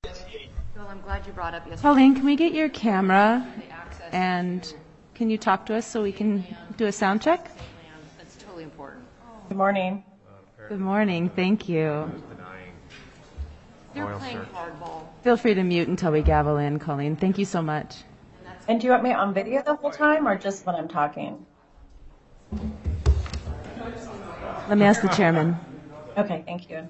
Bill, I'm glad you brought up yesterday. Pauline, can we get your camera and can you talk to us so we can do a sound check? That's totally important. Good morning. Good morning. Thank you. They're playing hardball. Feel free to mute until we gavel in, Colleen. Thank you so much. And do you want me on video the whole time or just when I'm talking? Let me ask the chairman. Okay, thank you.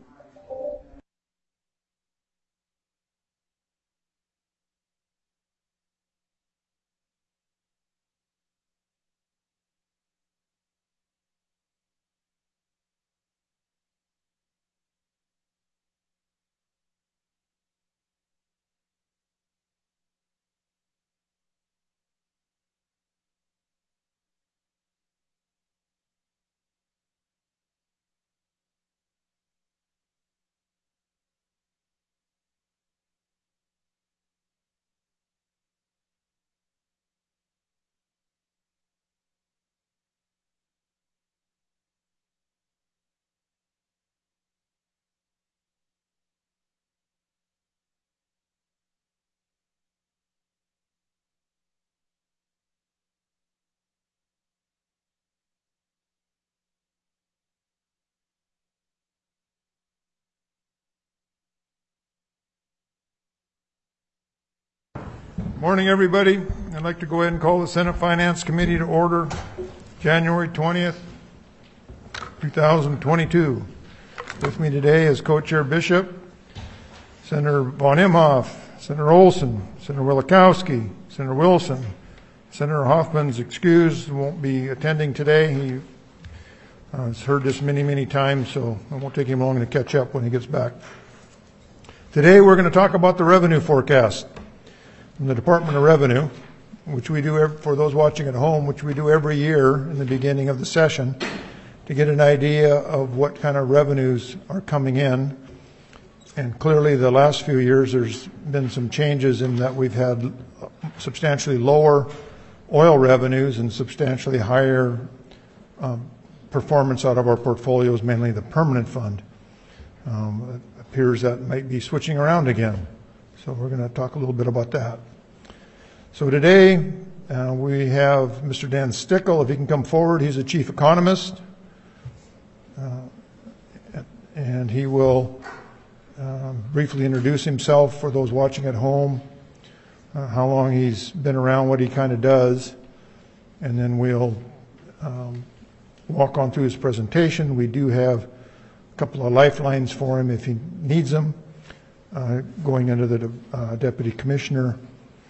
Morning, everybody. I'd like to go ahead and call the Senate Finance Committee to order January 20th, 2022. With me today is Co-Chair Bishop, Senator Von Imhoff, Senator Olson, Senator Wielechowski, Senator Wilson. Senator Hoffman's excused, won't be attending today. He has heard this many times, so it won't take him long to catch up when he gets back. Today we're going to talk about the revenue forecast from the Department of Revenue, which we do, for those watching at home, which we do every year in the beginning of the session to get an idea of what kind of revenues are coming in. And clearly the last few years there's been some changes in that we've had substantially lower oil revenues and substantially higher performance out of our portfolios, mainly the permanent fund. It appears that might be switching around again. So we're going to talk a little bit about that. So today we have Mr. Dan Stickle. If he can come forward, he's a chief economist. And he will briefly introduce himself for those watching at home, how long he's been around, what he kind of does. And then we'll walk on through his presentation. We do have a couple of lifelines for him if he needs them. Going into the deputy commissioner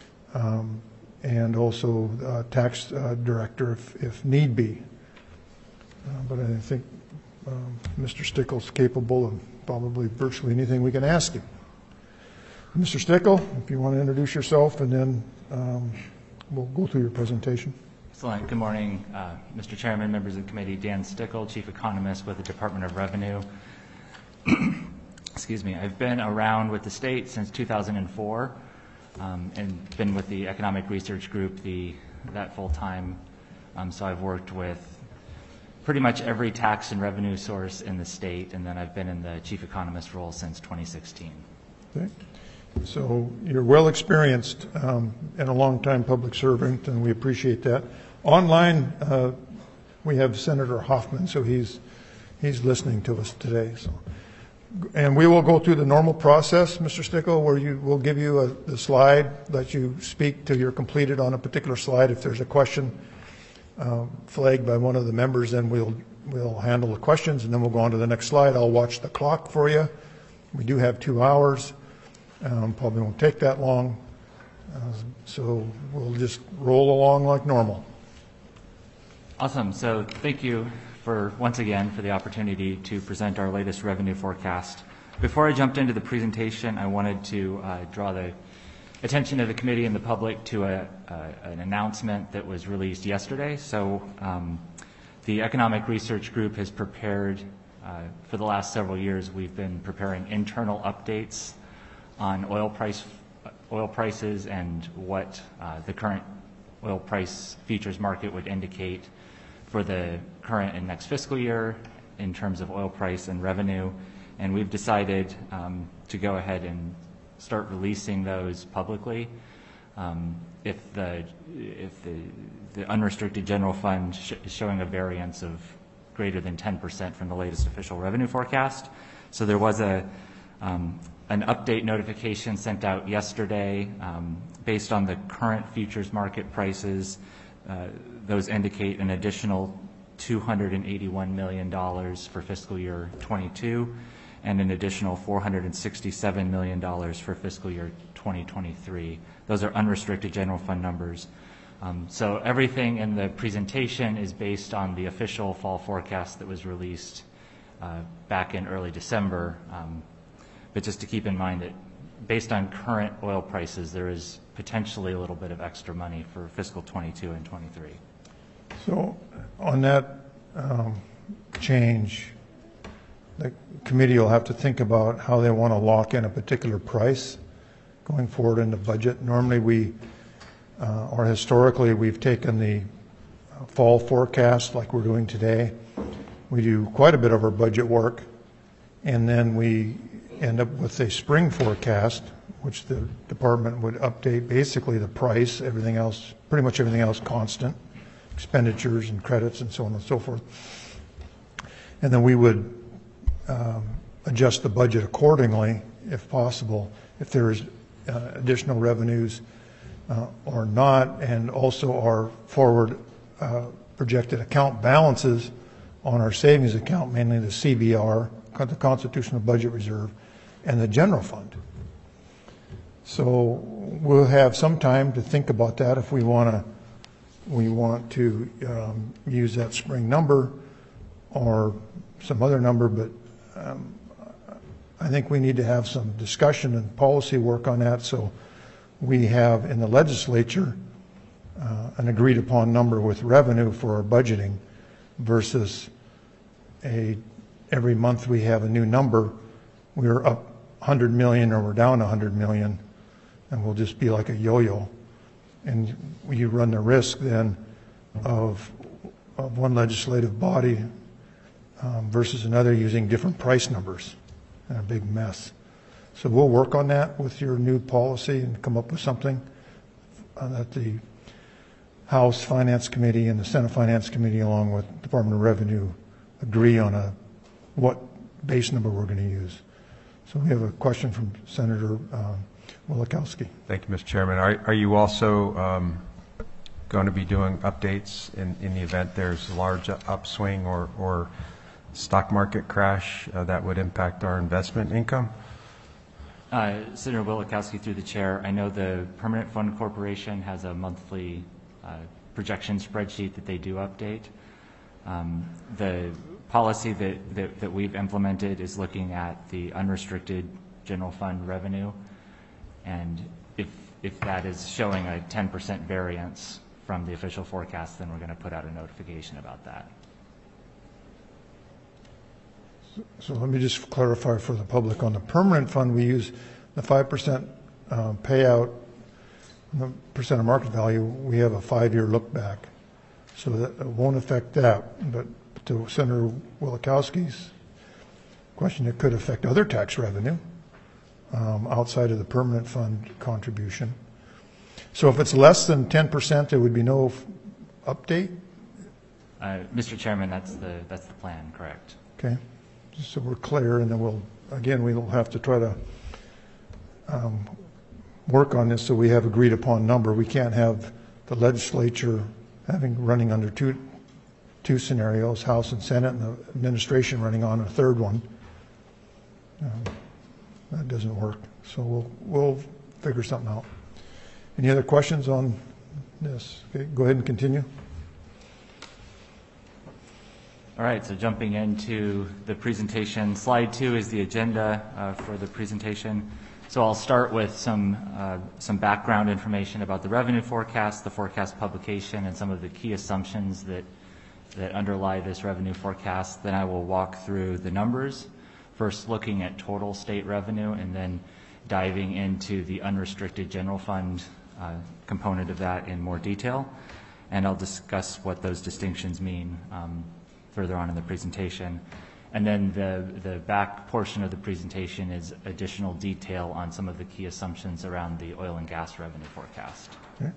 and also tax director if need be. But I think Mr. Stickle's capable of probably virtually anything we can ask him. Mr. Stickle, if you want to introduce yourself, and then we'll go through your presentation. Excellent. Good morning, Mr. Chairman, members of the committee. Dan Stickle, Chief Economist with the Department of Revenue. Excuse me. I've been around with the state since 2004 and been with the Economic Research Group that full time. So I've worked with pretty much every tax and revenue source in the state, and then I've been in the Chief Economist role since 2016. Okay. So you're well experienced and a long-time public servant, and we appreciate that. Online, we have Senator Hoffman, so he's listening to us today. So. And we will go through the normal process, Mr. Stickle, where we'll give you the slide, let you speak till you're completed on a particular slide. If there's a question flagged by one of the members, then we'll handle the questions, and then we'll go on to the next slide. I'll watch the clock for you. We do have 2 hours. Probably won't take that long. So we'll just roll along like normal. Awesome. So thank you once again for the opportunity to present our latest revenue forecast. Before I jumped into the presentation, I wanted to draw the attention of the committee and the public to an announcement that was released yesterday. So the Economic Research Group has prepared, for the last several years, we've been preparing internal updates on oil prices and what the current oil price futures market would indicate for the current and next fiscal year in terms of oil price and revenue. And we've decided to go ahead and start releasing those publicly. If the unrestricted general fund is showing a variance of greater than 10% from the latest official revenue forecast. So there was an update notification sent out yesterday based on the current futures market prices. Those indicate an additional $281 million for fiscal year 22 and an additional $467 million for fiscal year 2023. Those are unrestricted general fund numbers. So everything in the presentation is based on the official fall forecast that was released back in early December. But just to keep in mind that based on current oil prices, there is potentially a little bit of extra money for fiscal 22 and 23. So on that change, the committee will have to think about how they want to lock in a particular price going forward in the budget. Normally we, or historically, we've taken the fall forecast like we're doing today. We do quite a bit of our budget work, and then we end up with a spring forecast, which the department would update basically the price, everything else, pretty much everything else constant, expenditures and credits and so on and so forth. And then we would adjust the budget accordingly, if possible, if there is additional revenues or not, and also our forward projected account balances on our savings account, mainly the CBR, the Constitutional Budget Reserve, and the general fund. So we'll have some time to think about that if we want to use that spring number or some other number, but I think we need to have some discussion and policy work on that, so we have in the legislature an agreed upon number with revenue for our budgeting versus every month we have a new number. We're up 100 million or we're down 100 million, and we'll just be like a yo-yo. And you run the risk then of one legislative body versus another using different price numbers, and a big mess. So we'll work on that with your new policy and come up with something that the House Finance Committee and the Senate Finance Committee, along with Department of Revenue, agree on what base number we're going to use. So we have a question from Senator Wielechowski. Thank you, Mr. Chairman. Are you also going to be doing updates in the event there's a large upswing or stock market crash that would impact our investment income? Senator Wielechowski, through the chair, I know the Permanent Fund Corporation has a monthly projection spreadsheet that they do update. The policy that we've implemented is looking at the unrestricted general fund revenue, and if that is showing a 10% variance from the official forecast, then we're going to put out a notification about that. So let me just clarify for the public. On the permanent fund, we use the 5% payout, the percent of market value. We have a 5-year look back, so that it won't affect that. But to Senator Wielechowski's question, it could affect other tax revenue outside of the permanent fund contribution. So if it's less than 10%, there would be no update? Mr. Chairman, that's the plan, correct. Okay. So we're clear, and then we'll have to try to work on this so we have agreed upon number. We can't have the legislature running under two scenarios, House and Senate, and the administration running on a third one. That doesn't work. So we'll figure something out. Any other questions on this? Okay, go ahead and continue. All right, so jumping into the presentation, slide 2 is the agenda for the presentation. So I'll start with some background information about the revenue forecast, the forecast publication, and some of the key assumptions that underlie this revenue forecast. Then I will walk through the numbers, first looking at total state revenue, and then diving into the unrestricted general fund component of that in more detail. And I'll discuss what those distinctions mean further on in the presentation. And then the back portion of the presentation is additional detail on some of the key assumptions around the oil and gas revenue forecast. Okay.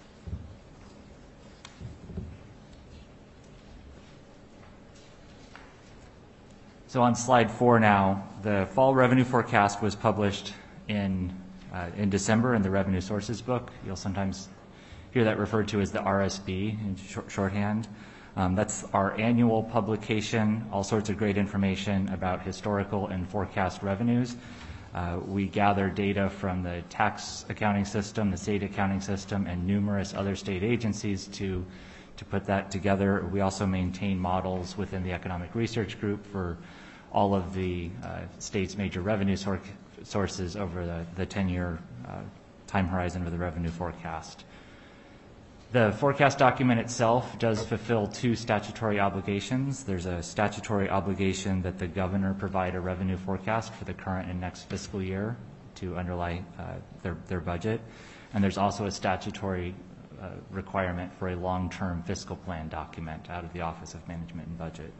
So on slide 4 now, the fall revenue forecast was published in December in the Revenue Sources book. You'll sometimes hear that referred to as the RSB in shorthand. That's our annual publication, all sorts of great information about historical and forecast revenues. We gather data from the tax accounting system, the state accounting system, and numerous other state agencies to put that together. We also maintain models within the Economic Research Group for all of the state's major revenue sources over the 10-year time horizon of the revenue forecast. The forecast document itself does fulfill 2 statutory obligations. There's a statutory obligation that the governor provide a revenue forecast for the current and next fiscal year to underlie their budget. And there's also a statutory requirement for a long-term fiscal plan document out of the Office of Management and Budget.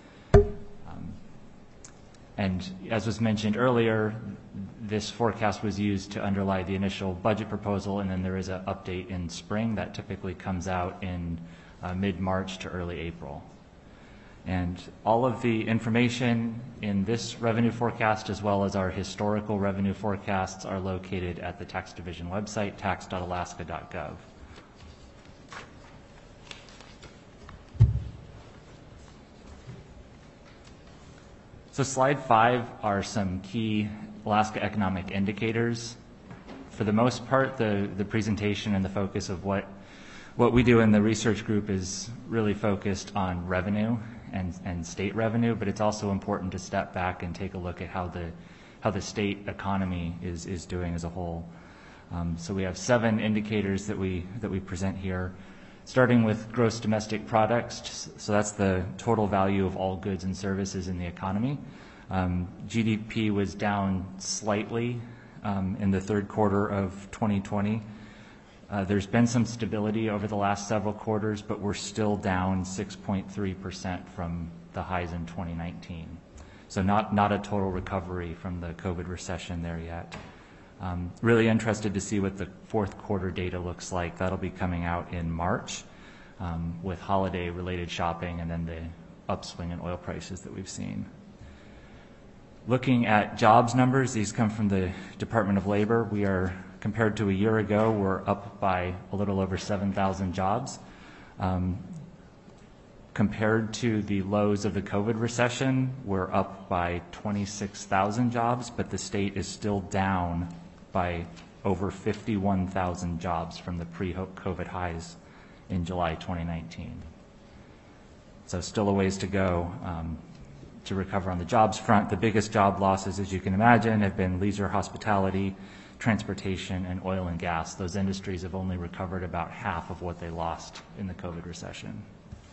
And as was mentioned earlier, this forecast was used to underlie the initial budget proposal, and then there is an update in spring that typically comes out in mid-March to early April. And all of the information in this revenue forecast, as well as our historical revenue forecasts, are located at the Tax Division website, tax.alaska.gov. So slide 5 are some key Alaska economic indicators. For the most part, the presentation and the focus of what we do in the research group is really focused on revenue and state revenue, but it's also important to step back and take a look at how the state economy is doing as a whole. So we have 7 indicators that we present here. Starting with gross domestic products, so that's the total value of all goods and services in the economy. GDP was down slightly in the third quarter of 2020. There's been some stability over the last several quarters, but we're still down 6.3% from the highs in 2019. So not a total recovery from the COVID recession there yet. Really interested to see what the fourth quarter data looks like. That'll be coming out in March with holiday-related shopping and then the upswing in oil prices that we've seen. Looking at jobs numbers, these come from the Department of Labor. We are, compared to a year ago, we're up by a little over 7,000 jobs. Compared to the lows of the COVID recession, we're up by 26,000 jobs, but the state is still down by over 51,000 jobs from the pre-COVID highs in July 2019. So still a ways to go to recover on the jobs front. The biggest job losses, as you can imagine, have been leisure, hospitality, transportation, and oil and gas. Those industries have only recovered about half of what they lost in the COVID recession.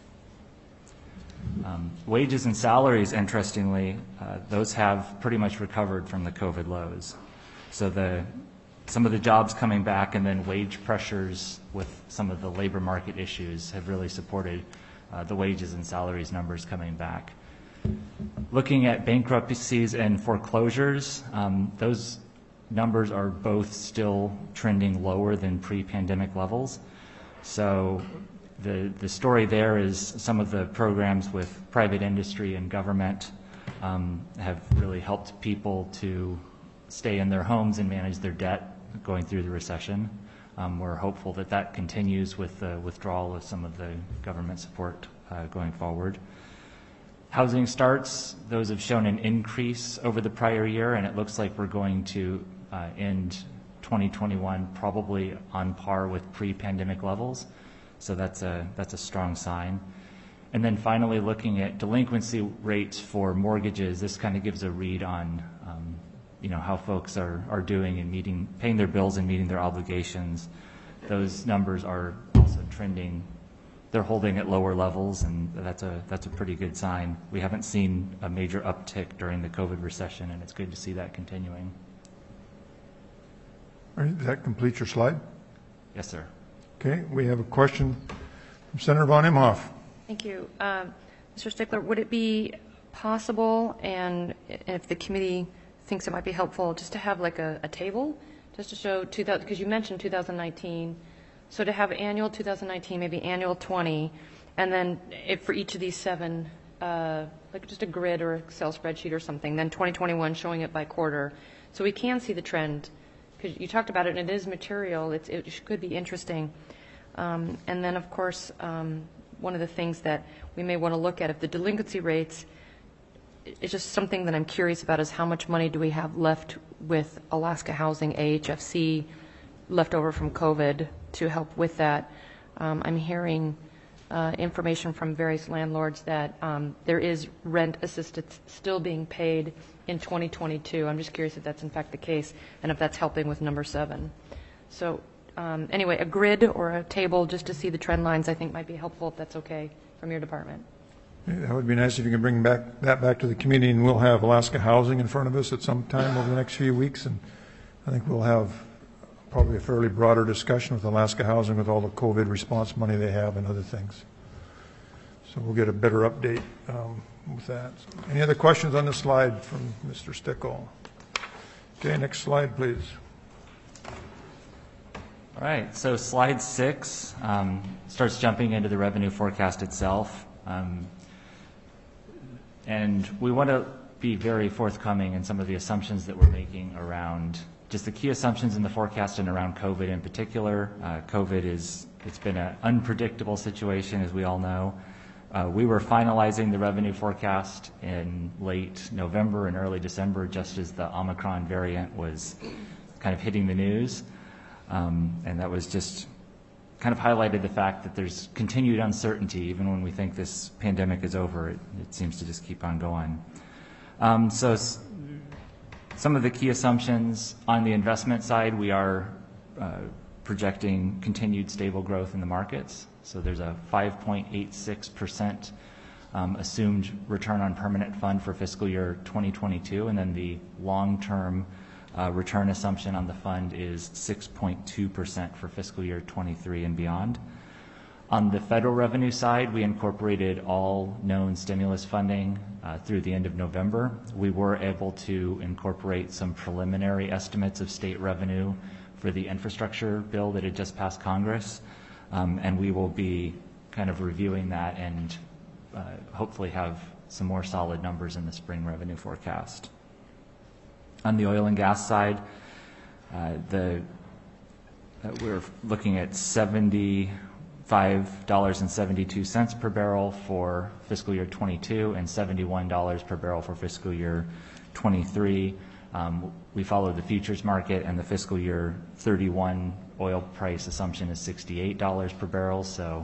Wages and salaries, interestingly, those have pretty much recovered from the COVID lows. So some of the jobs coming back and then wage pressures with some of the labor market issues have really supported the wages and salaries numbers coming back. Looking at bankruptcies and foreclosures, those numbers are both still trending lower than pre-pandemic levels. So the story there is some of the programs with private industry and government have really helped people to stay in their homes and manage their debt going through the recession. We're hopeful that that continues with the withdrawal of some of the government support going forward. Housing starts, those have shown an increase over the prior year, and it looks like we're going to end 2021 probably on par with pre-pandemic levels. So that's a strong sign. And then finally, looking at delinquency rates for mortgages, this kind of gives a read on how folks are doing and paying their bills and meeting their obligations. Those numbers are also trending. They're holding at lower levels, and that's a pretty good sign. We haven't seen a major uptick during the COVID recession, and it's good to see that continuing. All right, does that complete your slide? Yes, sir. Okay, we have a question from Senator Von Imhoff. Thank you. Mr. Stickler, would it be possible, and if the committee thinks it might be helpful, just to have like a table, just to show 2000, because you mentioned 2019, so to have annual 2019, maybe annual 20, and then if for each of these 7, like just a grid or Excel spreadsheet or something, then 2021 showing it by quarter, so we can see the trend, because you talked about it and it is material, it could be interesting. And then of course, one of the things that we may want to look at, if the delinquency rates, it's just something that I'm curious about, is how much money do we have left with Alaska Housing, AHFC, left over from COVID to help with that. I'm hearing information from various landlords that there is rent assistance still being paid in 2022. I'm just curious if that's in fact the case and if that's helping with number 7. So anyway, a grid or a table just to see the trend lines I think might be helpful, if that's okay from your department. That would be nice if you can bring that back to the committee, and we'll have Alaska Housing in front of us at some time over the next few weeks, and I think we'll have probably a fairly broader discussion with Alaska Housing with all the COVID response money they have and other things. So we'll get a better update with that. Any other questions on this slide from Mr. Stickle? Okay, next slide, please. All right, so slide 6 starts jumping into the revenue forecast itself. And we want to be very forthcoming in some of the assumptions that we're making around just the key assumptions in the forecast and around COVID in particular. COVID it's been an unpredictable situation, as we all know. We were finalizing the revenue forecast in late November and early December, just as the Omicron variant was kind of hitting the news. And that was just kind of highlighted the fact that there's continued uncertainty. Even when we think this pandemic is over, it seems to just keep on going. So some of the key assumptions on the investment side, we are projecting continued stable growth in the markets. So there's a 5.86% assumed return on permanent fund for fiscal year 2022, and then the long-term return assumption on the fund is 6.2% for fiscal year 23 and beyond. On the federal revenue side, we incorporated all known stimulus funding through the end of November. We were able to incorporate some preliminary estimates of state revenue for the infrastructure bill that had just passed Congress, and we will be kind of reviewing that and hopefully have some more solid numbers in the spring revenue forecast. On the oil and gas side, we're looking at $75.72 per barrel for fiscal year 22 and $71 per barrel for fiscal year 23. We follow the futures market, and the fiscal year 31 oil price assumption is $68 per barrel, so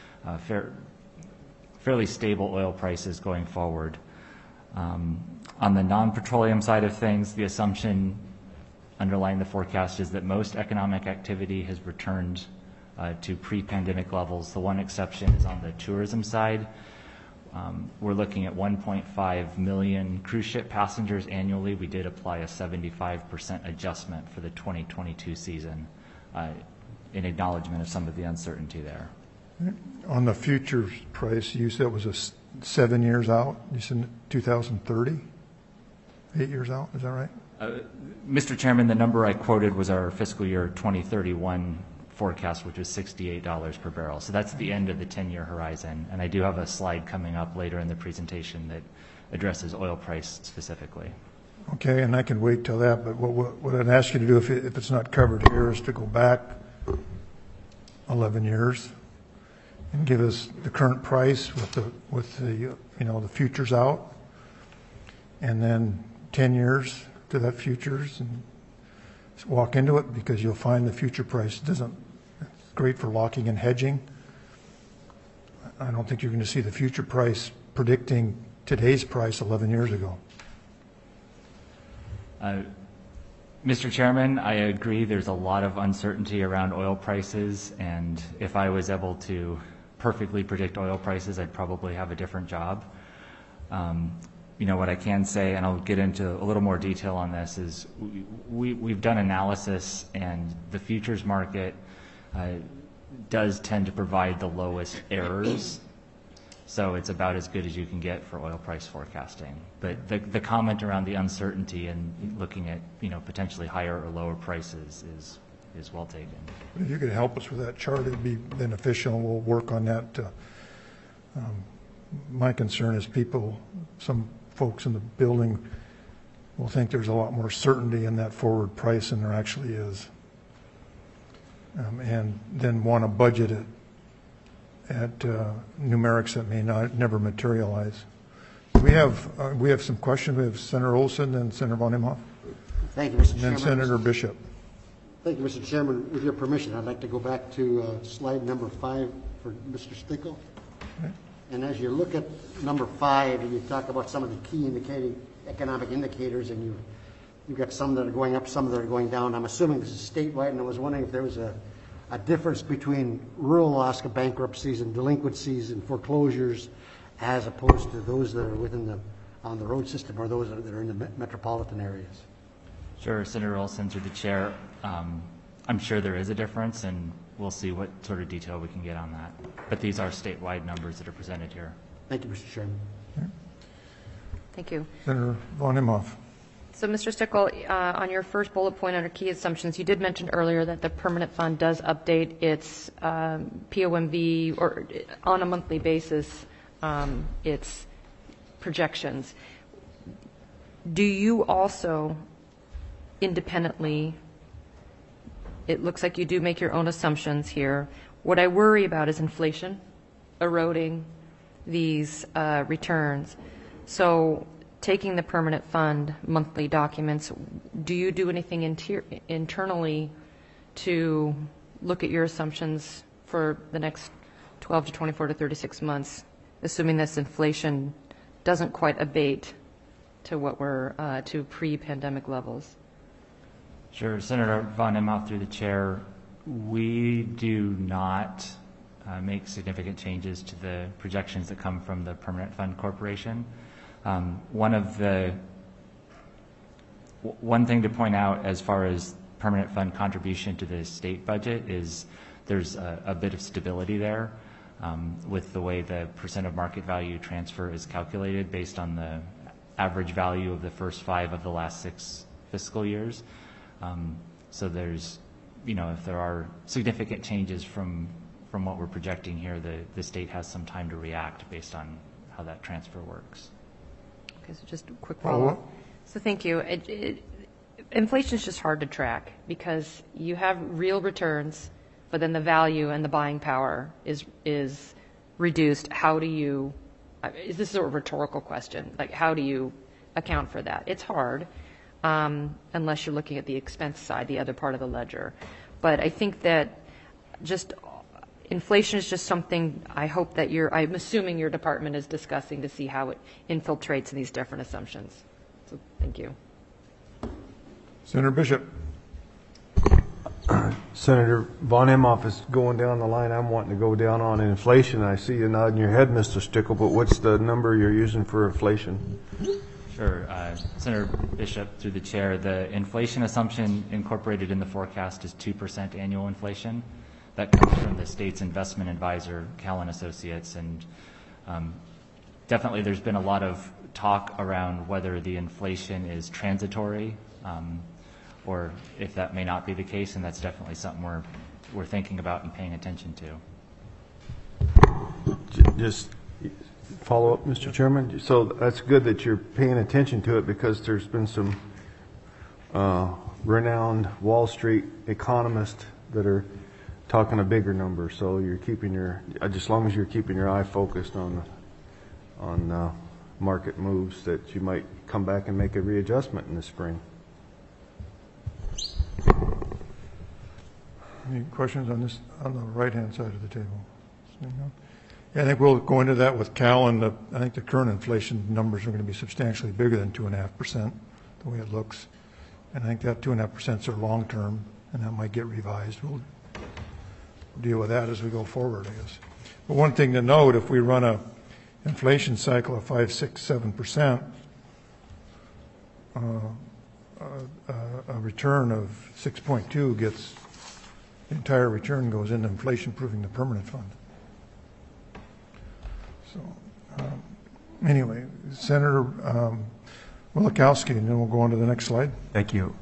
fairly stable oil prices going forward. On the non-petroleum side of things, the assumption underlying the forecast is that most economic activity has returned to pre-pandemic levels. The one exception is on the tourism side. We're looking at 1.5 million cruise ship passengers annually. We did apply a 75% adjustment for the 2022 season in acknowledgement of some of the uncertainty there. On the futures price, you said it was 7 years out. You said 2030? 8 years out, is that right? Mr. Chairman, the number I quoted was our fiscal year 2031 forecast, which was $68 per barrel. So that's the end of the 10-year horizon. And I do have a slide coming up later in the presentation that addresses oil price specifically. Okay, and I can wait till that, but what I'd ask you to do, if it's not covered here, is to go back 11 years and give us the current price with the the futures out, and then 10 years to that futures, and walk into it, because you'll find the future price it's great for locking and hedging. I don't think you're going to see the future price predicting today's price 11 years ago. Mr. Chairman, I agree there's a lot of uncertainty around oil prices, and if I was able to perfectly predict oil prices, I'd probably have a different job. What I can say, and I'll get into a little more detail on this, is we've done analysis, and the futures market does tend to provide the lowest errors. So it's about as good as you can get for oil price forecasting. But the comment around the uncertainty and looking at, potentially higher or lower prices is well taken. If you could help us with that chart, it'd be beneficial. We'll work on that. My concern is some folks in the building will think there's a lot more certainty in that forward price than there actually is. And then want to budget it at numerics that may never materialize. We have some questions. We have Senator Olson and Senator Von Imhoff. Thank you, Mr. And Chairman. then Senator Bishop. Thank you, Mr. Chairman. With your permission, I'd like to go back to slide number 5 for Mr. Stickle. Okay. And as you look at number 5, and you talk about some of the key economic indicators, and you've got some that are going up, some that are going down. I'm assuming this is statewide, and I was wondering if there was a difference between rural Alaska bankruptcies and delinquencies and foreclosures as opposed to those that are on the road system or those that are in the metropolitan areas. Sure, Senator Olson, through the chair. I'm sure there is a difference, and we'll see what sort of detail we can get on that. But these are statewide numbers that are presented here. Thank you, Mr. Chairman. Thank you. Senator Von Imhoff. So, Mr. Stickle, on your first bullet point under key assumptions, you did mention earlier that the permanent fund does update its POMV or on a monthly basis, its projections. Do you also independently, it looks like you do make your own assumptions here. What I worry about is inflation eroding these returns. So taking the permanent fund monthly documents, do you do anything internally to look at your assumptions for the next 12 to 24 to 36 months, assuming this inflation doesn't quite abate to what we're to pre-pandemic levels? Sure, Senator Von Imhoff, through the chair, we do not make significant changes to the projections that come from the Permanent Fund Corporation. One thing to point out as far as permanent fund contribution to the state budget is there's a bit of stability there with the way the percent of market value transfer is calculated based on the average value of the first 5 of the last 6 fiscal years. So there's, if there are significant changes from what we're projecting here, the state has some time to react based on how that transfer works. Okay, so just a quick follow-up. So thank you. Inflation is just hard to track because you have real returns, but then the value and the buying power is reduced. How do you, this is a rhetorical question, like how do you account for that? It's hard unless you're looking at the expense side, the other part of the ledger. But I think that just inflation is just something I hope that I'm assuming your department is discussing to see how it infiltrates in these different assumptions. So thank you. Senator Bishop. Senator Von Imhoff is going down the line. I'm wanting to go down on inflation. I see you nodding your head, Mr. Stickle, but what's the number you're using for inflation? Sure. Senator Bishop, through the chair, the inflation assumption incorporated in the forecast is 2% annual inflation. That comes from the state's investment advisor, Callan Associates, and definitely there's been a lot of talk around whether the inflation is transitory or if that may not be the case, and that's definitely something we're thinking about and paying attention to. Just follow up, Mr. Chairman. So that's good that you're paying attention to it because there's been some renowned Wall Street economists that are talking a bigger number. So you're keeping as long as you're keeping your eye focused on market moves, that you might come back and make a readjustment in the spring. Any questions on this, on the right-hand side of the table? Yeah, I think we'll go into that with Callan. I think the current inflation numbers are going to be substantially bigger than 2.5%, the way it looks. And I think that 2.5% are long-term, and that might get revised. We'll deal with that as we go forward, I guess. But one thing to note, if we run a inflation cycle of 5, 6, 7%, a return of 6.2 gets, the entire return goes into inflation-proofing the permanent fund. So, anyway, Senator Wielechowski, and then we'll go on to the next slide. Thank you.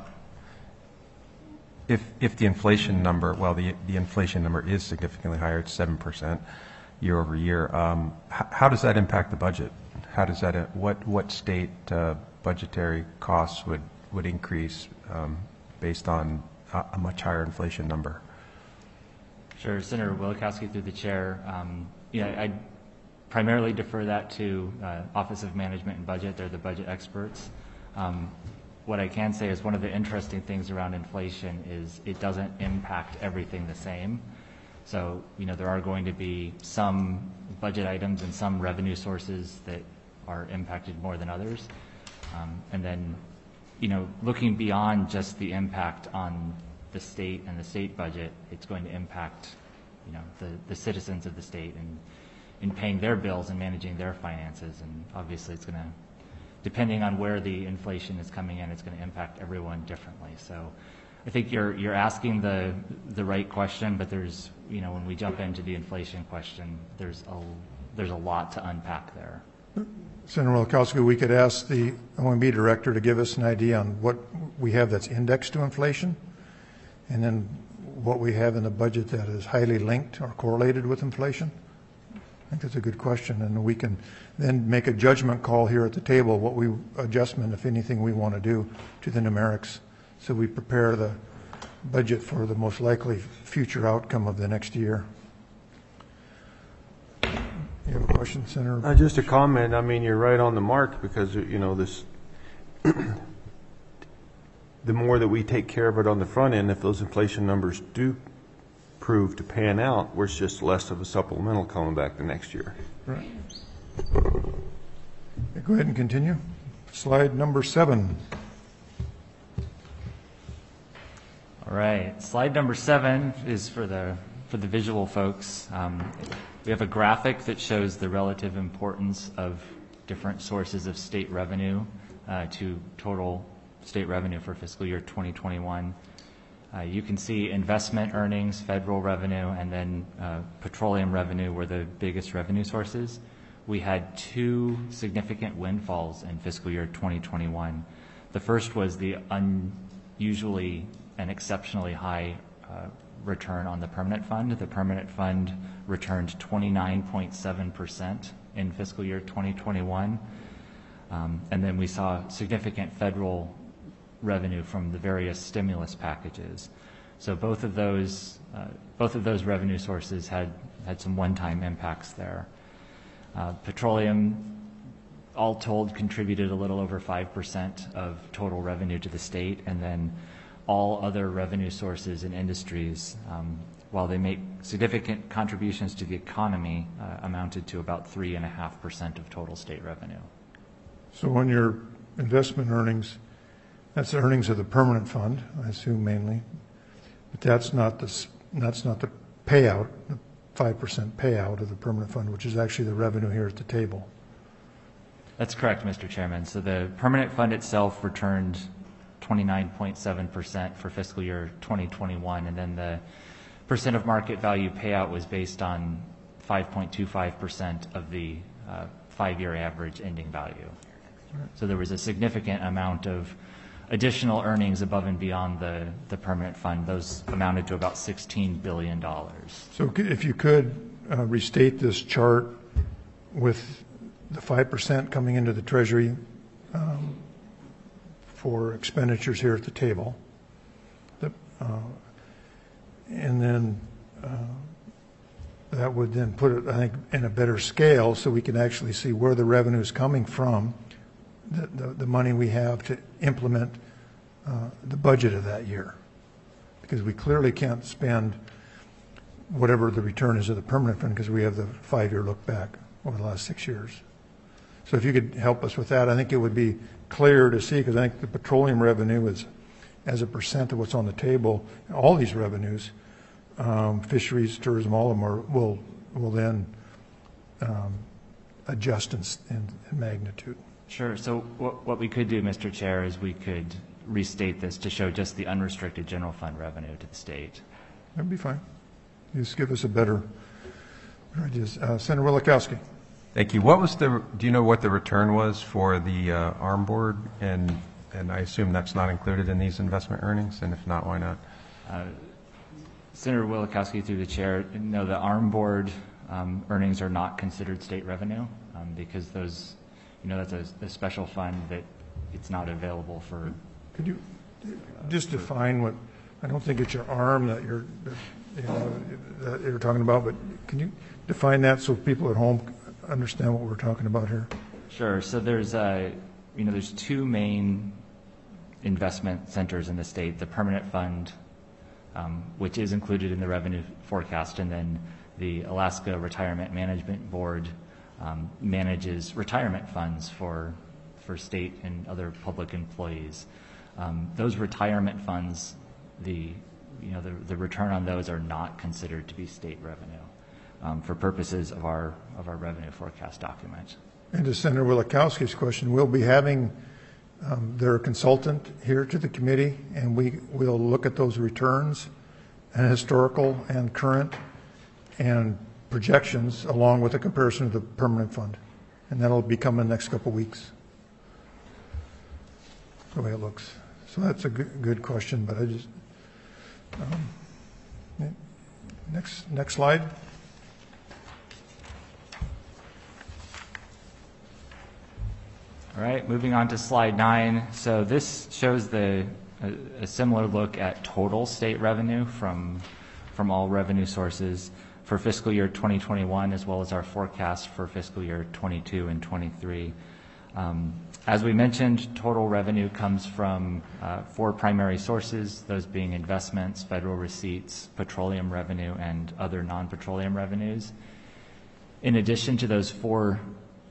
If the inflation number, well, the inflation number is significantly higher, it's 7% year over year, how does that impact the budget? How does that, what state budgetary costs would increase based on a much higher inflation number? Sure, Senator Wielechowski through the chair. I primarily defer that to Office of Management and Budget. They're the budget experts. What I can say is one of the interesting things around inflation is it doesn't impact everything the same. So, there are going to be some budget items and some revenue sources that are impacted more than others. And then, looking beyond just the impact on the state and the state budget, it's going to impact, the citizens of the state and in paying their bills and managing their finances. And obviously it's going to, depending on where the inflation is coming in, it's going to impact everyone differently. So I think you're asking the right question, but there's, when we jump into the inflation question, there's a lot to unpack there. Senator Wielechowski, we could ask the OMB director to give us an idea on what we have that's indexed to inflation, and then what we have in the budget that is highly linked or correlated with inflation. I think that's a good question, and we can then make a judgment call here at the table, what adjustment, if anything, we want to do to the numerics, so we prepare the budget for the most likely future outcome of the next year. You have a question, Senator? Just a comment. I mean, you're right on the mark because, this, the more that we take care of it on the front end, if those inflation numbers do prove to pan out, where it's just less of a supplemental coming back the next year. Right. Okay, go ahead and continue. Slide number 7. All right, slide number 7 is for the visual folks. We have a graphic that shows the relative importance of different sources of state revenue to total state revenue for fiscal year 2021. You can see investment earnings, federal revenue, and then petroleum revenue were the biggest revenue sources. We had 2 significant windfalls in fiscal year 2021. The first was the unusually and exceptionally high return on the permanent fund. The permanent fund returned 29.7% in fiscal year 2021. And then we saw significant federal revenue from the various stimulus packages. So both of those revenue sources had some one-time impacts there. Petroleum, all told, contributed a little over 5% of total revenue to the state, and then all other revenue sources and industries, while they make significant contributions to the economy, amounted to about 3.5% of total state revenue. So on your investment earnings, that's the earnings of the permanent fund, I assume mainly, but that's not the payout, the 5% payout of the permanent fund, which is actually the revenue here at the table. That's correct, Mr. Chairman. So the permanent fund itself returned 29.7% for fiscal year 2021, and then the percent of market value payout was based on 5.25% of the 5-year average ending value. So there was a significant amount of additional earnings above and beyond the permanent fund. Those amounted to about $16 billion. So if you could restate this chart with the 5% coming into the Treasury for expenditures here at the table, and then that would then put it, I think, in a better scale so we can actually see where the revenue is coming from, the money we have to implement the budget of that year. Because we clearly can't spend whatever the return is of the permanent fund because we have the 5-year look back over the last 6 years. So if you could help us with that, I think it would be clear to see, because I think the petroleum revenue is, as a percent of what's on the table, all these revenues, fisheries, tourism, all of them will then adjust in magnitude. Sure. So what we could do, Mr. Chair, is we could restate this to show just the unrestricted general fund revenue to the state. That'd be fine. Just give us a better ideas. Senator Wielechowski. Thank you. What was do you know what the return was for the ARM board? And I assume that's not included in these investment earnings, and if not, why not? Senator Wielechowski, through the chair, no, the ARM board earnings are not considered state revenue because those, that's a special fund that it's not available for. Could you just define what, I don't think it's your ARM that you're talking about, but can you define that so people at home understand what we're talking about here? Sure. So there's there's two main investment centers in the state: the permanent fund, which is included in the revenue forecast, and then the Alaska Retirement Management Board manages retirement funds for state and other public employees. Those retirement funds, the return on those are not considered to be state revenue for purposes of our revenue forecast document. And to Senator Wielechowski's question, we'll be having their consultant here to the committee, and we'll look at those returns, and historical and current, and projections, along with a comparison of the permanent fund. And that'll be coming the next couple of weeks, the way it looks. So that's a good question, but I just, next slide. All right, moving on to slide 9. So this shows a similar look at total state revenue from all revenue sources for fiscal year 2021, as well as our forecast for fiscal year 22 and 23. As we mentioned, total revenue comes from 4 primary sources, those being investments, federal receipts, petroleum revenue, and other non-petroleum revenues. In addition to those 4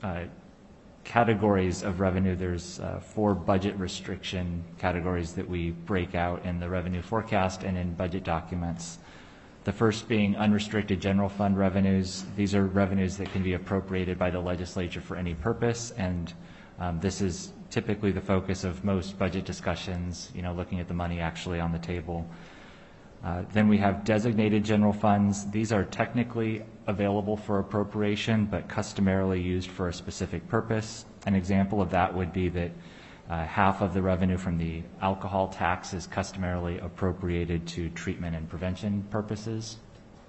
categories of revenue, there's 4 budget restriction categories that we break out in the revenue forecast and in budget documents. The first being unrestricted general fund revenues. These are revenues that can be appropriated by the legislature for any purpose, and this is typically the focus of most budget discussions, looking at the money actually on the table. Then we have designated general funds. These are technically available for appropriation, but customarily used for a specific purpose. An example of that would be that half of the revenue from the alcohol tax is customarily appropriated to treatment and prevention purposes.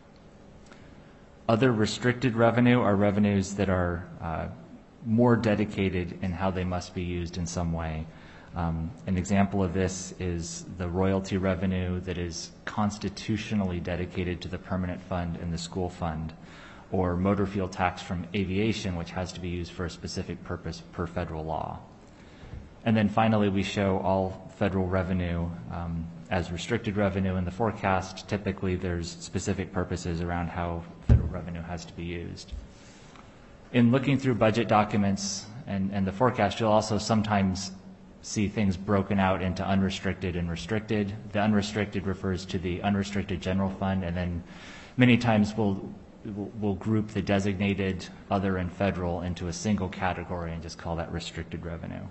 Other restricted revenue are revenues that are more dedicated in how they must be used in some way. An example of this is the royalty revenue that is constitutionally dedicated to the permanent fund and the school fund, or motor fuel tax from aviation, which has to be used for a specific purpose per federal law. And then finally, we show all federal revenue as restricted revenue in the forecast. Typically, there's specific purposes around how federal revenue has to be used. In looking through budget documents and the forecast, you'll also sometimes see things broken out into unrestricted and restricted. The unrestricted refers to the unrestricted general fund, and then many times we'll group the designated, other, and federal into a single category and just call that restricted revenue.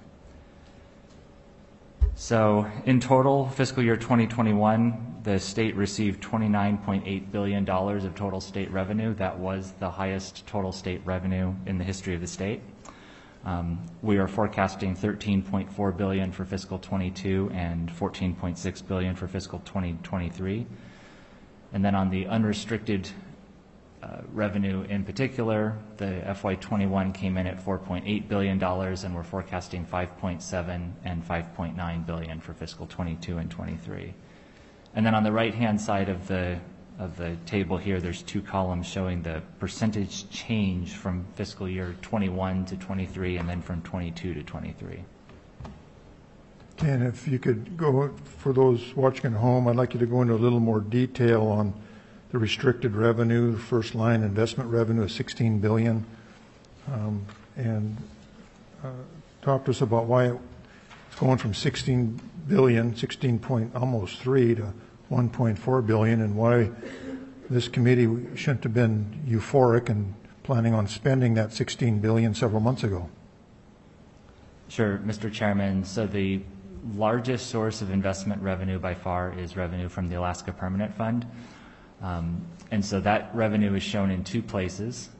So in total, fiscal year 2021, the state received $29.8 billion of total state revenue. That was the highest total state revenue in the history of the state. We are forecasting $13.4 billion for fiscal 22 and $14.6 billion for fiscal 2023. And then on the unrestricted revenue in particular, the FY21 came in at $4.8 billion, and we're forecasting $5.7 and $5.9 billion for fiscal 22 and 23. And then on the right-hand side of the table here, there's 2 columns showing the percentage change from fiscal year 21 to 23, and then from 22 to 23. And if you could go, for those watching at home, I'd like you to go into a little more detail on the restricted revenue. The first line, investment revenue, is $16 billion. And talk to us about why it's going from $16 billion, 16 point almost 3 to 1.4 billion, and why this committee shouldn't have been euphoric and planning on spending that $16 billion several months ago. Sure, Mr. Chairman. So the largest source of investment revenue by far is revenue from the Alaska Permanent Fund. And so that revenue is shown in 2 places.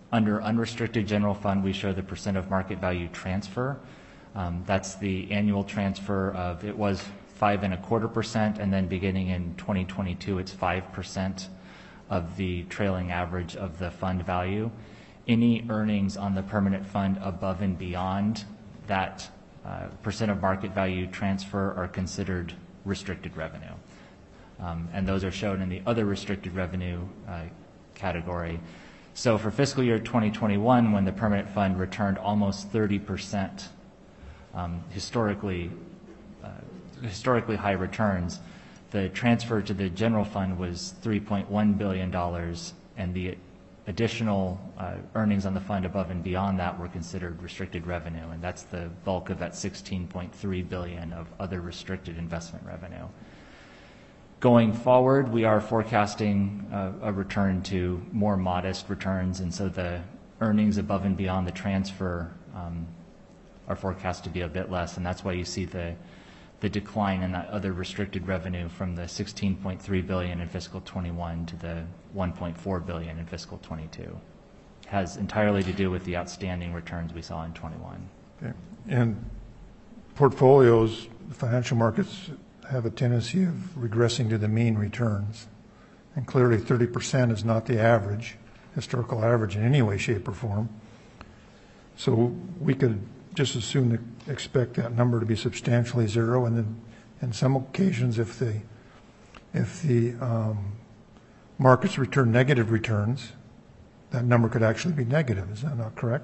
Under unrestricted general fund, we show the percent of market value transfer. That's the annual transfer of, it was 5.25%, and then beginning in 2022, it's 5% of the trailing average of the fund value. Any earnings on the permanent fund above and beyond that percent of market value transfer are considered restricted revenue. And those are shown in the other restricted revenue category. So for fiscal year 2021, when the permanent fund returned almost 30%, historically high returns, the transfer to the general fund was $3.1 billion, and the additional earnings on the fund above and beyond that were considered restricted revenue, and that's the bulk of that $16.3 billion of other restricted investment revenue. Going forward, we are forecasting a return to more modest returns, and so the earnings above and beyond the transfer are forecast to be a bit less, and that's why you see the decline in that other restricted revenue from the $16.3 billion in fiscal 21 to the $1.4 billion in fiscal 22. Has entirely to do with the outstanding returns we saw in 21. Okay. And portfolios, the financial markets have a tendency of regressing to the mean returns. And clearly 30% is not the average, historical average in any way, shape, or form. So we could just as soon expect that number to be substantially zero, and then in some occasions, if the markets return negative returns, that number could actually be negative. Is that not correct?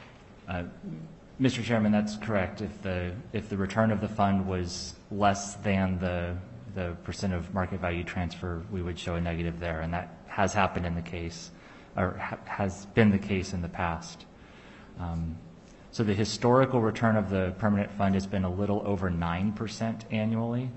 Mr. Chairman, that's correct. If the return of the fund was less than the percent of market value transfer, we would show a negative there, and that has happened in the case, or has been the case in the past. So the historical return of the permanent fund has been a little over 9% annually.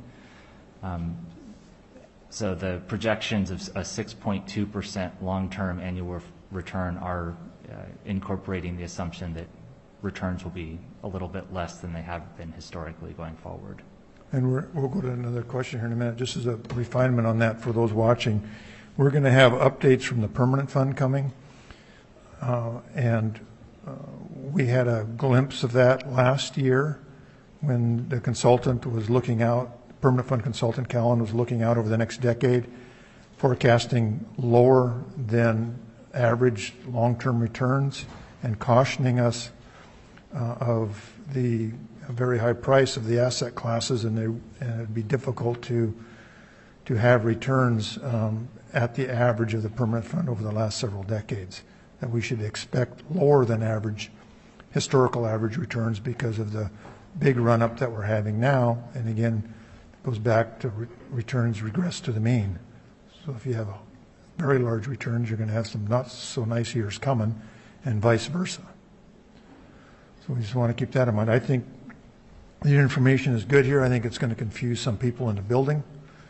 So the projections of a 6.2% long-term annual return are incorporating the assumption that returns will be a little bit less than they have been historically going forward. And we'll go to another question here in a minute. Just as a refinement on that for those watching, we're going to have updates from the permanent fund coming, and we had a glimpse of that last year when the consultant was looking out, permanent fund consultant Callan was looking out over the next decade, forecasting lower than average long-term returns and cautioning us of the very high price of the asset classes, and it'd be difficult to have returns at the average of the permanent fund over the last several decades, that we should expect lower than average, historical average returns because of the big run-up that we're having now. And again, it goes back to returns regress to the mean. So if you have very large returns, you're going to have some not so nice years coming, and vice versa. So we just want to keep that in mind. I think the information is good here. I think it's going to confuse some people in the building.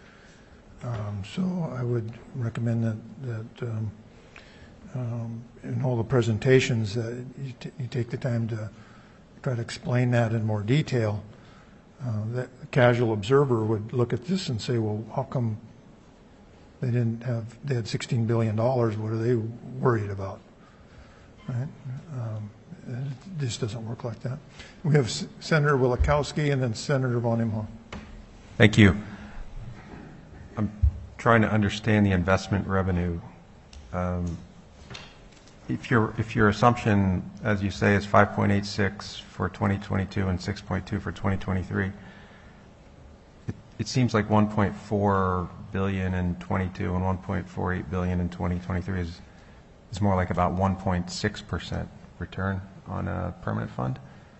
So I would recommend that in all the presentations, you take the time to try to explain that in more detail. That a casual observer would look at this and say, well, how come they had $16 billion, what are they worried about? Right? This doesn't work like that. We have Senator Wielechowski and then Senator Von Imhoff. Thank you. I'm trying to understand the investment revenue. If your assumption, as you say, is 5.86 for 2022 and 6.2 for 2023, it seems like 1.4 billion in 22 and 1.48 billion in 2023 is more like about 1.6% return on a permanent fund.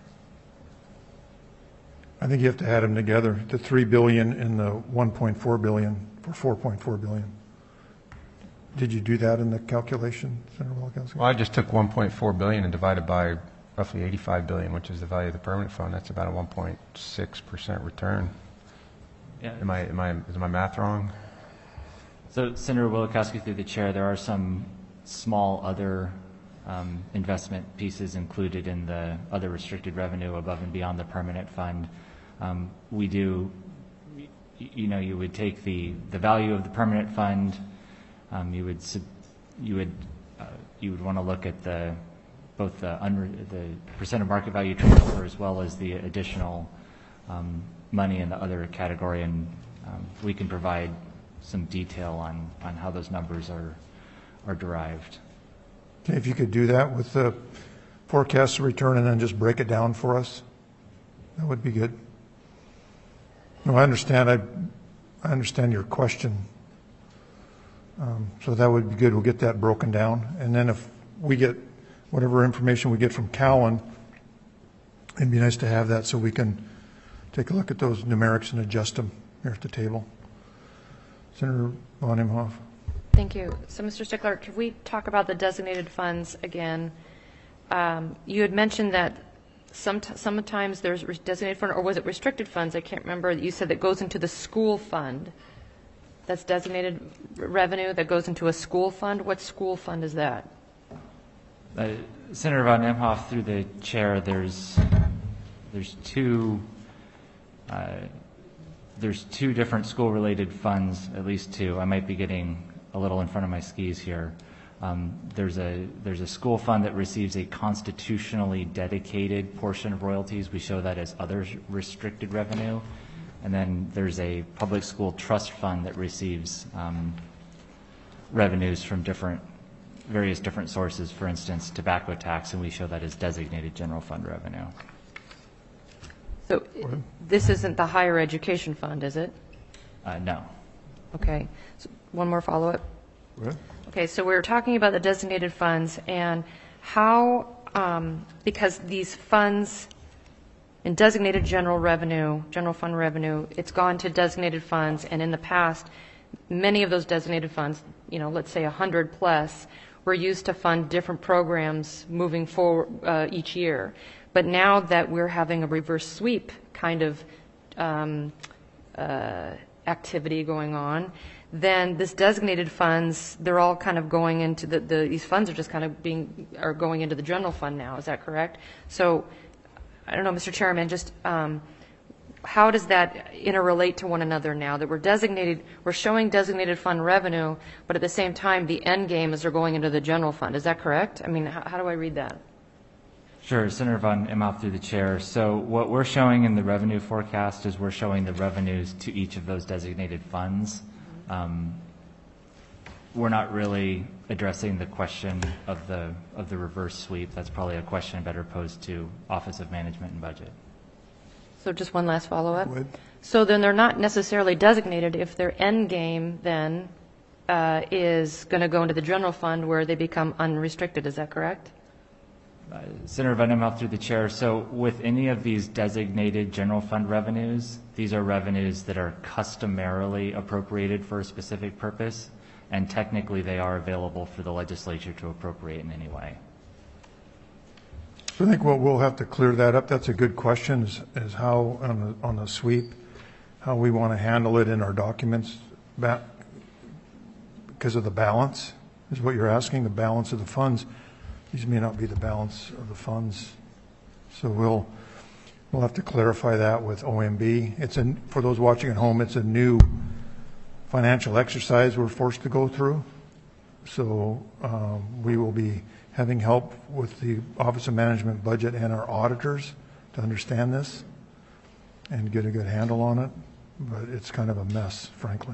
I think you have to add them together, the $3 billion and the $1.4 billion for $4.4 billion. Did you do that in the calculation, Senator Wielechowski? Well, I just took 1.4 billion and divided by roughly 85 billion, which is the value of the permanent fund. That's about a 1.6% return. Yeah. Is my math wrong? So, Senator Wielechowski, through the chair, there are some small other investment pieces included in the other restricted revenue above and beyond the permanent fund. We do, you would take the value of the permanent fund, you would you would want to look at both the percent of market value transfer as well as the additional money in the other category, and we can provide some detail on how those numbers are derived. Okay, if you could do that with the forecast of return and then just break it down for us, that would be good. No, I understand. I understand your question. So that would be good. We'll get that broken down. And then if we get whatever information we get from Cowan, it'd be nice to have that so we can take a look at those numerics and adjust them here at the table. Senator Von Imhoff. Thank you. So, Mr. Stickler, could we talk about the designated funds again? You had mentioned that sometimes there's designated fund, or was it restricted funds? I can't remember. You said that goes into the school fund. That's designated revenue that goes into a school fund. What school fund is that? Senator Von Imhoff, through the chair, there's two different school-related funds, at least two. I might be getting a little in front of my skis here. There's a school fund that receives a constitutionally dedicated portion of royalties. We show that as other restricted revenue. And then there's a public school trust fund that receives revenues from various different sources, for instance, tobacco tax, and we show that as designated general fund revenue. So this isn't the higher education fund, is it? No. Okay. So one more follow-up. What? Okay, so we were talking about the designated funds and how, because these funds in designated general fund revenue, it's gone to designated funds, and in the past, many of those designated funds, let's say 100 plus, were used to fund different programs moving forward each year. But now that we're having a reverse sweep kind of activity going on, then this designated funds, they're all kind of going into these funds are just kind of are going into the general fund now. Is that correct? So, I don't know, Mr. Chairman, just how does that interrelate to one another now that we're showing designated fund revenue, but at the same time, the end game is they're going into the general fund. Is that correct? I mean, how do I read that? Sure, Senator Von Imhoff through the chair. So what we're showing in the revenue forecast is we're showing the revenues to each of those designated funds. We're not really addressing the question of the reverse sweep. That's probably a question better posed to Office of Management and Budget. So just one last follow-up. So then they're not necessarily designated if their end game then is going to go into the general fund where they become unrestricted. Is that correct? Senator Von Imhoff through the chair. So with any of these designated general fund revenues, these are revenues that are customarily appropriated for a specific purpose, and technically they are available for the legislature to appropriate in any way. So I think we'll have to clear that up. That's a good question, is how on the sweep, how we want to handle it in our documents because of the balance, is what you're asking, the balance of the funds. These may not be the balance of the funds. So we'll have to clarify that with OMB. For those watching at home, it's a new financial exercise we're forced to go through. So we will be having help with the Office of Management Budget and our auditors to understand this and get a good handle on it. But it's kind of a mess, frankly.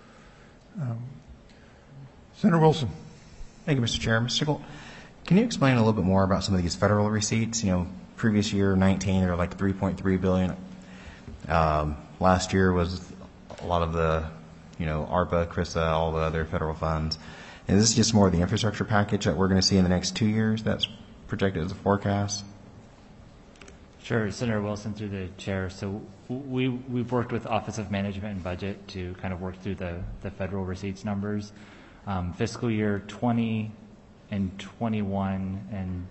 Senator Wilson. Thank you, Mr. Chair. Mr. Stickle, can you explain a little bit more about some of these federal receipts? Previous year, 19, they were like $3.3 billion. Last year was a lot of the, ARPA, CRISA, all the other federal funds. Is this just more of the infrastructure package that we're going to see in the next 2 years that's projected as a forecast? Sure, Senator Wilson through the chair. So we've worked with Office of Management and Budget to kind of work through the federal receipts numbers. Fiscal year 20 and 21 and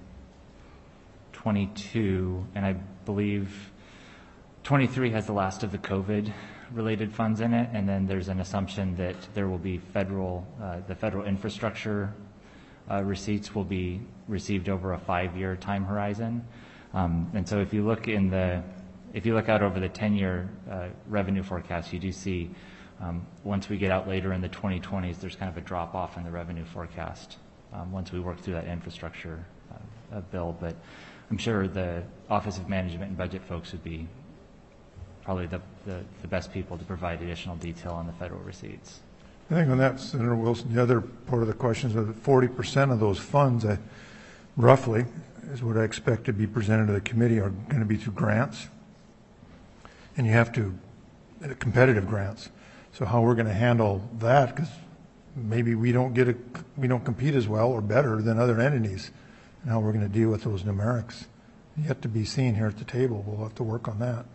22, and I believe 23 has the last of the COVID-related funds in it, and then there's an assumption that there will be the federal infrastructure receipts will be received over a 5-year time horizon. And so if you look out over the 10-year revenue forecast, you do see once we get out later in the 2020s, there's kind of a drop off in the revenue forecast once we work through that infrastructure bill. But I'm sure the Office of Management and Budget folks would be probably the best people to provide additional detail on the federal receipts. I think on that, Senator Wilson, the other part of the question is that 40% of those funds, roughly, is what I expect to be presented to the committee, are going to be through grants. And you have to, competitive grants. So how we're going to handle that, because maybe we don't compete as well or better than other entities, and how we're going to deal with those numerics. Yet to be seen here at the table. We'll have to work on that.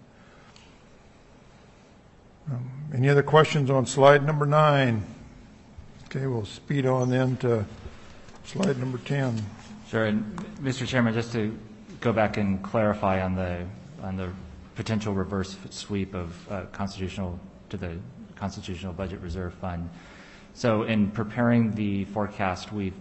Any other questions on slide number 9? Okay, we'll speed on then to slide number 10. Sure, and Mr. Chairman, just to go back and clarify on the potential reverse sweep of constitutional to the Constitutional Budget Reserve Fund. So in preparing the forecast, we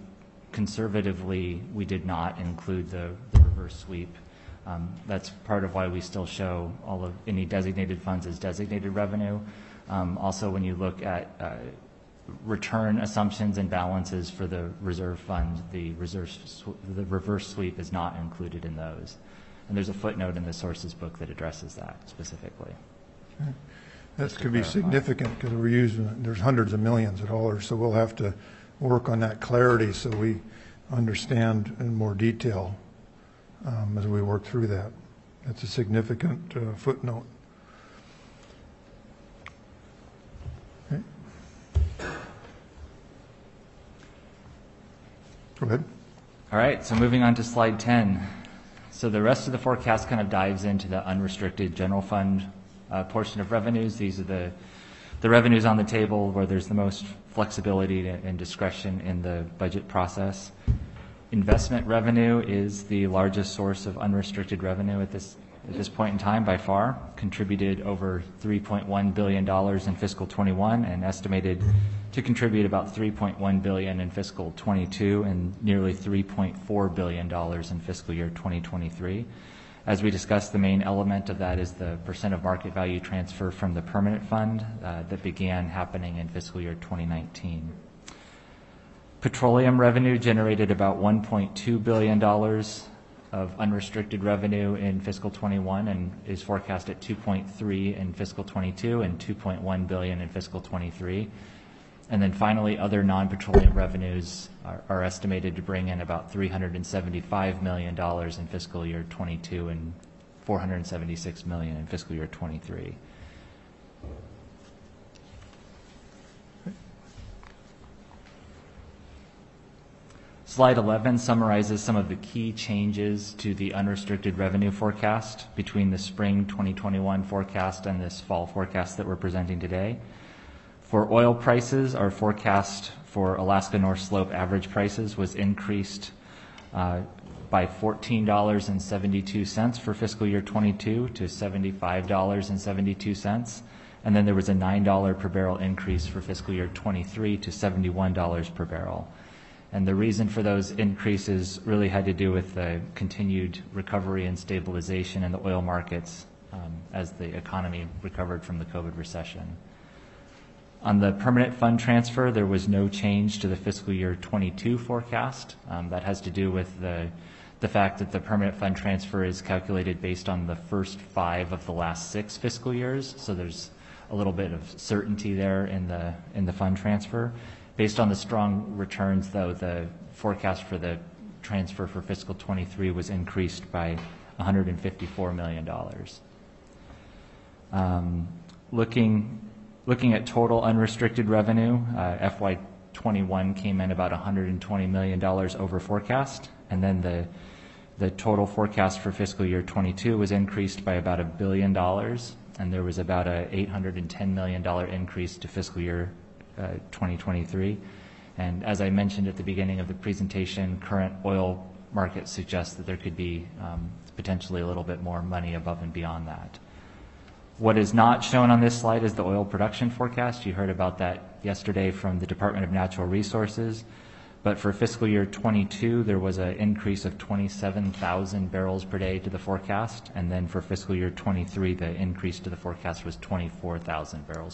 did not include the reverse sweep. That's part of why we still show all of any designated funds as designated revenue. Also, when you look at return assumptions and balances for the reserve fund, the reverse sweep is not included in those. And there's a footnote in the sources book that addresses that specifically. Okay. That could be significant because there's hundreds of millions of dollars, so we'll have to work on that clarity so we understand in more detail as we work through that. That's a significant footnote. Okay. Go ahead. All right, so moving on to slide 10. So the rest of the forecast kind of dives into the unrestricted general fund portion of revenues. These are the revenues on the table where there's the most flexibility and discretion in the budget process. Investment revenue is the largest source of unrestricted revenue at this point in time by far, contributed over $3.1 billion in fiscal 21 and estimated to contribute about $3.1 billion in fiscal 22 and nearly $3.4 billion in fiscal year 2023. As we discussed, the main element of that is the percent of market value transfer from the permanent fund that began happening in fiscal year 2019. Petroleum revenue generated about $1.2 billion of unrestricted revenue in fiscal 21 and is forecast at 2.3 in fiscal 22 and 2.1 billion in fiscal 23. And then finally, other non-petroleum revenues are estimated to bring in about $375 million in fiscal year 22 and $476 million in fiscal year 23. Slide 11 summarizes some of the key changes to the unrestricted revenue forecast between the spring 2021 forecast and this fall forecast that we're presenting today. For oil prices, our forecast for Alaska North Slope average prices was increased by $14.72 for fiscal year 22 to $75.72. And then there was a $9 per barrel increase for fiscal year 23 to $71 per barrel. And the reason for those increases really had to do with the continued recovery and stabilization in the oil markets as the economy recovered from the COVID recession. On the permanent fund transfer, there was no change to the fiscal year 22 forecast. That has to do with the fact that the permanent fund transfer is calculated based on the first 5 of the last 6 fiscal years. So there's a little bit of certainty there in the fund transfer. Based on the strong returns, though, the forecast for the transfer for fiscal 23 was increased by $154 million. Looking at total unrestricted revenue, FY21 came in about $120 million over forecast, and then the total forecast for fiscal year 22 was increased by about $1 billion, and there was about a $810 million increase to fiscal year 2023. And as I mentioned at the beginning of the presentation, current oil markets suggest that there could be potentially a little bit more money above and beyond that. What is not shown on this slide is the oil production forecast. You heard about that yesterday from the Department of Natural Resources. But for fiscal year 22, there was an increase of 27,000 barrels per day to the forecast. And then for fiscal year 23, the increase to the forecast was 24,000 barrels per day.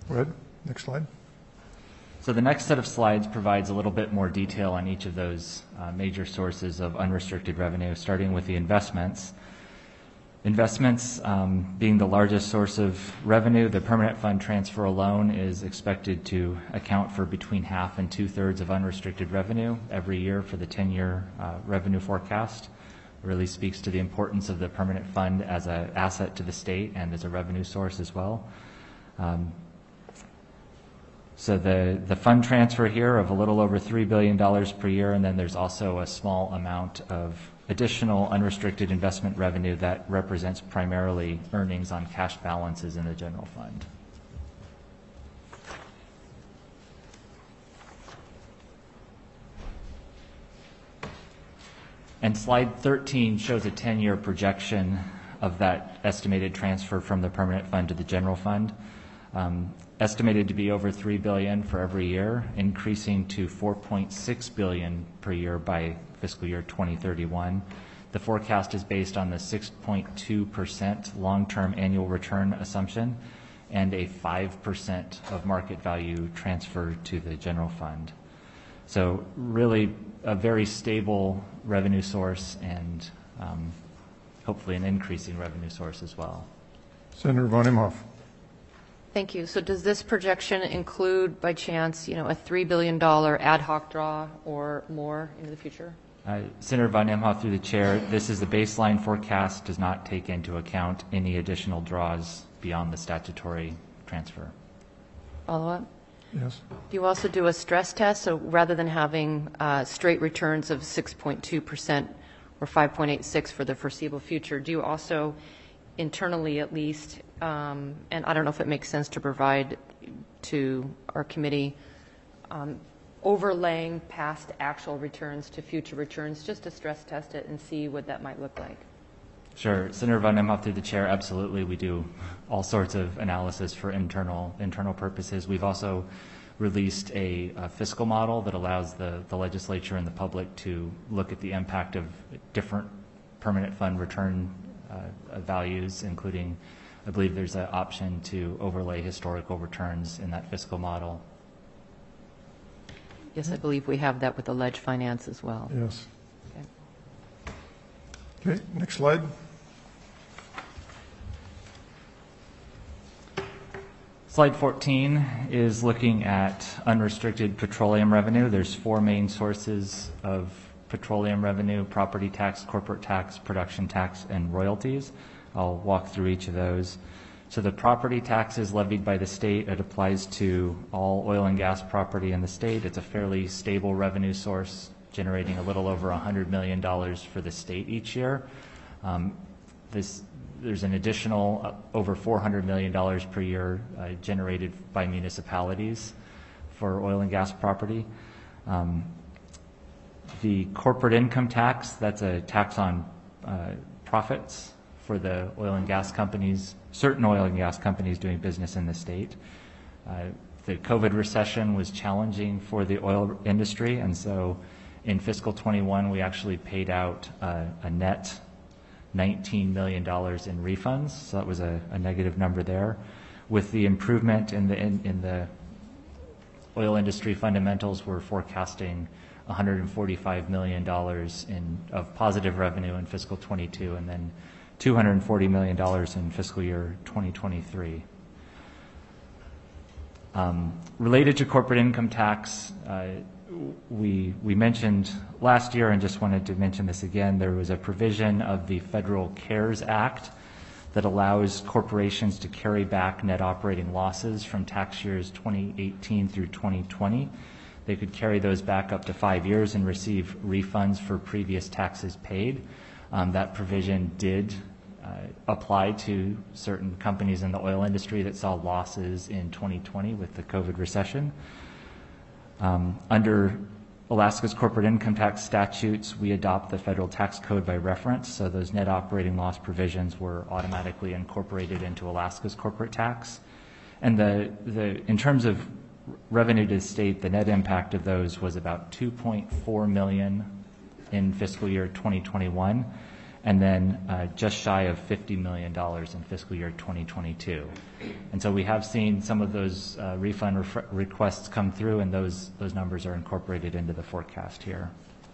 Go ahead. Next slide. So the next set of slides provides a little bit more detail on each of those major sources of unrestricted revenue, starting with the investments. Investments being the largest source of revenue, the permanent fund transfer alone is expected to account for between half and 2/3 of unrestricted revenue every year for the 10-year revenue forecast. It really speaks to the importance of the permanent fund as an asset to the state and as a revenue source as well. So the fund transfer here of a little over $3 billion per year, and then there's also a small amount of additional unrestricted investment revenue that represents primarily earnings on cash balances in the general fund. And slide 13 shows a 10-year projection of that estimated transfer from the permanent fund to the general fund. Estimated to be over $3 billion for every year, increasing to $4.6 billion per year by fiscal year 2031. The forecast is based on the 6.2% long-term annual return assumption and a 5% of market value transfer to the general fund. So really a very stable revenue source and hopefully an increasing revenue source as well. Senator Von Imhoff. Thank you. So does this projection include, by chance, a $3 billion ad hoc draw or more into the future? Senator Von Imhoff, through the chair, this is the baseline forecast, does not take into account any additional draws beyond the statutory transfer. Follow up? Yes. Do you also do a stress test? So rather than having straight returns of 6.2% or 5.86 for the foreseeable future, do you also internally at least, and I don't know if it makes sense to provide to our committee, overlaying past actual returns to future returns just to stress test it and see what that might look like? Sure. Senator Von Imhoff, through the chair, absolutely. We do all sorts of analysis for internal purposes. We've also released a fiscal model that allows the legislature and the public to look at the impact of different permanent fund return values, including, I believe there's an option to overlay historical returns in that fiscal model. Yes, I believe we have that with the ledge finance as well. Yes. Okay, next slide. Slide 14 is looking at unrestricted petroleum revenue. There's four main sources of petroleum revenue: property tax, corporate tax, production tax, and royalties. I'll walk through each of those. So the property tax is levied by the state. It applies to all oil and gas property in the state. It's a fairly stable revenue source, generating a little over $100 million for the state each year. There's an additional over $400 million per year generated by municipalities for oil and gas property. The corporate income tax, that's a tax on profits for the oil and gas companies, certain oil and gas companies doing business in the state. The COVID recession was challenging for the oil industry, and so in fiscal 21, we actually paid out a net $19 million in refunds, so that was a negative number there. With the improvement in the oil industry fundamentals, we're forecasting $145 million of positive revenue in fiscal 22, and then $240 million in fiscal year 2023. Related to corporate income tax, we mentioned last year, and just wanted to mention this again, there was a provision of the Federal CARES Act that allows corporations to carry back net operating losses from tax years 2018 through 2020. They could carry those back up to 5 years and receive refunds for previous taxes paid. That provision did apply to certain companies in the oil industry that saw losses in 2020 with the COVID recession. Under Alaska's corporate income tax statutes, we adopt the federal tax code by reference, so those net operating loss provisions were automatically incorporated into Alaska's corporate tax. And in terms of revenue to the state, the net impact of those was about $2.4 million in fiscal year 2021, and then just shy of $50 million in fiscal year 2022. And so we have seen some of those refund requests come through, and those numbers are incorporated into the forecast here.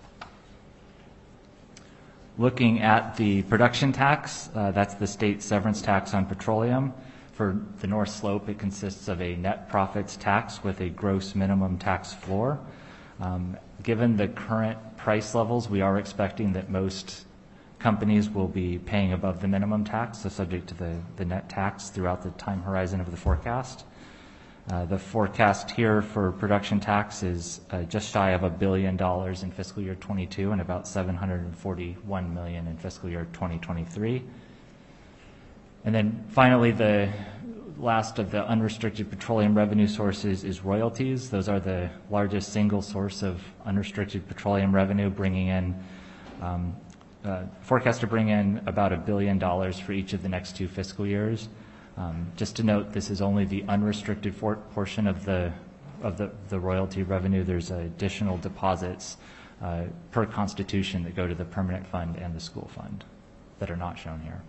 Looking at the production tax, that's the state severance tax on petroleum. For the North Slope, it consists of a net profits tax with a gross minimum tax floor. Given the current price levels, we are expecting that most companies will be paying above the minimum tax, so subject to the net tax throughout the time horizon of the forecast. The forecast here for production tax is just shy of $1 billion in fiscal year 22 and about $741 million in fiscal year 2023. And then finally, the last of the unrestricted petroleum revenue sources is royalties. Those are the largest single source of unrestricted petroleum revenue, bringing in forecast to bring in about $1 billion for each of the next 2 fiscal years. Just to note, this is only the unrestricted portion of the royalty revenue. There's additional deposits per constitution that go to the permanent fund and the school fund that are not shown here.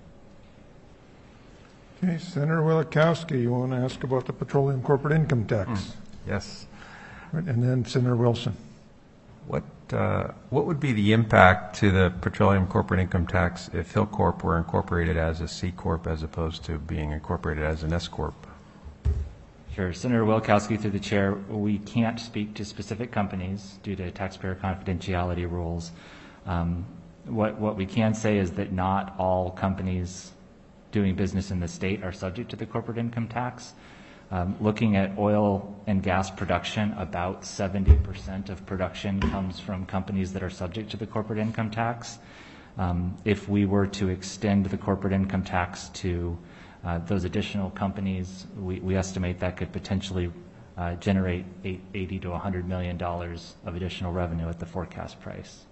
Okay, Senator Wielechowski, you want to ask about the petroleum corporate income tax? Yes. Right, and then Senator Wilson. What would be the impact to the petroleum corporate income tax if Hillcorp were incorporated as a C Corp as opposed to being incorporated as an S Corp? Sure. Senator Wielechowski, through the chair, we can't speak to specific companies due to taxpayer confidentiality rules. What we can say is that not all companies doing business in the state are subject to the corporate income tax. Looking at oil and gas production, about 70% of production comes from companies that are subject to the corporate income tax. If we were to extend the corporate income tax to those additional companies, we estimate that could potentially generate $80 to $100 million of additional revenue at the forecast price.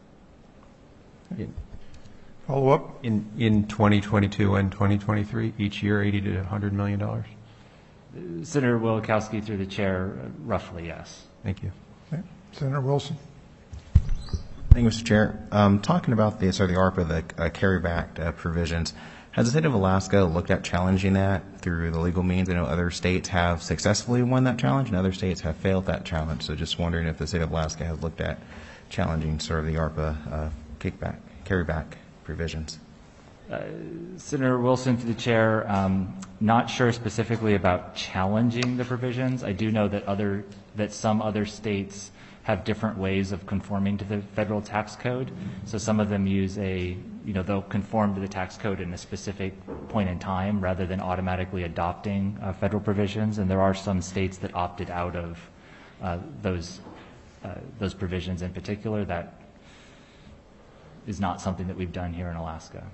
Follow up? In 2022 and 2023, each year $80 to $100 million? Senator Wielechowski, through the chair, roughly yes. Thank you. Okay. Senator Wilson. Thank you, Mr. Chair. Talking about the ARPA, the carryback provisions, has the state of Alaska looked at challenging that through the legal means? I know other states have successfully won that challenge and other states have failed that challenge. So just wondering if the state of Alaska has looked at challenging sort of the ARPA carryback provisions. Senator Wilson, through the chair, not sure specifically about challenging the provisions. I do know that some other states have different ways of conforming to the federal tax code. So some of them use they'll conform to the tax code in a specific point in time rather than automatically adopting federal provisions. And there are some states that opted out of those provisions in particular. That is not something that we've done here in Alaska.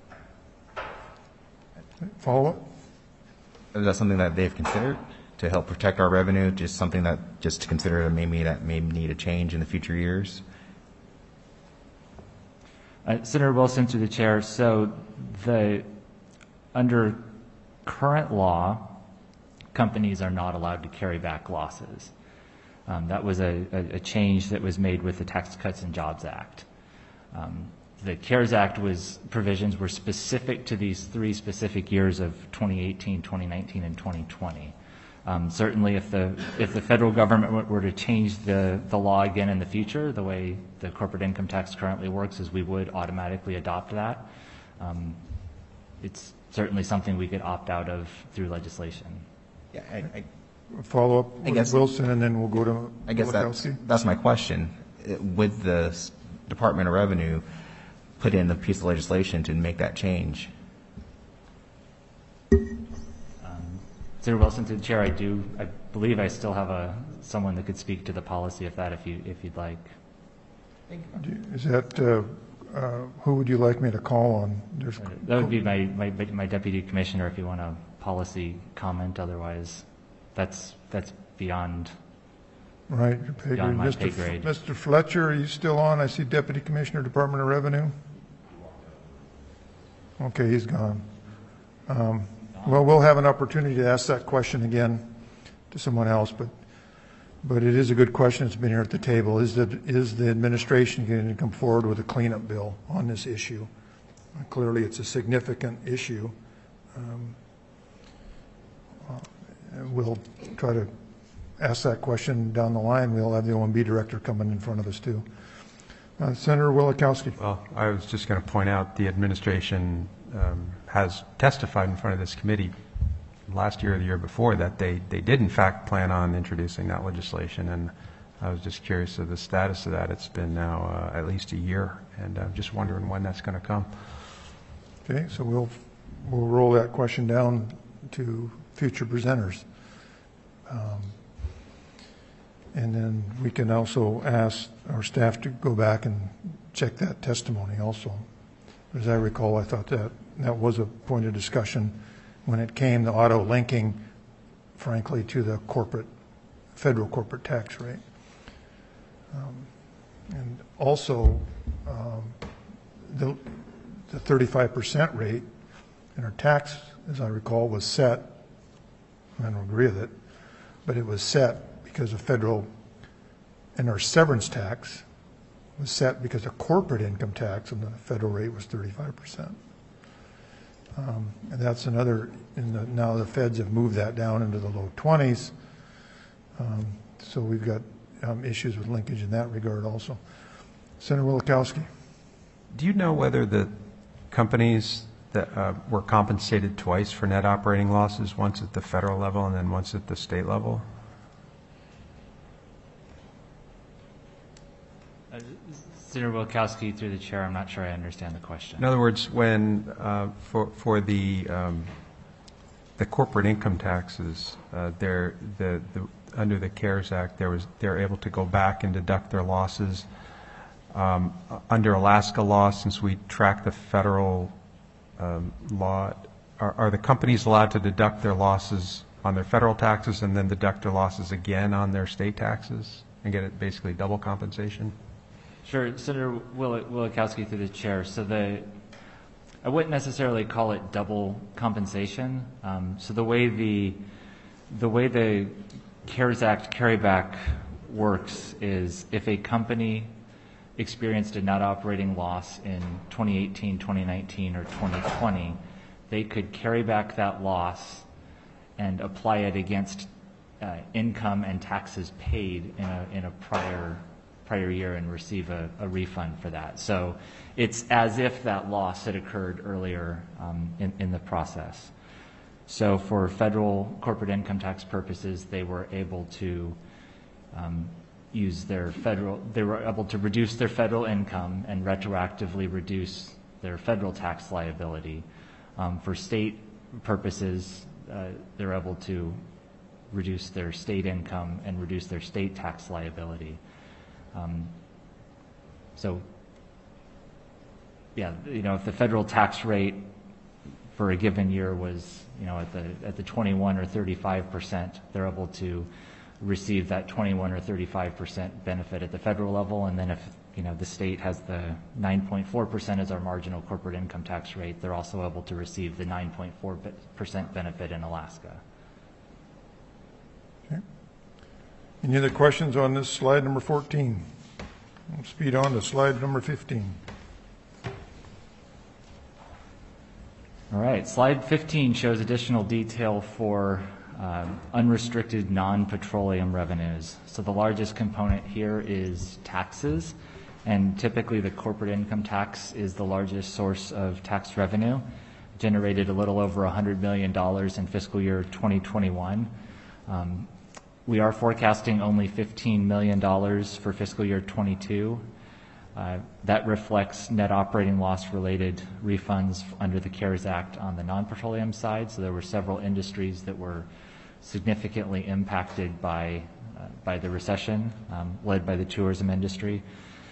Follow up? Is that something that they've considered to help protect our revenue? Just something that just to consider that may need a change in the future years? Senator Wilson, through the chair, so under current law, companies are not allowed to carry back losses. That was a change that was made with the Tax Cuts and Jobs Act. The CARES Act provisions were specific to these 3 specific years of 2018, 2019, and 2020. Certainly, if the federal government were to change the law again in the future, the way the corporate income tax currently works is we would automatically adopt that. It's certainly something we could opt out of through legislation. Yeah, Follow up with Wilson, and then we'll go to I guess that's my question. Would the Department of Revenue put in a piece of legislation to make that change? Senator Wilson, to the chair, I believe I still have someone that could speak to the policy of that if you'd like. Is that who would you like me to call on? That would be my deputy commissioner if you want a policy comment. Otherwise, that's beyond. Right, beyond my pay grade. Mr. Fletcher, are you still on? I see Deputy Commissioner, Department of Revenue. Okay, he's gone. Well, we'll have an opportunity to ask that question again to someone else, but it is a good question. It's been here at the table. Is the administration going to come forward with a cleanup bill on this issue? Clearly, it's a significant issue. And we'll try to ask that question down the line. We'll have the OMB director coming in front of us, too. Senator Wielechowski. Well, I was just going to point out the administration has testified in front of this committee last year or the year before that they did in fact plan on introducing that legislation, and I was just curious of the status of that. It's been now at least a year, and I'm just wondering when that's going to come. Okay, so we'll roll that question down to future presenters. And then we can also ask our staff to go back and check that testimony also. As I recall, I thought that was a point of discussion when it came to auto linking, frankly, to the federal corporate tax rate. And also, the 35% rate in our tax, as I recall, was set, I don't agree with it, but it was set because of federal, and our severance tax was set because of corporate income tax, and the federal rate was 35%. And that's another, now the feds have moved that down into the low 20s. So we've got issues with linkage in that regard also. Senator Wielechowski. Do you know whether the companies that were compensated twice for net operating losses, once at the federal level and then once at the state level? Senator Wielechowski, through the chair, I'm not sure I understand the question. In other words, when for the corporate income taxes, under the CARES Act, they're able to go back and deduct their losses. Under Alaska law, since we track the federal law, are the companies allowed to deduct their losses on their federal taxes and then deduct their losses again on their state taxes and get it basically double compensation? Sure, Senator Wielechowski, through the chair. So I wouldn't necessarily call it double compensation. So the way the CARES Act carryback works is if a company experienced a net operating loss in 2018, 2019, or 2020, they could carry back that loss and apply it against income and taxes paid in a prior year and receive a refund for that. So it's as if that loss had occurred earlier in the process. So for federal corporate income tax purposes, they were able to they were able to reduce their federal income and retroactively reduce their federal tax liability. For state purposes, they're able to reduce their state income and reduce their state tax liability. So, yeah, if the federal tax rate for a given year was, at the 21 or 35%, they're able to receive that 21 or 35% benefit at the federal level, and then if the state has the 9.4% as our marginal corporate income tax rate, they're also able to receive the 9.4% benefit in Alaska. Okay. Any other questions on this slide number 14? We'll speed on to slide number 15. All right, slide 15 shows additional detail for unrestricted non-petroleum revenues. So the largest component here is taxes, and typically the corporate income tax is the largest source of tax revenue, generated a little over $100 million in fiscal year 2021. We are forecasting only $15 million for fiscal year 22. That reflects net operating loss related refunds under the CARES Act on the non-petroleum side. So there were several industries that were significantly impacted by the recession, led by the tourism industry.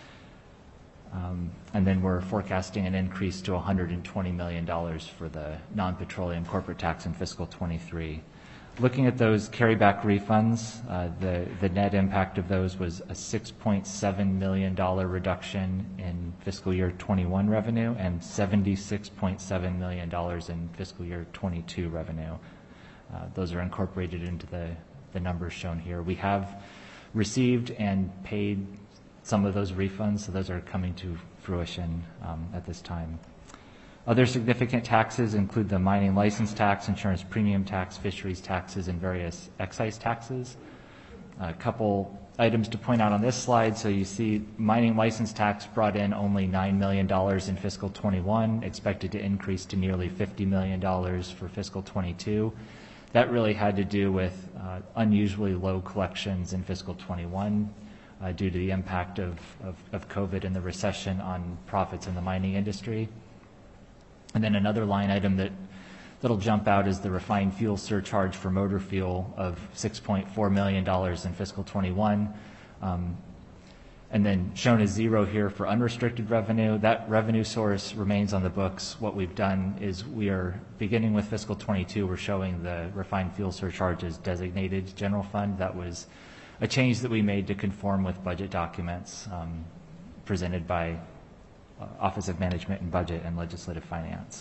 And then we're forecasting an increase to $120 million for the non-petroleum corporate tax in fiscal 23. Looking at those carryback refunds, the net impact of those was a $6.7 million reduction in fiscal year 21 revenue and $76.7 million in fiscal year 22 revenue. Those are incorporated into the numbers shown here. We have received and paid some of those refunds, so those are coming to fruition at this time. Other significant taxes include the mining license tax, insurance premium tax, fisheries taxes, and various excise taxes. A couple items to point out on this slide. So you see mining license tax brought in only $9 million in fiscal 21, expected to increase to nearly $50 million for fiscal 22. That really had to do with unusually low collections in fiscal 21 due to the impact of COVID and the recession on profits in the mining industry. And then another line item that'll jump out is the refined fuel surcharge for motor fuel of $6.4 million in fiscal 21. And then shown as zero here for unrestricted revenue. That revenue source remains on the books. What we've done is we are beginning with fiscal 22, we're showing the refined fuel surcharge as designated general fund. That was a change that we made to conform with budget documents presented by Office of Management and Budget and Legislative Finance.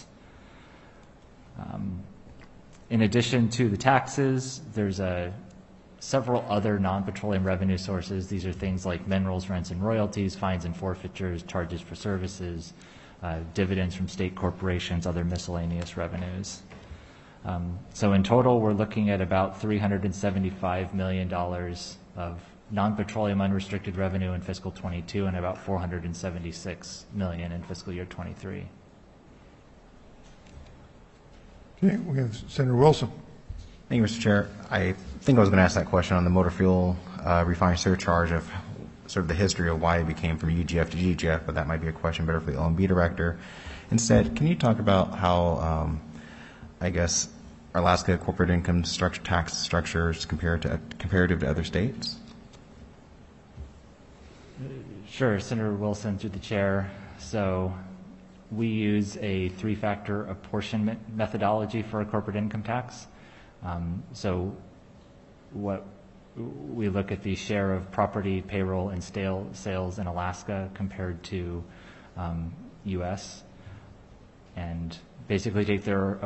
In addition to the taxes, there's several other non-petroleum revenue sources. These are things like minerals, rents and royalties, fines and forfeitures, charges for services, dividends from state corporations, other miscellaneous revenues. So in total, we're looking at about $375 million of non-petroleum unrestricted revenue in fiscal 22 and about $476 million in fiscal year 23. Okay, we have Senator Wilson. Thank you, Mr. Chair. I think I was going to ask that question on the motor fuel refined surcharge of sort of the history of why it became from UGF to GGF, but that might be a question better for the OMB director. Instead, can you talk about how, I guess, Alaska corporate income tax structures comparative to other states? Sure, Senator Wilson through the chair. So we use a three-factor apportionment methodology for a corporate income tax. So what we look at the share of property, payroll, and sales in Alaska compared to U.S. and basically take their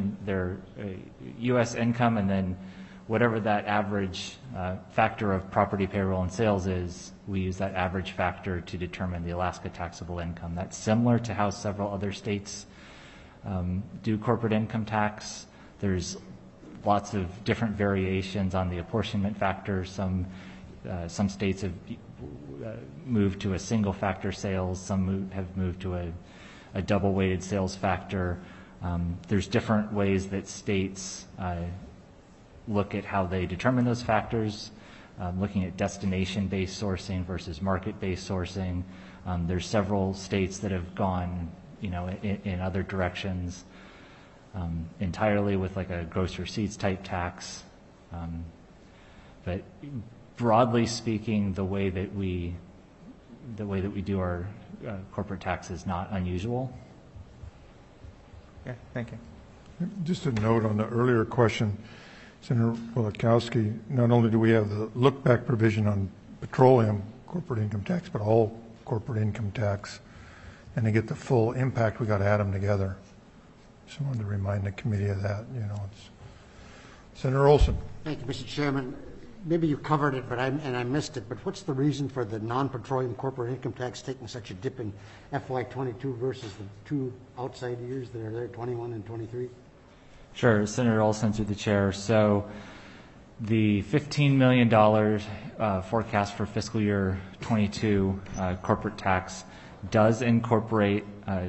U.S. income and then whatever that average factor of property, payroll, and sales is, we use that average factor to determine the Alaska taxable income. That's similar to how several other states do corporate income tax. There's lots of different variations on the apportionment factor. Some states have moved to a single factor sales. Some have moved to a double weighted sales factor. There's different ways that states look at how they determine those factors, looking at destination-based sourcing versus market-based sourcing. There's several states that have gone, in other directions entirely with like a gross receipts type tax. But broadly speaking, the way that we do our corporate tax is not unusual. Okay, thank you. Just a note on the earlier question, Senator Wielechowski, not only do we have the look-back provision on petroleum corporate income tax, but all corporate income tax, and to get the full impact, we got to add them together. Just wanted to remind the committee of that. Senator Olson. Thank you, Mr. Chairman. Maybe you covered it, but I missed it. But what's the reason for the non-petroleum corporate income tax taking such a dip in FY22 versus the two outside years that are there, 21 and 23? Sure, Senator Olson through the chair. So the $15 million forecast for fiscal year 22 corporate tax does incorporate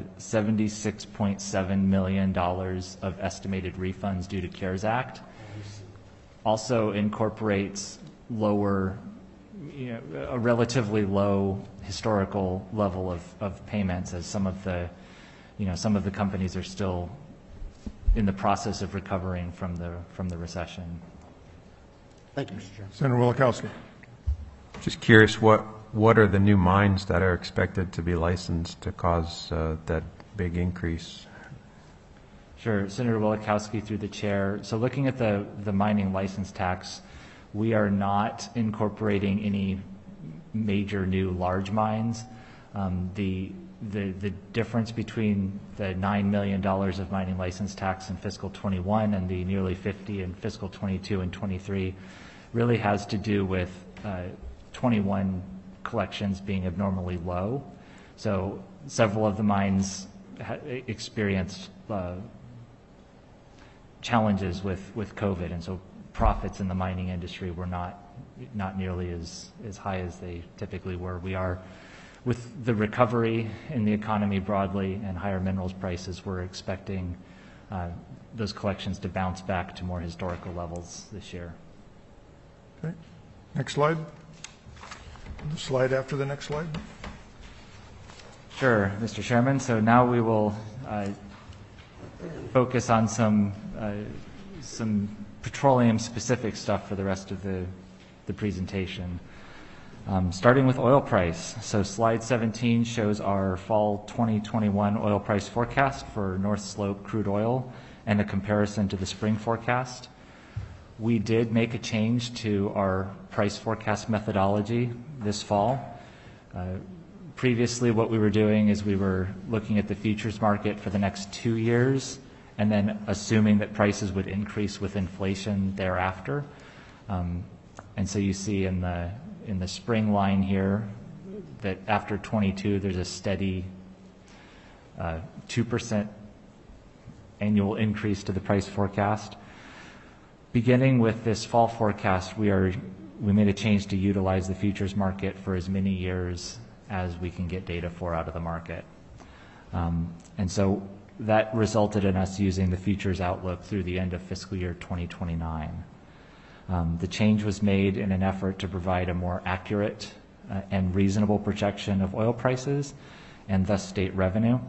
$76.7 million of estimated refunds due to CARES Act. Also incorporates lower, a relatively low historical level of payments, as some of the companies are still in the process of recovering from the recession. Thank you, Mr. Chairman. Senator Wielechowski. Just curious, what are the new mines that are expected to be licensed to cause that big increase? Sure, Senator Wielechowski through the chair. So looking at the mining license tax, we are not incorporating any major new large mines. The difference between the $9 million of mining license tax in fiscal 21 and the nearly 50 in fiscal 22 and 23 really has to do with 21 collections being abnormally low. So several of the mines experienced challenges with COVID, and so profits in the mining industry were not nearly as high as they typically were. We are, with the recovery in the economy broadly and higher minerals prices, we're expecting those collections to bounce back to more historical levels this year. Okay. Next slide. The slide after the next slide. Sure, Mr. Chairman. So now we will focus on some petroleum-specific stuff for the rest of the presentation. Starting with oil price. So slide 17 shows our fall 2021 oil price forecast for North Slope crude oil and a comparison to the spring forecast. We did make a change to our price forecast methodology this fall. Previously, what we were doing is we were looking at the futures market for the next 2 years and then assuming that prices would increase with inflation thereafter. And so you see in the spring line here that after 22, there's a steady 2% annual increase to the price forecast. Beginning with this fall forecast, we made a change to utilize the futures market for as many years as we can get data for out of the market. And so that resulted in us using the futures outlook through the end of fiscal year 2029. The change was made in an effort to provide a more accurate and reasonable projection of oil prices and thus state revenue.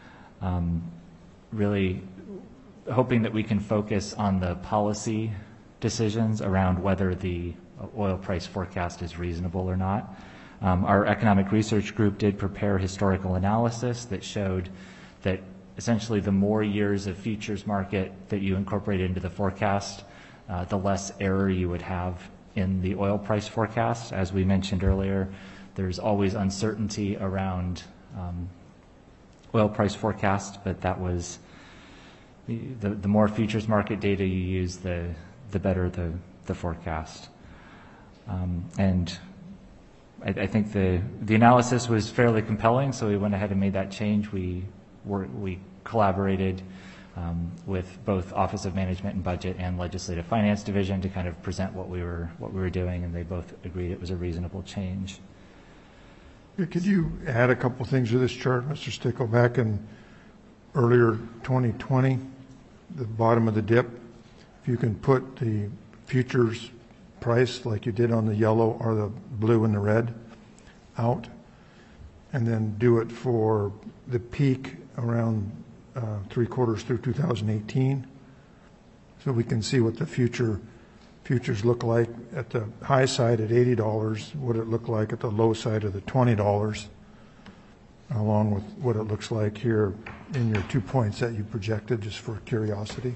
Really hoping that we can focus on the policy decisions around whether the oil price forecast is reasonable or not. Our economic research group did prepare historical analysis that showed that essentially the more years of futures market that you incorporate into the forecast, the less error you would have in the oil price forecast. As we mentioned earlier, there's always uncertainty around oil price forecast, but that was the more futures market data you use, the better the forecast. And I think the analysis was fairly compelling, so we went ahead and made that change. We collaborated with both Office of Management and Budget and Legislative Finance Division to kind of present what we were doing, and they both agreed it was a reasonable change. Could you add a couple things to this chart, Mr. Stickle? Back in earlier 2020, the bottom of the dip, if you can put the futures price like you did on the yellow or the blue and the red out, and then do it for the peak around 3/4 through 2018, so we can see what the futures look like at the high side at $80, what it looked like at the low side of the $20, along with what it looks like here in your 2 points that you projected, just for curiosity.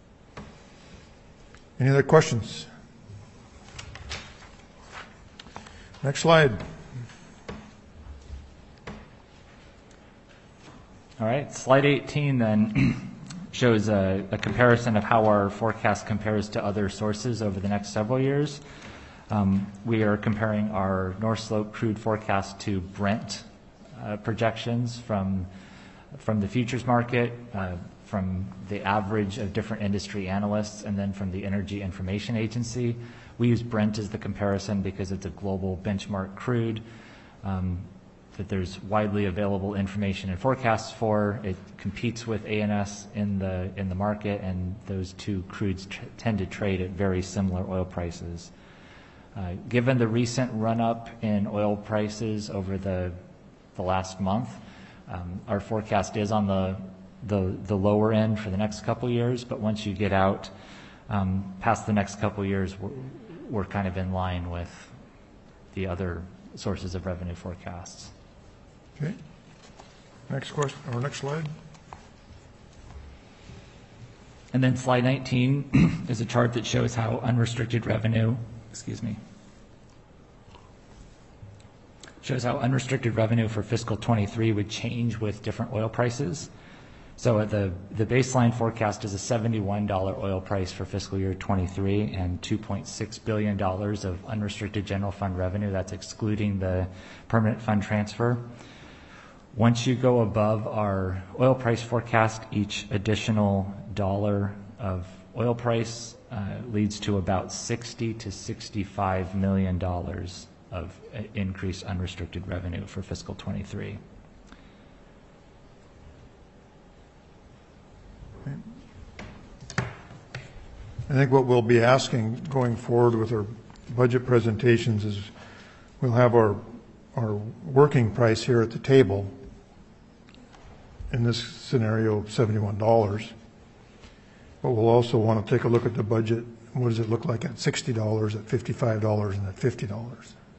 Any other questions? Next slide. All right, slide 18 then shows a comparison of how our forecast compares to other sources over the next several years. We are comparing our North Slope crude forecast to Brent projections from the futures market, from the average of different industry analysts, and then from the Energy Information Agency. We use Brent as the comparison because it's a global benchmark crude that there's widely available information and forecasts for. It competes with ANS in the market, and those two crudes tend to trade at very similar oil prices. Given the recent run-up in oil prices over the last month, our forecast is on the lower end for the next couple years, but once you get out past the next couple years, we're kind of in line with the other sources of revenue forecasts. Okay. Next question, or next slide. And then slide 19 is a chart that shows how unrestricted revenue, shows how unrestricted revenue for fiscal 23 would change with different oil prices. So the baseline forecast is a $71 oil price for fiscal year 23 and $2.6 billion of unrestricted general fund revenue. That's excluding the permanent fund transfer. Once you go above our oil price forecast, each additional dollar of oil price leads to about $60 to $65 million of increased unrestricted revenue for fiscal 23. I think what we'll be asking going forward with our budget presentations is we'll have our working price here at the table, in this scenario, $71. But we'll also want to take a look at the budget. What does it look like at $60, at $55, and at $50?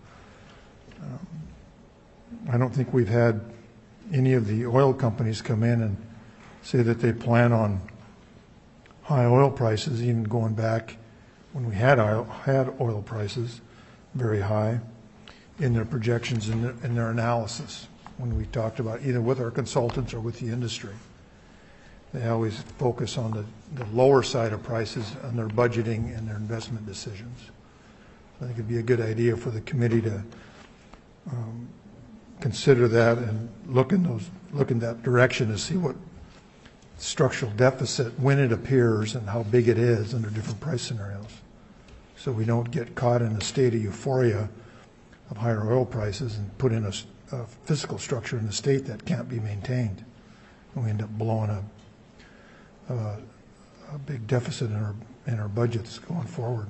I don't think we've had any of the oil companies come in and say that they plan on high oil prices, even going back when we had oil prices very high, in their projections and in their analysis when we talked about either with our consultants or with the industry. They always focus on the lower side of prices on their budgeting and their investment decisions. I think it'd be a good idea for the committee to consider that and look in that direction to see what structural deficit, when it appears and how big it is under different price scenarios. So we don't get caught in a state of euphoria of higher oil prices and put in a fiscal structure in the state that can't be maintained. And we end up blowing a big deficit in our budgets going forward.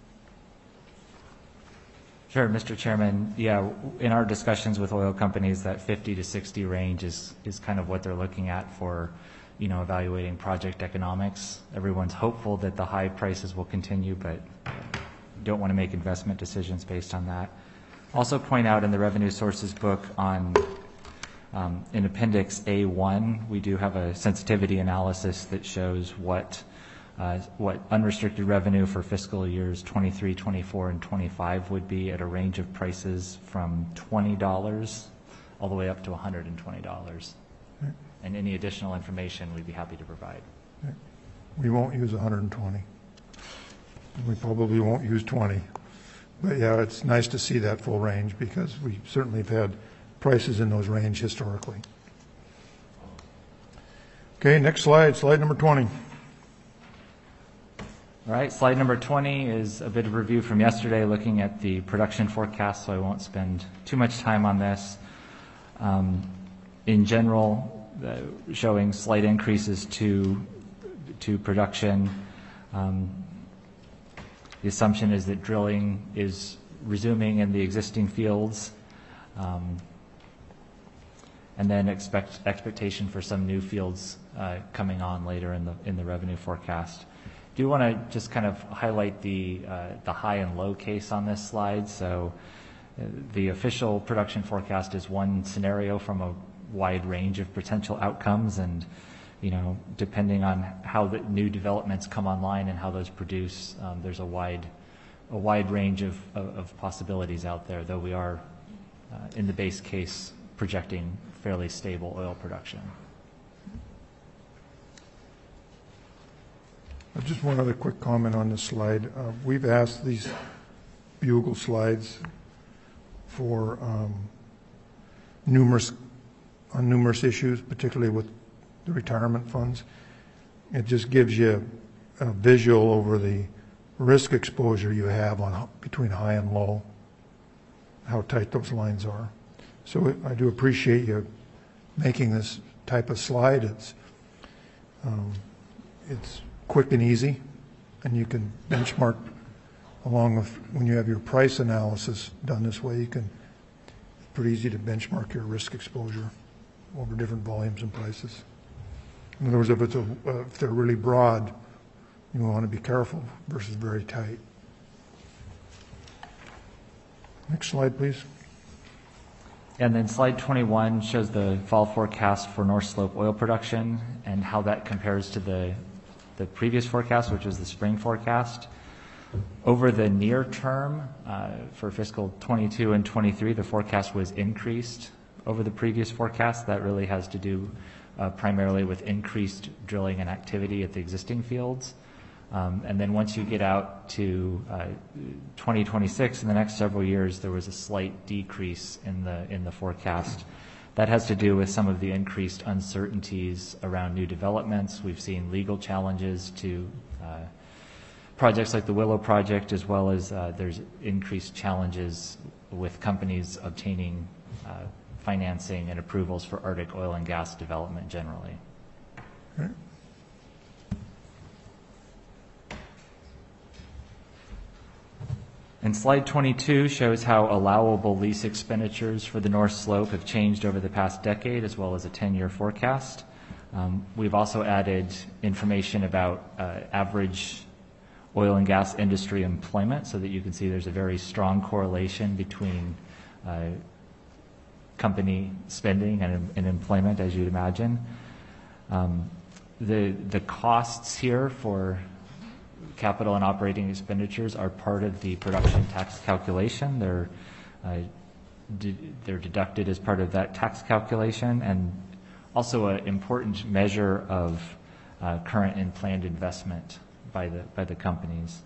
Sure, Mr. Chairman. Yeah, in our discussions with oil companies, that 50 to 60 range is kind of what they're looking at for, evaluating project economics. Everyone's hopeful that the high prices will continue, but don't want to make investment decisions based on that. Also point out in the revenue sources book in Appendix A1, we do have a sensitivity analysis that shows what unrestricted revenue for fiscal years 23, 24, and 25 would be at a range of prices from $20 all the way up to $120. And any additional information we'd be happy to provide. We won't use 120. We probably won't use 20. But yeah, it's nice to see that full range because we certainly have had prices in those range historically. Okay, next slide number 20. All right, slide number 20 is a bit of review from yesterday looking at the production forecast, so I won't spend too much time on this. In general, showing slight increases to production. The assumption is that drilling is resuming in the existing fields, and then expectation for some new fields coming on later in the revenue forecast. Do you want to just kind of highlight the high and low case on this slide? So the official production forecast is one scenario from a wide range of potential outcomes, and depending on how the new developments come online and how those produce, there's a wide range of possibilities out there, though we are in the base case projecting fairly stable oil production. Just one other quick comment on this slide. We've asked these bugle slides for numerous issues, particularly with the retirement funds. It just gives you a visual over the risk exposure you have between high and low, how tight those lines are. So I do appreciate you making this type of slide. It's quick and easy, and you can benchmark along with when you have your price analysis done this way. It's pretty easy to benchmark your risk exposure over different volumes and prices. In other words, if they're really broad, you want to be careful versus very tight. Next slide, please. And then slide 21 shows the fall forecast for North Slope oil production and how that compares to the previous forecast, which was the spring forecast. Over the near term, for fiscal 22 and 23, the forecast was increased over the previous forecast. That really has to do primarily with increased drilling and activity at the existing fields. And then once you get out to 2026, in the next several years, there was a slight decrease in the forecast. That has to do with some of the increased uncertainties around new developments. We've seen legal challenges to projects like the Willow Project, as well as there's increased challenges with companies obtaining financing and approvals for Arctic oil and gas development generally. Okay. And slide 22 shows how allowable lease expenditures for the North Slope have changed over the past decade, as well as a 10-year forecast. We've also added information about average oil and gas industry employment, so that you can see there's a very strong correlation between company spending and employment, as you'd imagine. The costs here for capital and operating expenditures are part of the production tax calculation. They're deducted as part of that tax calculation, and also an important measure of current and planned investment by the companies.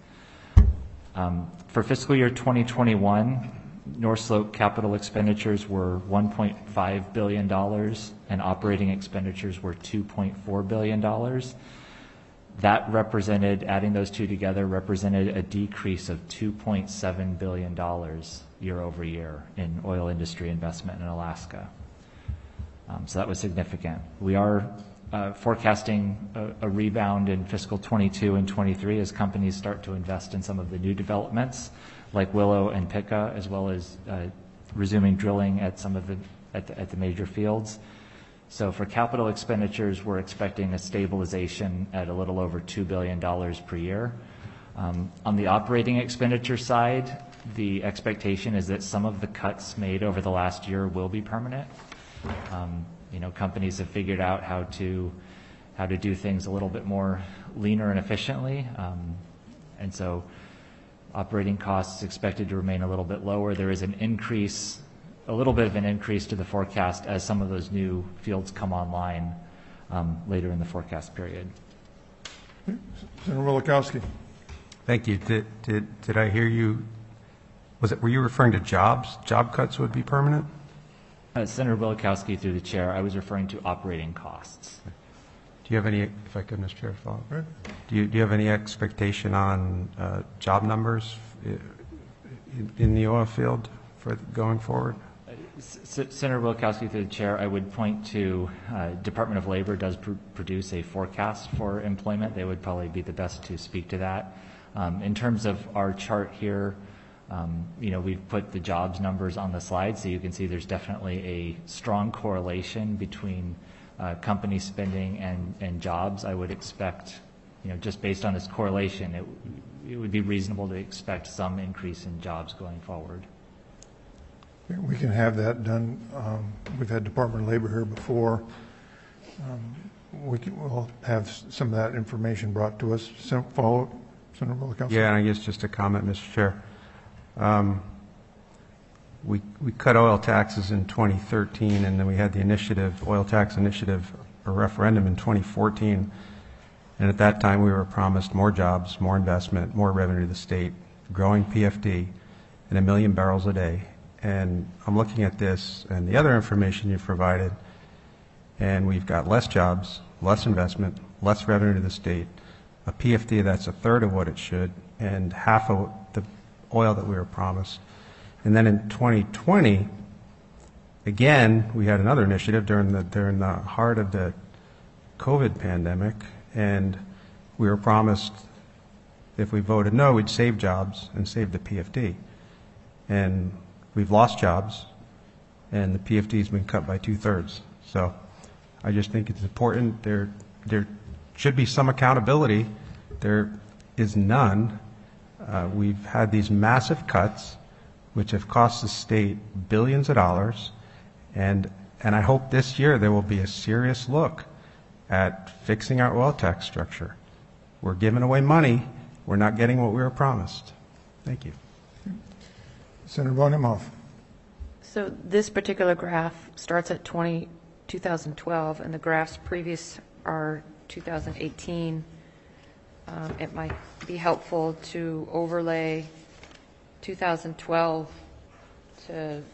For fiscal year 2021, North Slope capital expenditures were $1.5 billion and operating expenditures were $2.4 billion. That represented, adding those two together, represented a decrease of $2.7 billion year over year in oil industry investment in Alaska. So that was significant. We are forecasting a rebound in fiscal 22 and 23 as companies start to invest in some of the new developments like Willow and Pikka, as well as resuming drilling at some of the major fields. So for capital expenditures, we're expecting a stabilization at a little over $2 billion per year. On the operating expenditure side, the expectation is that some of the cuts made over the last year will be permanent. Companies have figured out how to do things a little bit more leaner and efficiently, and so operating costs expected to remain a little bit lower. There is a little bit of an increase to the forecast as some of those new fields come online later in the forecast period. Senator Wielechowski. Thank you. Did I hear you? Were you referring to jobs? Job cuts would be permanent? Senator Wielechowski, through the chair, I was referring to operating costs. Do you have any, if I could, Mr. Chair, follow? Right. Do you have any expectation on job numbers in the oil field for going forward? Senator Wielechowski, through the chair, I would point to Department of Labor does produce a forecast for employment. They would probably be the best to speak to that. In terms of our chart here, we've put the jobs numbers on the slide, so you can see there's definitely a strong correlation between company spending and jobs. I would expect, just based on this correlation, it would be reasonable to expect some increase in jobs going forward. We can have that done. We've had Department of Labor here before. We'll have some of that information brought to us. Follow, Senator Wielechowski? Yeah, and I guess just a comment, Mr. Chair. We cut oil taxes in 2013, and then we had the oil tax initiative, a referendum in 2014. And at that time, we were promised more jobs, more investment, more revenue to the state, growing PFD, and 1 million barrels a day. And I'm looking at this and the other information you've provided, and we've got less jobs, less investment, less revenue to the state, a PFD that's a third of what it should, and half of the oil that we were promised. And then in 2020, again, we had another initiative during the heart of the COVID pandemic, and we were promised if we voted no, we'd save jobs and save the PFD. And we've lost jobs, and the PFD has been cut by 2/3. So I just think it's important. There should be some accountability. There is none. We've had these massive cuts, which have cost the state billions of dollars, and I hope this year there will be a serious look at fixing our oil tax structure. We're giving away money. We're not getting what we were promised. Thank you. Senator Von Imhoff. So this particular graph starts at 2012, and the graphs previous are 2018. It might be helpful to overlay 2012 to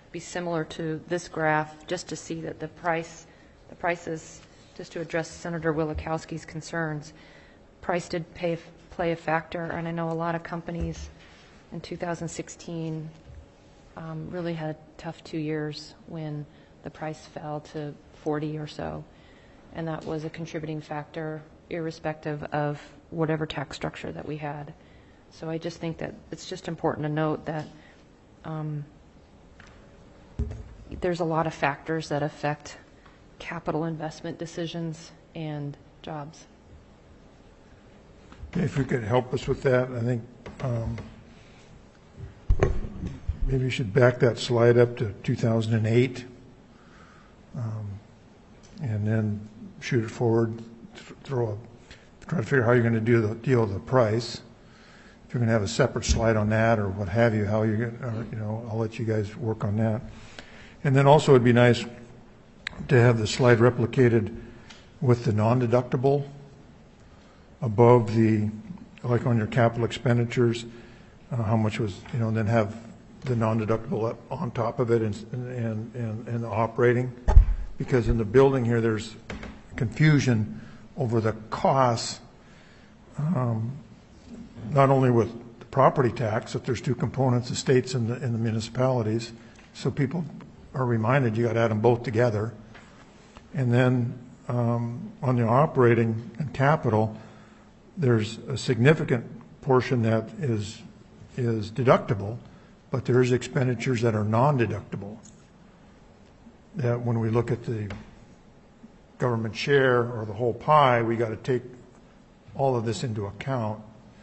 be similar to this graph, just to see that the prices, just to address Senator Wielechowski's concerns, price did play a factor, and I know a lot of companies in 2016 really had a tough 2 years when the price fell to 40 or so, and that was a contributing factor irrespective of whatever tax structure that we had. So I just think that it's just important to note that there's a lot of factors that affect capital investment decisions and jobs. Okay, if you could help us with that, I think maybe you should back that slide up to 2008, and then shoot it forward, try to figure out how you're going to deal with the price. If you're going to have a separate slide on that or what have you, how you're going to, I'll let you guys work on that. And then also it'd be nice to have the slide replicated with the non-deductible above the, like on your capital expenditures, how much was, and then have the non-deductible up on top of it and the operating. Because in the building here, there's confusion over the costs, not only with the property tax, that there's two components, the states and the municipalities. So people are reminded you got to add them both together. And then on the operating and capital, there's a significant portion that is deductible, but there's expenditures that are non-deductible. That when we look at the government share or the whole pie, we got to take all of this into account.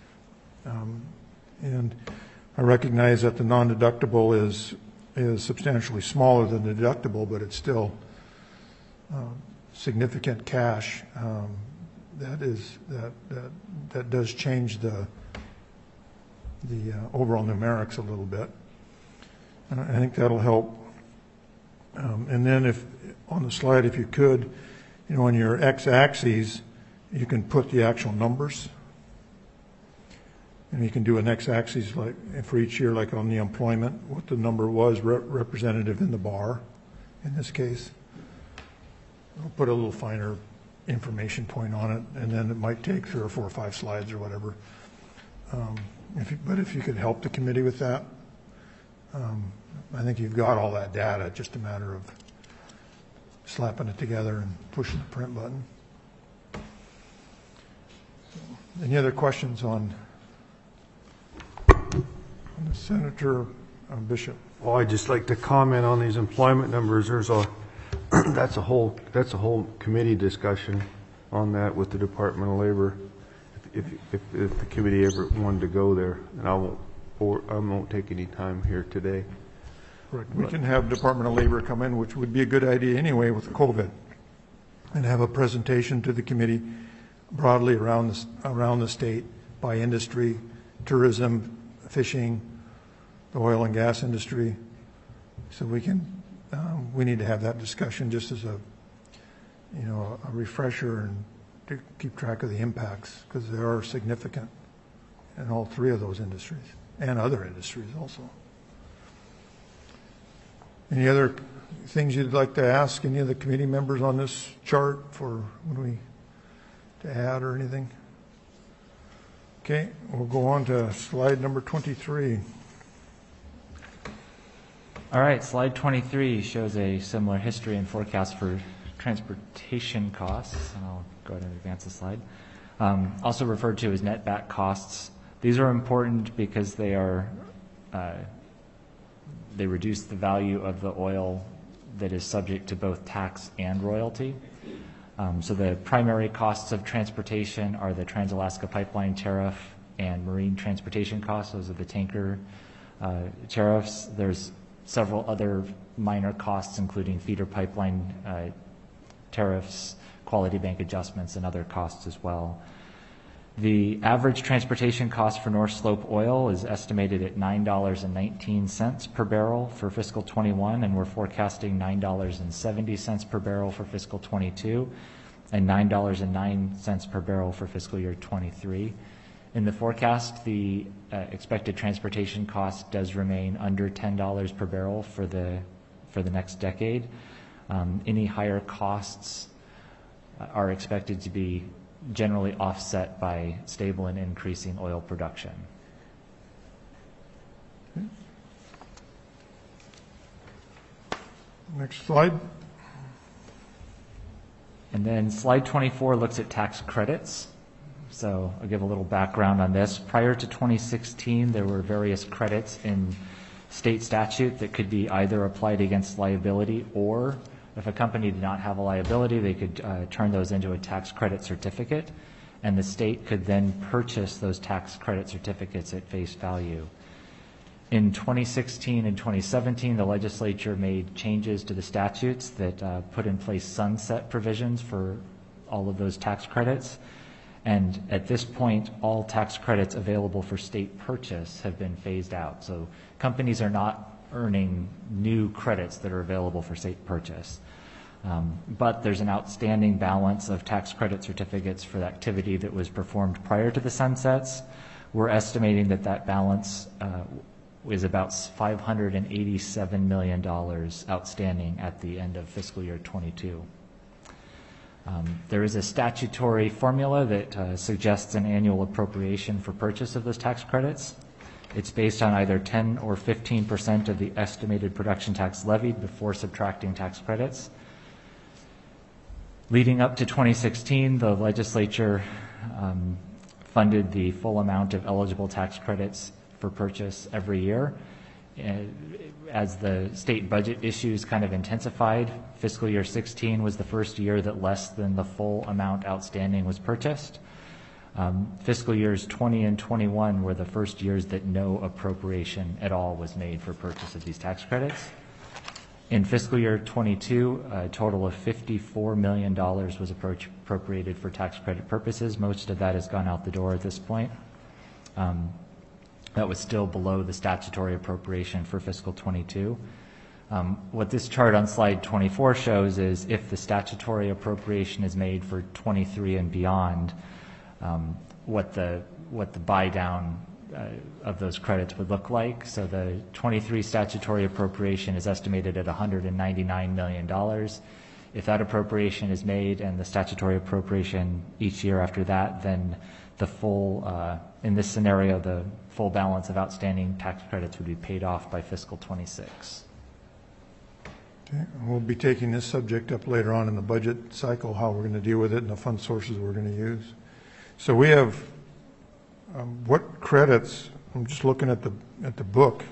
And I recognize that the non-deductible is substantially smaller than the deductible, but it's still significant cash. That does change the overall numerics a little bit. I think that'll help. And then if on the slide, if you could, on your x-axis, you can put the actual numbers. And you can do an x-axis like for each year, like on the employment, what the number was representative in the bar, in this case. I'll put a little finer information point on it, and then it might take 3 or 4 or 5 slides or whatever. But if you could help the committee with that, I think you've got all that data, just a matter of slapping it together and pushing the print button. Any other questions on Senator Bishop? Well, I'd just like to comment on these employment numbers. There's that's a whole committee discussion on that with the Department of Labor. If the committee ever wanted to go there, and I won't take any time here today. Correct. We can have Department of Labor come in, which would be a good idea anyway with COVID, and have a presentation to the committee broadly around the state by industry, tourism, fishing, the oil and gas industry. So we need to have that discussion just as a refresher and to keep track of the impacts, because they are significant in all 3 of those industries and other industries also. Any other things you'd like to ask any of the committee members on this chart for to add or anything? Okay, we'll go on to slide number 23. All right, slide 23 shows a similar history and forecast for transportation costs, and I'll go ahead and advance the slide. Also referred to as net back costs. These are important because they reduce the value of the oil that is subject to both tax and royalty. So the primary costs of transportation are the Trans-Alaska Pipeline tariff and marine transportation costs. Those are the tanker tariffs. There's several other minor costs, including feeder pipeline tariffs, quality bank adjustments, and other costs as well. The average transportation cost for North Slope oil is estimated at $9.19 per barrel for fiscal 21, and we're forecasting $9.70 per barrel for fiscal 22, and $9.09 per barrel for fiscal year 23. In the forecast, the expected transportation cost does remain under $10 per barrel for the for the next decade. Any higher costs are expected to be generally offset by stable and increasing oil production. Next slide. And then slide 24 looks at tax credits. So I'll give a little background on this. Prior to 2016, there were various credits in state statute that could be either applied against liability, or if a company did not have a liability, they could turn those into a tax credit certificate, and the state could then purchase those tax credit certificates at face value. In 2016 and 2017, the legislature made changes to the statutes that put in place sunset provisions for all of those tax credits. And at this point, all tax credits available for state purchase have been phased out. So companies are not earning new credits that are available for state purchase. But there's an outstanding balance of tax credit certificates for the activity that was performed prior to the sunsets. We're estimating that that balance is about $587 million outstanding at the end of fiscal year 22. There is a statutory formula that suggests an annual appropriation for purchase of those tax credits. It's based on either 10 or 15% of the estimated production tax levied before subtracting tax credits. Leading up to 2016, the legislature funded the full amount of eligible tax credits for purchase every year. As the state budget issues kind of intensified, fiscal year 16 was the first year that less than the full amount outstanding was purchased. Fiscal years 20 and 21 were the first years that no appropriation at all was made for purchase of these tax credits. In fiscal year 22, a total of $54 million was appropriated for tax credit purposes. Most of that has gone out the door at this point. That was still below the statutory appropriation for fiscal 22. What this chart on slide 24 shows is if the statutory appropriation is made for 23 and beyond, what the buy down of those credits would look like. So the 23 statutory appropriation is estimated at $199 million. If that appropriation is made and the statutory appropriation each year after that, then the full, in this scenario, the full balance of outstanding tax credits would be paid off by fiscal 26. Okay. We'll be taking this subject up later on in the budget cycle, how we're going to deal with it and the fund sources we're going to use. So we have what credits, I'm just looking at the book,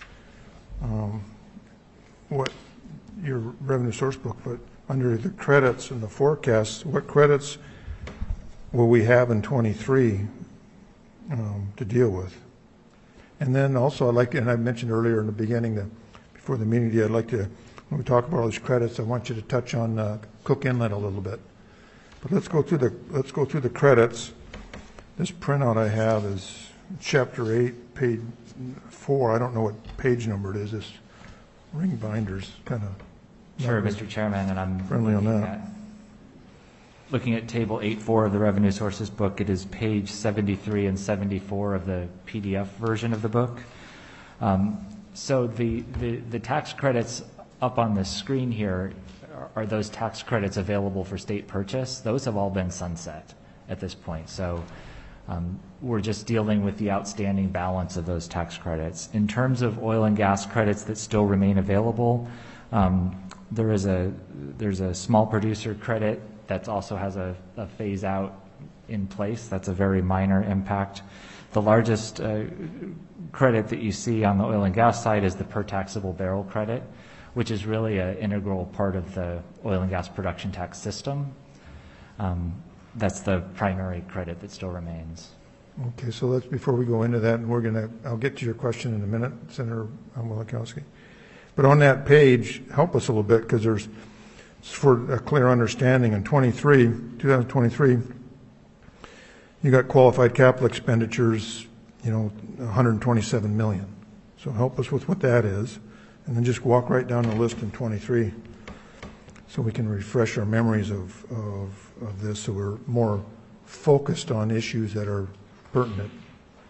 what your revenue source book, but under the credits and the forecasts, what credits will we have in 23 to deal with? And then also I'd like to, and I mentioned earlier in the beginning that before the meeting today, I'd like to, when we talk about all these credits, I want you to touch on Cook Inlet a little bit. But let's go through the credits. This printout I have is chapter 8, page 4. I don't know what page number it is. This ring binder's kind of sure, Mr. Chairman, and I'm friendly on that. Looking at table 8.4 of the revenue sources book, it is page 73 and 74 of the PDF version of the book. So the tax credits up on the screen here are those tax credits available for state purchase. Those have all been sunset at this point. So we're just dealing with the outstanding balance of those tax credits. In terms of oil and gas credits that still remain available, there's a small producer credit that also has a phase out in place. That's a very minor impact. The largest credit that you see on the oil and gas side is the per taxable barrel credit, which is really an integral part of the oil and gas production tax system. That's the primary credit that still remains. Okay, so let's, before we go into that, and I'll get to your question in a minute, Senator Wielechowski. But on that page, help us a little bit, because there's, for a clear understanding, in 2023, you got qualified capital expenditures, $127 million. So help us with what that is, and then just walk right down the list in 23, so we can refresh our memories of this, so we're more focused on issues that are pertinent.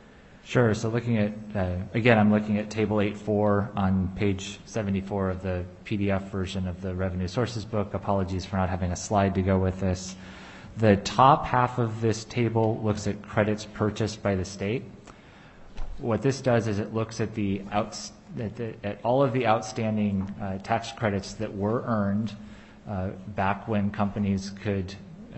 Sure. So looking at, again, I'm looking at Table 8.4 on page 74 of the PDF version of the Revenue Sources book. Apologies for not having a slide to go with this. The top half of this table looks at credits purchased by the state. What this does is it looks at at all of the outstanding tax credits that were earned back when companies could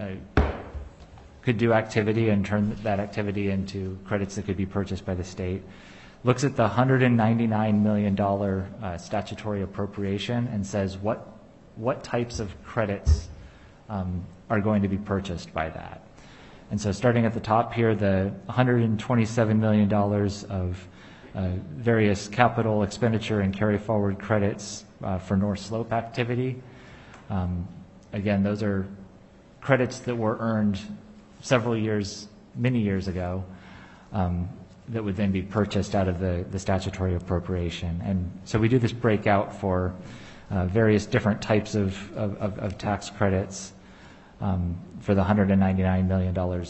do activity and turn that activity into credits that could be purchased by the state. Looks at the $199 million statutory appropriation and says what types of credits are going to be purchased by that. And so starting at the top here, the $127 million of various capital expenditure and carry forward credits for North Slope activity. Again, those are credits that were earned many years ago, that would then be purchased out of the statutory appropriation. And so we do this breakout for various different types of tax credits for the $199 million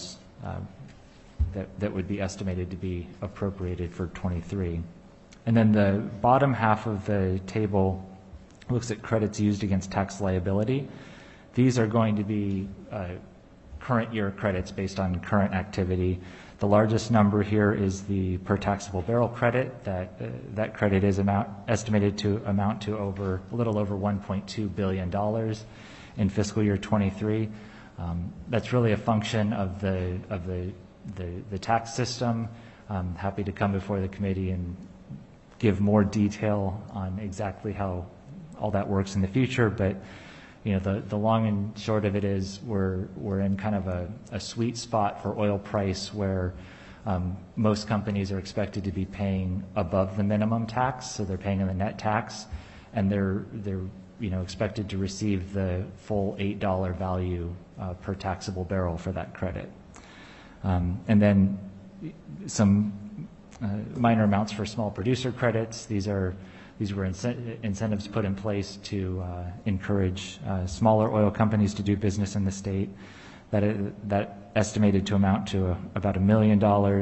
that would be estimated to be appropriated for 23. And then the bottom half of the table looks at credits used against tax liability. These are going to be current year credits based on current activity. The largest number here is the per taxable barrel credit. That credit is estimated to amount to a little over $1.2 billion in fiscal year 23. That's really a function of the tax system. I'm happy to come before the committee and give more detail on exactly how all that works in the future, but the long and short of it is we're in kind of a sweet spot for oil price where most companies are expected to be paying above the minimum tax, so they're paying in the net tax, and they're expected to receive the full $8 value per taxable barrel for that credit. And then some minor amounts for small producer credits. These were incentives put in place to encourage smaller oil companies to do business in the state. That estimated to amount to about $1 million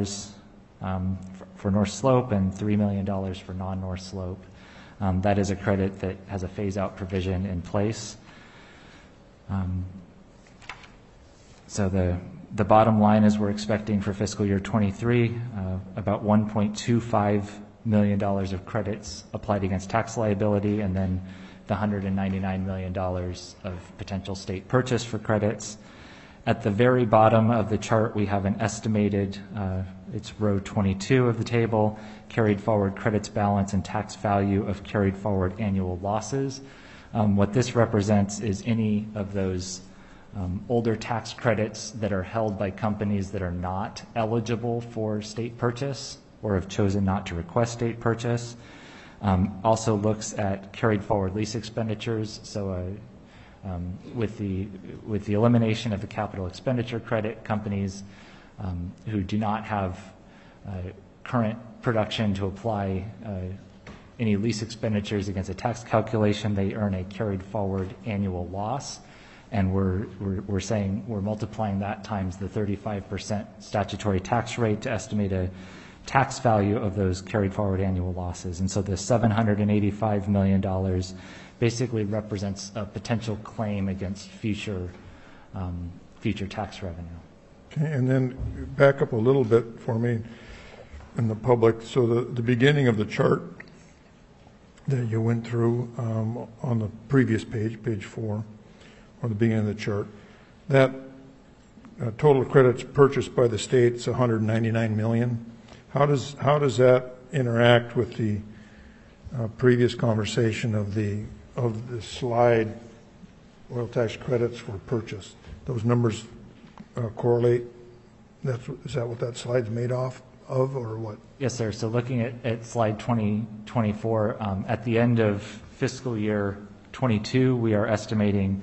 for North Slope and $3 million for non-North Slope. That is a credit that has a phase-out provision in place. So the bottom line is we're expecting for fiscal year 23 about $1.25 million of credits applied against tax liability, and then the $199 million of potential state purchase for credits. At the very bottom of the chart, we have an estimated, it's row 22 of the table, carried forward credits balance and tax value of carried forward annual losses. What this represents is any of those older tax credits that are held by companies that are not eligible for state purchase or have chosen not to request state purchase. Also looks at carried forward lease expenditures. So with the elimination of the capital expenditure credit, companies who do not have current production to apply any lease expenditures against a tax calculation, they earn a carried forward annual loss. And we're saying we're multiplying that times the 35% statutory tax rate to estimate a tax value of those carried forward annual losses. And so the $785 million basically represents a potential claim against future tax revenue. Okay, and then back up a little bit for me in the public. So the beginning of the chart that you went through on the previous page, page 4, or the beginning of the chart, that total credits purchased by the state is $199 million. How does that interact with the previous conversation of the slide, oil tax credits for purchase? Those numbers correlate? Is that what that slide's made of, or what? Yes, sir. So looking at slide 2024, at the end of fiscal year 22, we are estimating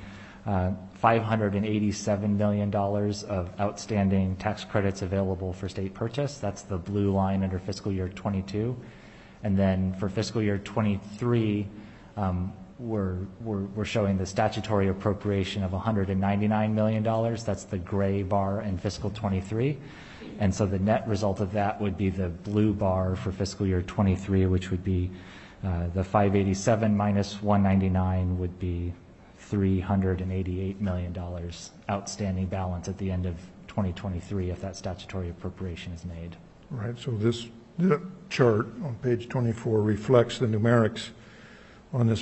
$587 million of outstanding tax credits available for state purchase. That's the blue line under fiscal year 22. And then for fiscal year 23, we're showing the statutory appropriation of $199 million. That's the gray bar in fiscal '23. And so the net result of that would be the blue bar for fiscal year '23, which would be the 587 minus 199 would be $388 million outstanding balance at the end of 2023 if that statutory appropriation is made. Right, so this chart on page 24 reflects the numerics on this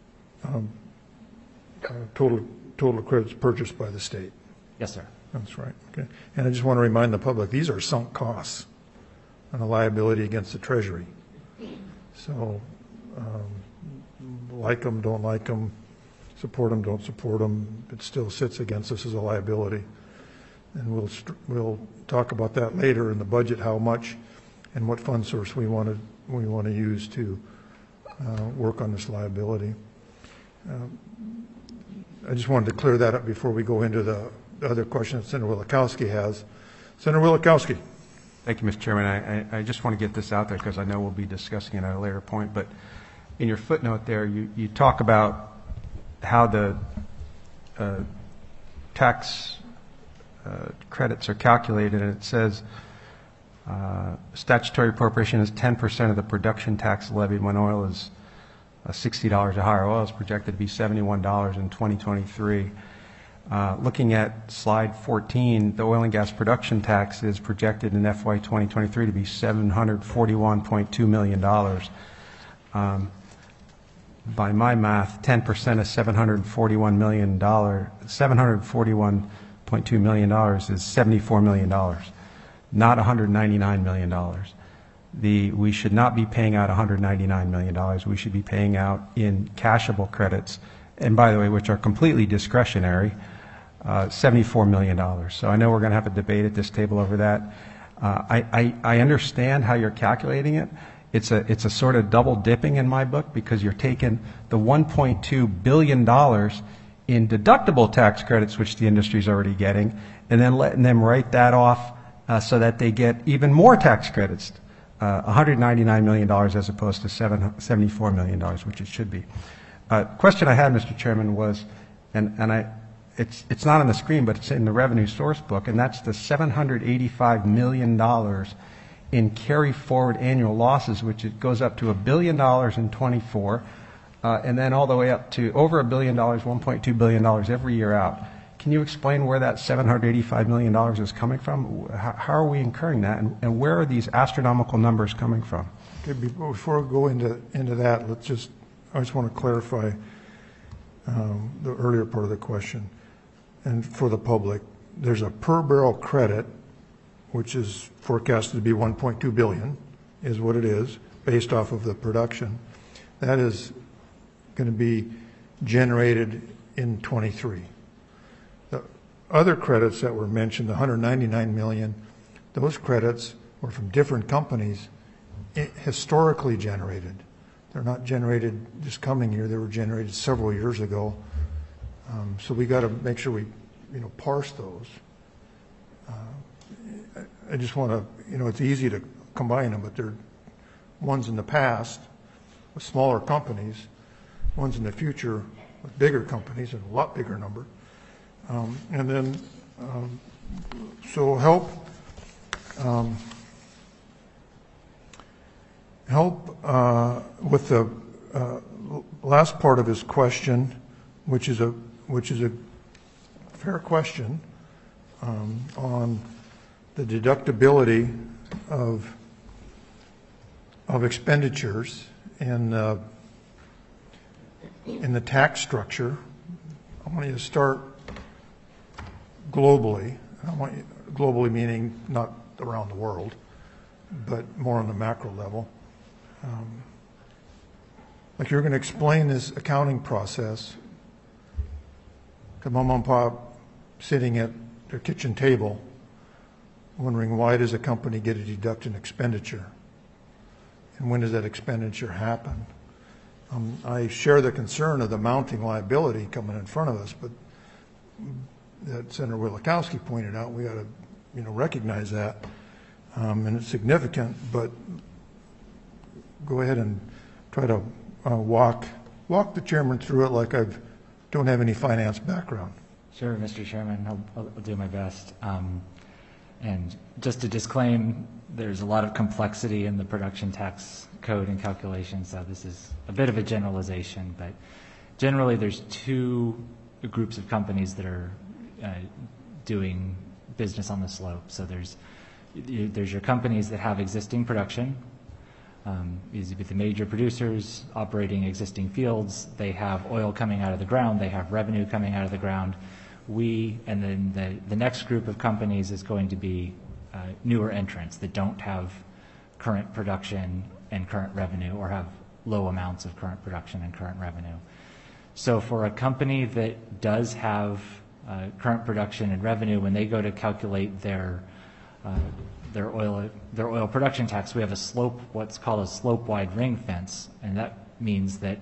total credits purchased by the state. Yes, sir. That's right, okay. And I just want to remind the public, these are sunk costs and a liability against the Treasury. So, like them, don't like them, support them, don't support them, it still sits against us as a liability. And we'll talk about that later in the budget, how much and what fund source we want to use to work on this liability. I just wanted to clear that up before we go into the other question that Senator Wielechowski has. Senator Wielechowski. Thank you, Mr. Chairman. I just want to get this out there because I know we'll be discussing it at a later point. But in your footnote there, you talk about how the tax credits are calculated, and it says statutory appropriation is 10% of the production tax levied when oil is $60 or higher. Oil is projected to be $71 in 2023. Looking at slide 14, the oil and gas production tax is projected in FY 2023 to be $741.2 million. By my math, 10% of $741 million, $741.2 million is $74 million, not $199 million. We should not be paying out $199 million. We should be paying out in cashable credits, and by the way, which are completely discretionary, $74 million. So I know we're going to have a debate at this table over that. I understand how you're calculating it. It's a sort of double dipping in my book because you're taking the $1.2 billion in deductible tax credits, which the industry is already getting, and then letting them write that off so that they get even more tax credits, $199 million as opposed to $74 million, which it should be. Question I had, Mr. Chairman, was, it's not on the screen, but it's in the revenue source book, and that's the $785 million in carry forward annual losses, which it goes up to $1 billion in 24, and then all the way up to over $1 billion, $1.2 billion every year out. Can you explain where that $785 million is coming from? How are we incurring that, and where are these astronomical numbers coming from? Okay, before we go into that, I just want to clarify the earlier part of the question. And for the public, there's a per barrel credit, which is forecasted to be $1.2 billion, is what it is, based off of the production. That is going to be generated in 23. The other credits that were mentioned, the $199 million, those credits were from different companies historically generated. They're not generated this coming year. They were generated several years ago. So we got to make sure we, parse those. I just want to, it's easy to combine them, but they're ones in the past with smaller companies, ones in the future with bigger companies and a lot bigger number. And then, so help with the last part of his question, which is a fair question on the deductibility of expenditures in the tax structure. I want you to start globally. Globally meaning not around the world, but more on the macro level. Like you're going to explain this accounting process to mom and pop sitting at their kitchen table wondering why does a company get to deduct an expenditure and when does that expenditure happen. I share the concern of the mounting liability coming in front of us, but that Senator Wielechowski pointed out, we got to recognize that, and it's significant, but go ahead and try to walk walk the chairman through it like I don't have any finance background. Sure, Mr. Chairman, I'll do my best. And just to disclaim, there's a lot of complexity in the production tax code and calculations, so this is a bit of a generalization, but generally there's two groups of companies that are doing business on the slope. So there's your companies that have existing production. These would be the major producers operating existing fields. They have oil coming out of the ground. They have revenue coming out of the ground. And then the next group of companies is going to be newer entrants that don't have current production and current revenue, or have low amounts of current production and current revenue. So for a company that does have current production and revenue, when they go to calculate their oil production tax, we have what's called a slope-wide ring fence, and that means that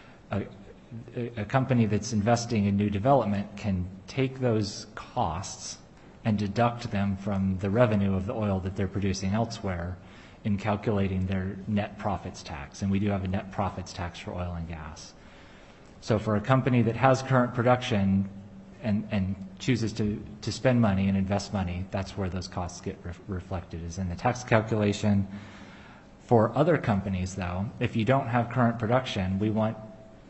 a company that's investing in new development can take those costs and deduct them from the revenue of the oil that they're producing elsewhere in calculating their net profits tax. And we do have a net profits tax for oil and gas. So for a company that has current production and chooses to spend money and invest money, that's where those costs get reflected, is in the tax calculation. For other companies, though, if you don't have current production, we want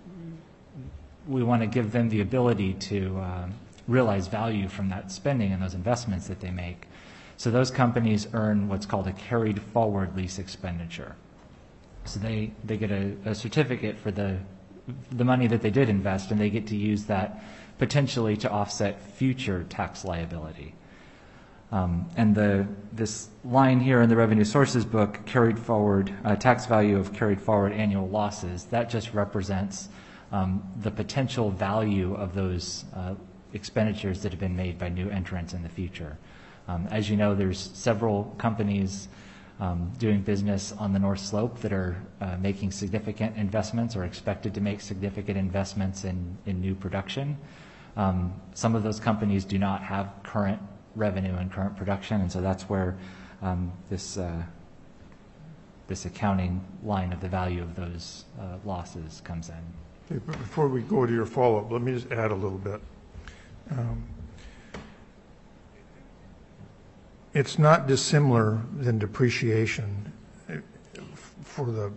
to give them the ability to realize value from that spending and those investments that they make. So those companies earn what's called a carried forward lease expenditure. So they get a certificate for the money that they did invest, and they get to use that potentially to offset future tax liability. And this line here in the revenue sources book, carried forward, tax value of carried forward annual losses, that just represents the potential value of those expenditures that have been made by new entrants in the future. As you know, there's several companies doing business on the North Slope that are making significant investments or expected to make significant investments in new production. Some of those companies do not have current revenue and current production, and so that's where this accounting line of the value of those losses comes in. Okay, but before we go to your follow-up, let me just add a little bit. It's not dissimilar than depreciation for the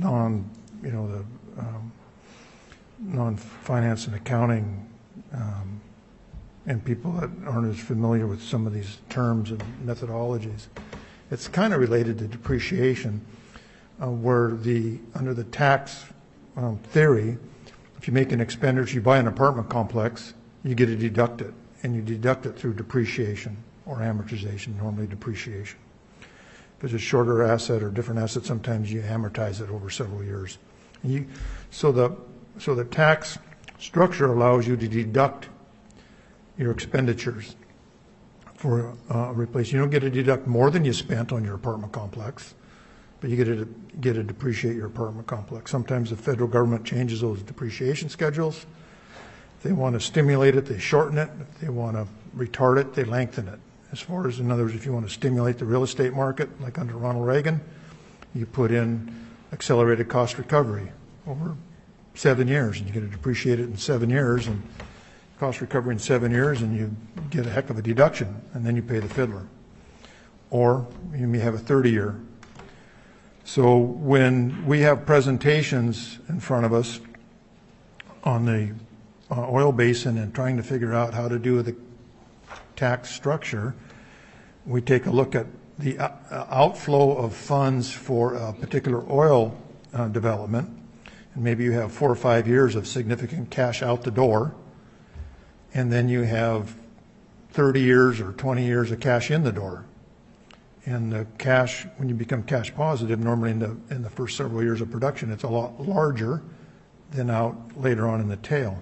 non-finance and accounting and people that aren't as familiar with some of these terms and methodologies. It's kind of related to depreciation, where under the tax theory, if you make an expenditure, you buy an apartment complex, you get to deduct it, and you deduct it through depreciation or amortization, normally depreciation. If it's a shorter asset or different asset, sometimes you amortize it over several years. So the tax structure allows you to deduct your expenditures for replace. You don't get to deduct more than you spent on your apartment complex, but you get to depreciate your apartment complex. Sometimes the federal government changes those depreciation schedules. If they want to stimulate it, they shorten it. If they want to retard it, they lengthen it. As far as, in other words, if you want to stimulate the real estate market, like under Ronald Reagan, you put in accelerated cost recovery over 7 years, and you get to depreciate it in 7 years, and cost recovery in 7 years, and you get a heck of a deduction, and then you pay the fiddler. Or you may have a 30-year. So when we have presentations in front of us on the oil basin and trying to figure out how to do the tax structure, we take a look at the outflow of funds for a particular oil development, and maybe you have 4 or 5 years of significant cash out the door, and then you have 30 years or 20 years of cash in the door. And the cash, when you become cash positive, normally in the first several years of production, it's a lot larger than out later on in the tail.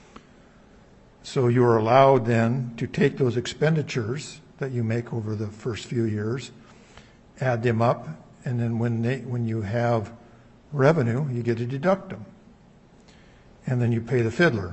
So you are allowed then to take those expenditures that you make over the first few years, add them up, and then when you have revenue, you get to deduct them. And then you pay the fiddler.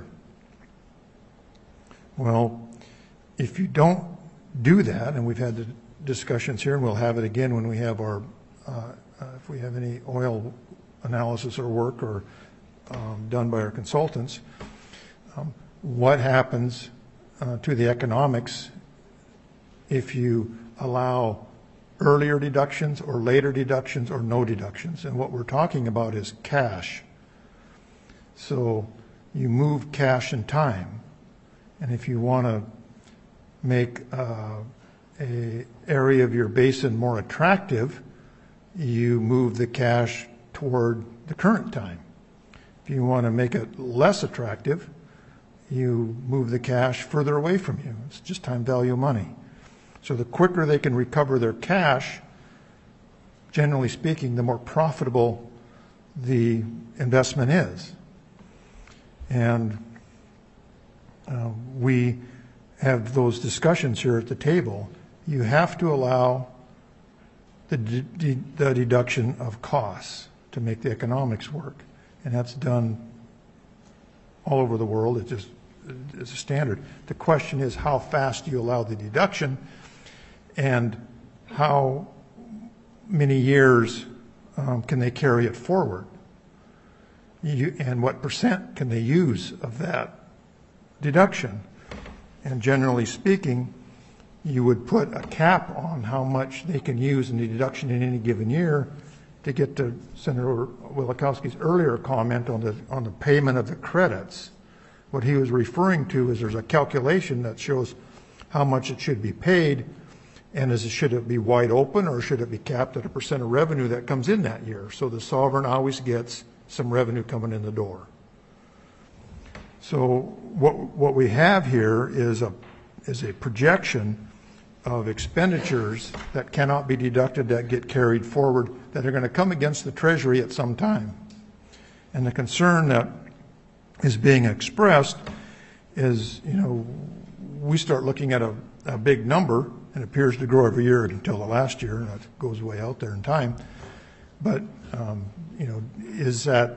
Well, if you don't do that, and we've had the discussions here, and we'll have it again when we have our, if we have any oil analysis or work or done by our consultants, what happens to the economics if you allow earlier deductions or later deductions or no deductions. And what we're talking about is cash. So you move cash and time. And if you want to make a area of your basin more attractive, you move the cash toward the current time. If you want to make it less attractive, you move the cash further away from you. It's just time value of money. So the quicker they can recover their cash, generally speaking, the more profitable the investment is. And we have those discussions here at the table. You have to allow the deduction of costs to make the economics work. And that's done all over the world. It's a standard. The question is, how fast do you allow the deduction, and how many years can they carry it forward? And what percent can they use of that deduction? And generally speaking, you would put a cap on how much they can use in the deduction in any given year, to get to Senator Wielechowski's earlier comment on the payment of the credits. What he was referring to is there's a calculation that shows how much it should be paid, and should it be wide open, or should it be capped at a percent of revenue that comes in that year? So the sovereign always gets some revenue coming in the door. So what we have here is a projection of expenditures that cannot be deducted, that get carried forward, that are going to come against the Treasury at some time. And the concern that is being expressed is, we start looking at a big number, and it appears to grow every year until the last year, and it goes way out there in time. But is that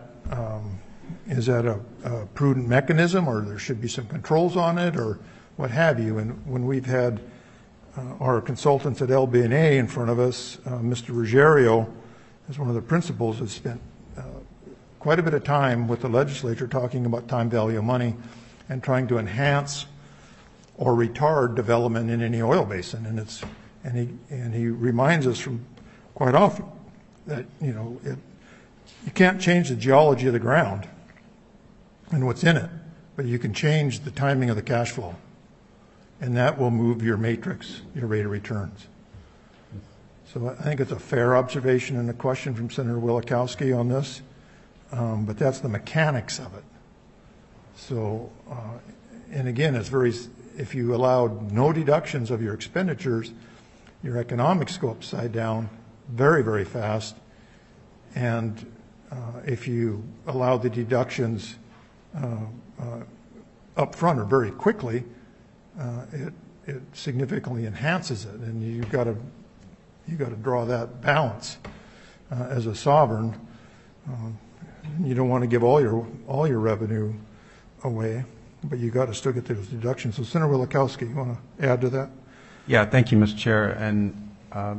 a prudent mechanism, or there should be some controls on it, or what have you? And when we've had our consultants at LB&A in front of us, Mr. Ruggiero, as one of the principals, has spent quite a bit of time with the legislature talking about time value of money and trying to enhance or retard development in any oil basin. And he reminds us from quite often that you can't change the geology of the ground and what's in it, but you can change the timing of the cash flow, and that will move your matrix, your rate of returns. So I think it's a fair observation and a question from Senator Wielechowski on this, but that's the mechanics of it. So, and again, if you allowed no deductions of your expenditures, your economics go upside down very, very fast. And if you allow the deductions up front or very quickly, it significantly enhances it. And you've got to draw that balance as a sovereign. You don't want to give all your revenue away, but you got to still get those deductions. So, Senator Wielechowski, you want to add to that? Yeah, thank you, Mr. Chair. And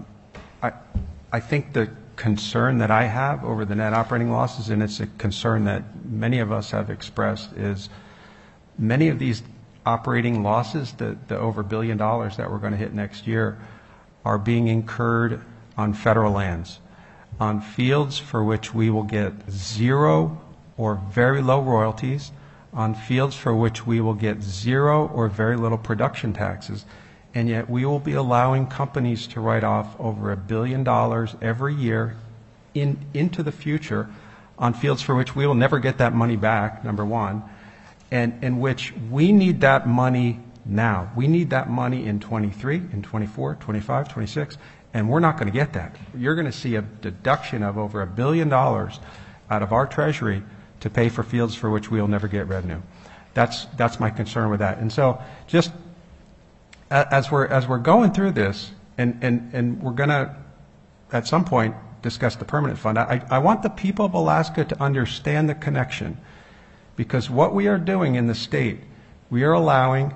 I think the concern that I have over the net operating losses, and it's a concern that many of us have expressed, is many of these operating losses, the over $1 billion that we're going to hit next year, are being incurred on federal lands, on fields for which we will get zero or very low royalties, on fields for which we will get zero or very little production taxes, and yet we will be allowing companies to write off over $1 billion every year into the future on fields for which we will never get that money back, number one, and in which we need that money now. We need that money in 23, in 24, 25, 26, and we're not going to get that. You're going to see a deduction of over $1 billion out of our Treasury to pay for fields for which we will never get revenue. That's my concern with that. And so just as we're going through this, and we're going to, at some point, discuss the permanent fund, I want the people of Alaska to understand the connection, because what we are doing in the state, we are allowing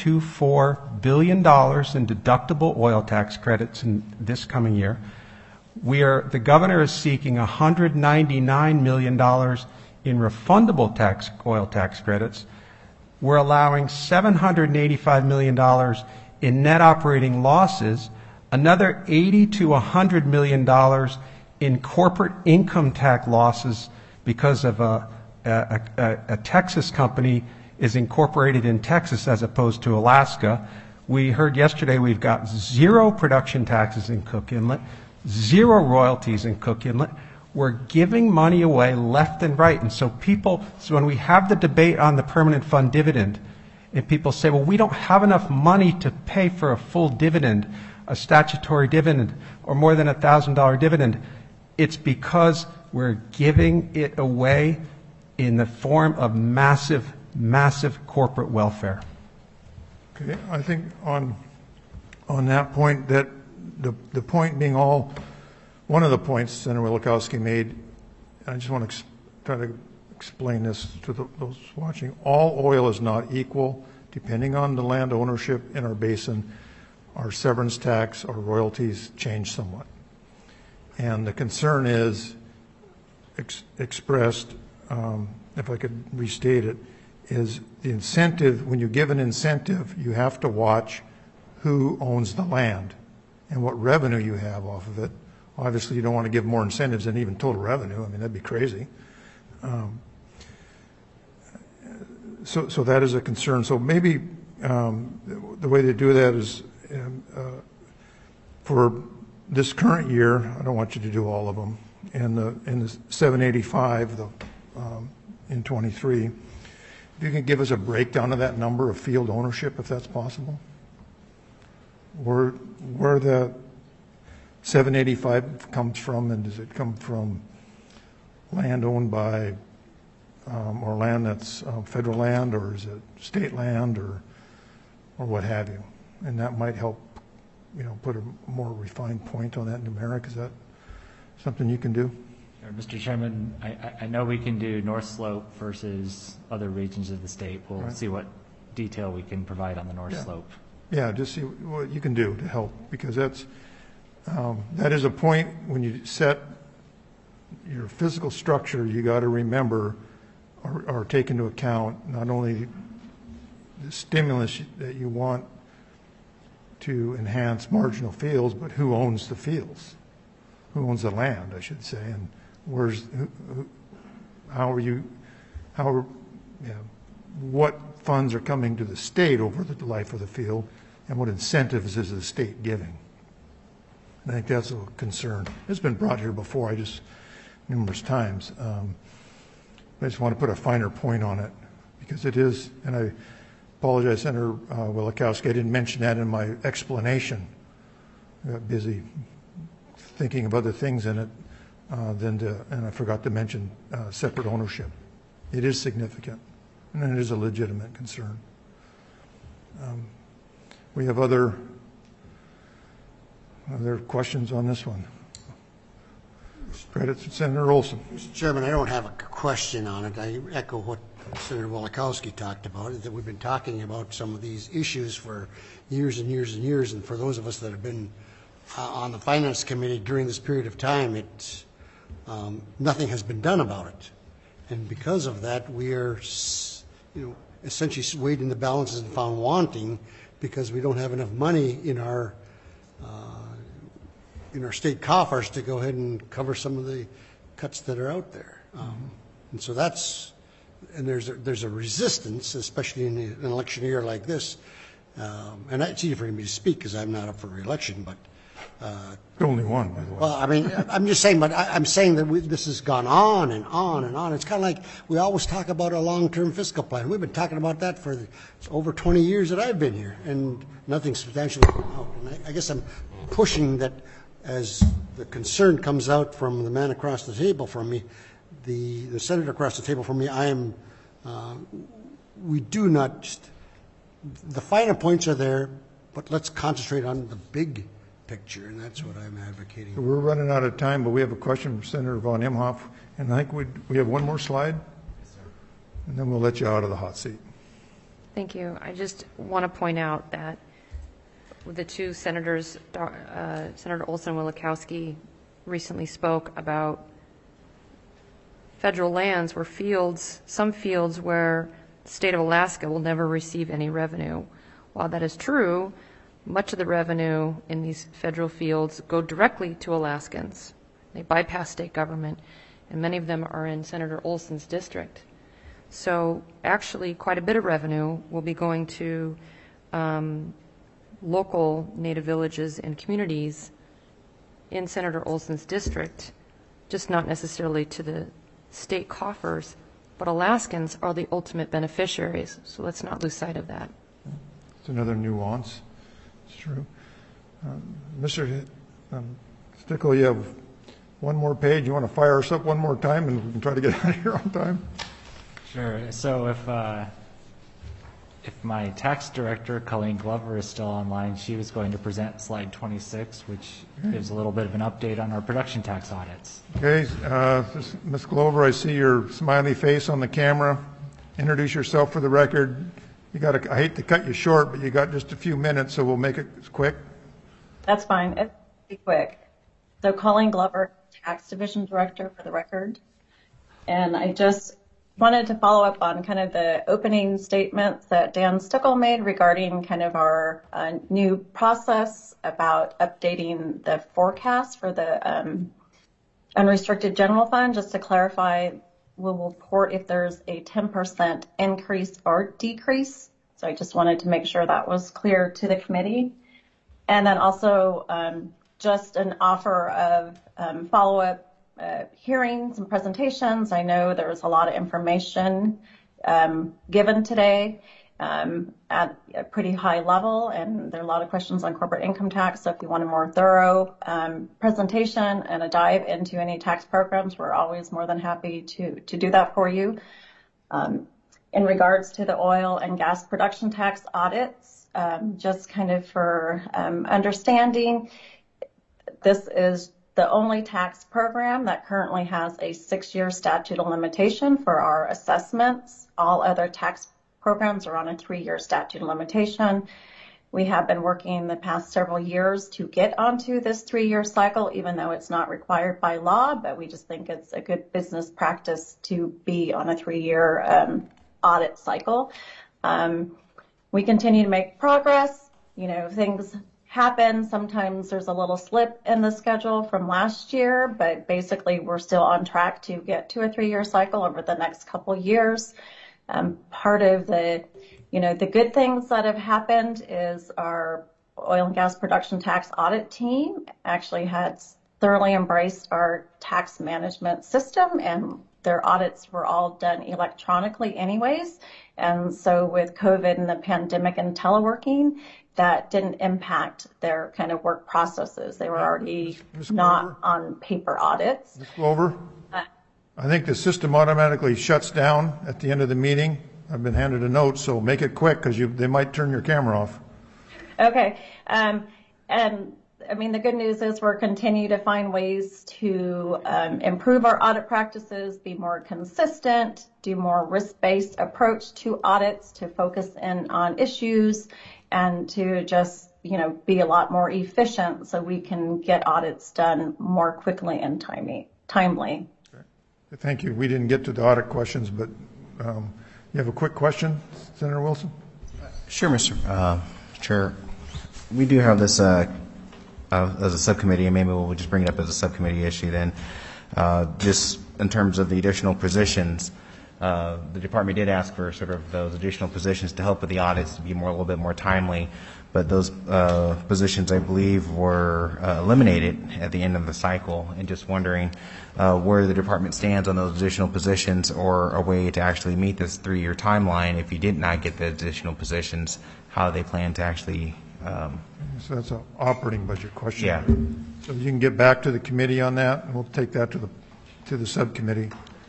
$1.24 billion in deductible oil tax credits in this coming year. The governor is seeking $199 million in refundable oil tax credits. We're allowing $785 million in net operating losses, another $80 to $100 million in corporate income tax losses because of a Texas company is incorporated in Texas as opposed to Alaska. We heard yesterday we've got 0 production taxes in Cook Inlet, 0 royalties in Cook Inlet. We're giving money away left and right. And so when we have the debate on the permanent fund dividend, and people say, well, we don't have enough money to pay for a full dividend, a statutory dividend, or more than $1,000 dividend, it's because we're giving it away in the form of massive, massive corporate welfare. Okay, I think on that point, that the point being one of the points Senator Wielechowski made, I just want to try to explain this to those watching. All oil is not equal. Depending on the land ownership in our basin, our severance tax, our royalties change somewhat. And the concern is expressed, if I could restate it, is the incentive. When you give an incentive, you have to watch who owns the land and what revenue you have off of it. Obviously, you don't want to give more incentives than even total revenue. I mean, that'd be crazy. So that is a concern. So maybe the way to do that is for this current year, I don't want you to do all of them, in the 785 in 23, if you can give us a breakdown of that number of field ownership, if that's possible. Where the 785 comes from, and does it come from land owned by or land that's federal land, or is it state land, or what have you? And that might help, put a more refined point on that numeric. Is that something you can do? Mr. Chairman, I know we can do North Slope versus other regions of the state. We'll see what detail we can provide on the North Slope. Yeah, just see what you can do to help, because that is a point when you set your physical structure, you got to remember or take into account not only the stimulus that you want to enhance marginal fields, but who owns the fields, who owns the land, I should say, and what funds are coming to the state over the life of the field, and what incentives is the state giving. And I think that's a concern. It's been brought here before, numerous times. I just want to put a finer point on it, because it is, and I apologize, Senator Wielechowski, I didn't mention that in my explanation. I got busy thinking of other things in it, and I forgot to mention separate ownership. It is significant, and it is a legitimate concern. We have other questions on this one. Credits to Senator Olson. Mr. Chairman, I don't have a question on it. I echo what Senator Wielechowski talked about, that we've been talking about some of these issues for years and years and years, and for those of us that have been on the Finance Committee during this period of time, nothing has been done about it. And because of that, we are essentially weighed in the balances and found wanting, because we don't have enough money in our state coffers to go ahead and cover some of the cuts that are out there. And so there's a resistance, especially in an election year like this. And it's easy for me to speak because I'm not up for re-election, but only one, by the way. Well, I mean, I'm just saying, but I'm saying that this has gone on and on and on. It's kind of like we always talk about a long-term fiscal plan. We've been talking about that for over 20 years that I've been here, and nothing substantially come out. And I guess I'm pushing that as the concern comes out from the man across the table from me, the senator across the table from me. We do not just, the finer points are there, but let's concentrate on the big picture, and that's what I'm advocating. We're running out of time, but we have a question from Senator von Imhoff, and I think we have one more slide, and then we'll let you out of the hot seat. Thank you. I just want to point out that the two senators, Senator Olson and Wielechowski, recently spoke about federal lands where some fields where the state of Alaska will never receive any revenue. While that is true, much of the revenue in these federal fields go directly to Alaskans. They bypass state government, and many of them are in Senator Olson's district. So actually, quite a bit of revenue will be going to local Native villages and communities in Senator Olson's district, just not necessarily to the state coffers, but Alaskans are the ultimate beneficiaries, so let's not lose sight of that. It's another nuance. It's true. Mr. Stickle, you have one more page. You want to fire us up one more time and we can try to get out of here on time? Sure. So if my tax director, Colleen Glover, is still online, she was going to present slide 26, which gives a little bit of an update on our production tax audits. Okay, Ms. Glover, I see your smiley face on the camera. Introduce yourself for the record. I hate to cut you short, but you got just a few minutes, so we'll make it quick. That's fine. It'll be quick. So Colleen Glover, Tax Division Director for the record. And I just wanted to follow up on kind of the opening statements that Dan Stickle made regarding kind of our new process about updating the forecast for the unrestricted general fund. Just to clarify, we'll report if there's a 10% increase or decrease. So I just wanted to make sure that was clear to the committee. And then also just an offer of follow-up hearings and presentations. I know there was a lot of information given today at a pretty high level, and there are a lot of questions on corporate income tax. So if you want a more thorough presentation and a dive into any tax programs, we're always more than happy to do that for you. In regards to the oil and gas production tax audits, just kind of for understanding, this is the only tax program that currently has a 6-year statute of limitation for our assessments. All other tax programs are on a 3-year statute of limitation. We have been working the past several years to get onto this 3-year cycle, even though it's not required by law, but we just think it's a good business practice to be on a 3-year audit cycle. We continue to make progress. You know, things happen. Sometimes there's a little slip in the schedule from last year, but basically we're still on track to get to a 3-year cycle over the next couple years. Part of the, the good things that have happened is our oil and gas production tax audit team actually has thoroughly embraced our tax management system, and their audits were all done electronically anyways. And so with COVID and the pandemic and teleworking, that didn't impact their kind of work processes. They were already not on paper audits. Ms. Glover, I think the system automatically shuts down at the end of the meeting. I've been handed a note, so make it quick because they might turn your camera off. Okay. And I mean, the good news is we're continuing to find ways to improve our audit practices, be more consistent, do more risk-based approach to audits, to focus in on issues, and to just, be a lot more efficient so we can get audits done more quickly and timely. Okay. Thank you. We didn't get to the audit questions, but you have a quick question, Senator Wilson? Sure, Mr. Chair. We do have this as a subcommittee, and maybe we'll just bring it up as a subcommittee issue then. Just in terms of the additional positions, the department did ask for sort of those additional positions to help with the audits to be a little bit more timely, but those positions, I believe, were eliminated at the end of the cycle. And just wondering where the department stands on those additional positions, or a way to actually meet this 3-year timeline if you did not get the additional positions, how they plan to actually. So that's an operating budget question. Yeah. So you can get back to the committee on that, and we'll take that to the subcommittee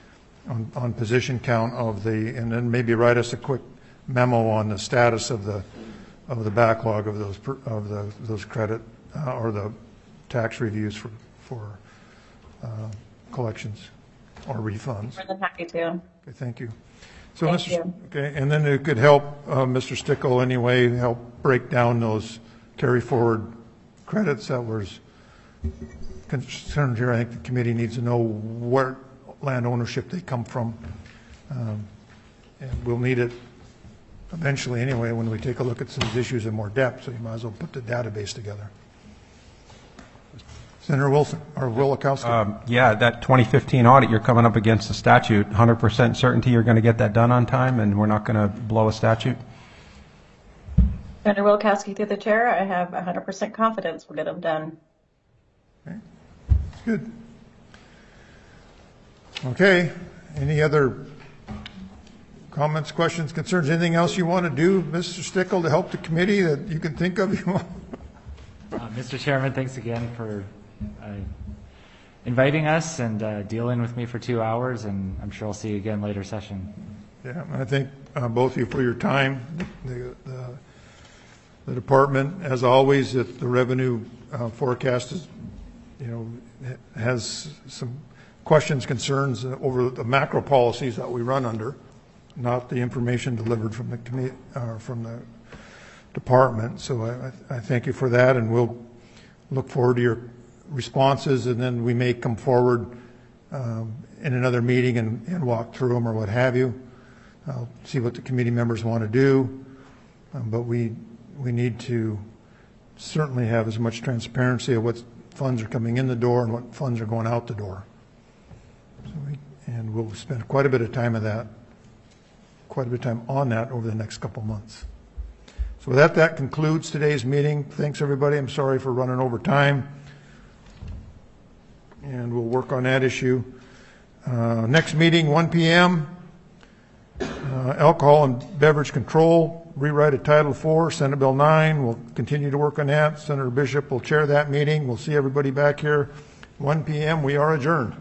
on position count and then maybe write us a quick memo on the status of the backlog of those credit or the tax reviews for collections or refunds. More than happy to. Okay, thank you. So, Thank you. Okay, and then it could help Mr. Stickle anyway, help break down those carry forward credits that was concerns here. I think the committee needs to know where land ownership they come from. And we'll need it eventually anyway when we take a look at some of these issues in more depth, so you might as well put the database together. Senator Wilson, or Willikowski. Yeah, that 2015 audit, you're coming up against the statute. 100% certainty you're going to get that done on time, and we're not going to blow a statute? Senator Wilkowski, through the chair, I have 100% confidence we'll get them done. Okay. That's good. Okay. Any other comments, questions, concerns? Anything else you want to do, Mr. Stickle, to help the committee that you can think of? Mr. Chairman, thanks again for inviting us and dealing with me for 2 hours, and I'm sure I'll see you again later session. Yeah, I thank both of you for your time. The department, as always, if the revenue forecast is, has some questions, concerns over the macro policies that we run under, not the information delivered from the committee, from the department. So I thank you for that, and we'll look forward to your responses, and then we may come forward in another meeting and walk through them or what have you. I'll see what the committee members want to do, but we need to certainly have as much transparency of what funds are coming in the door and what funds are going out the door. And we'll spend quite a bit of time on that over the next couple months. So with that, that concludes today's meeting. Thanks, everybody. I'm sorry for running over time. And we'll work on that issue. Next meeting, 1 p.m., alcohol and beverage control, rewrite of Title IV, Senate Bill 9. We'll continue to work on that. Senator Bishop will chair that meeting. We'll see everybody back here, 1 p.m. We are adjourned.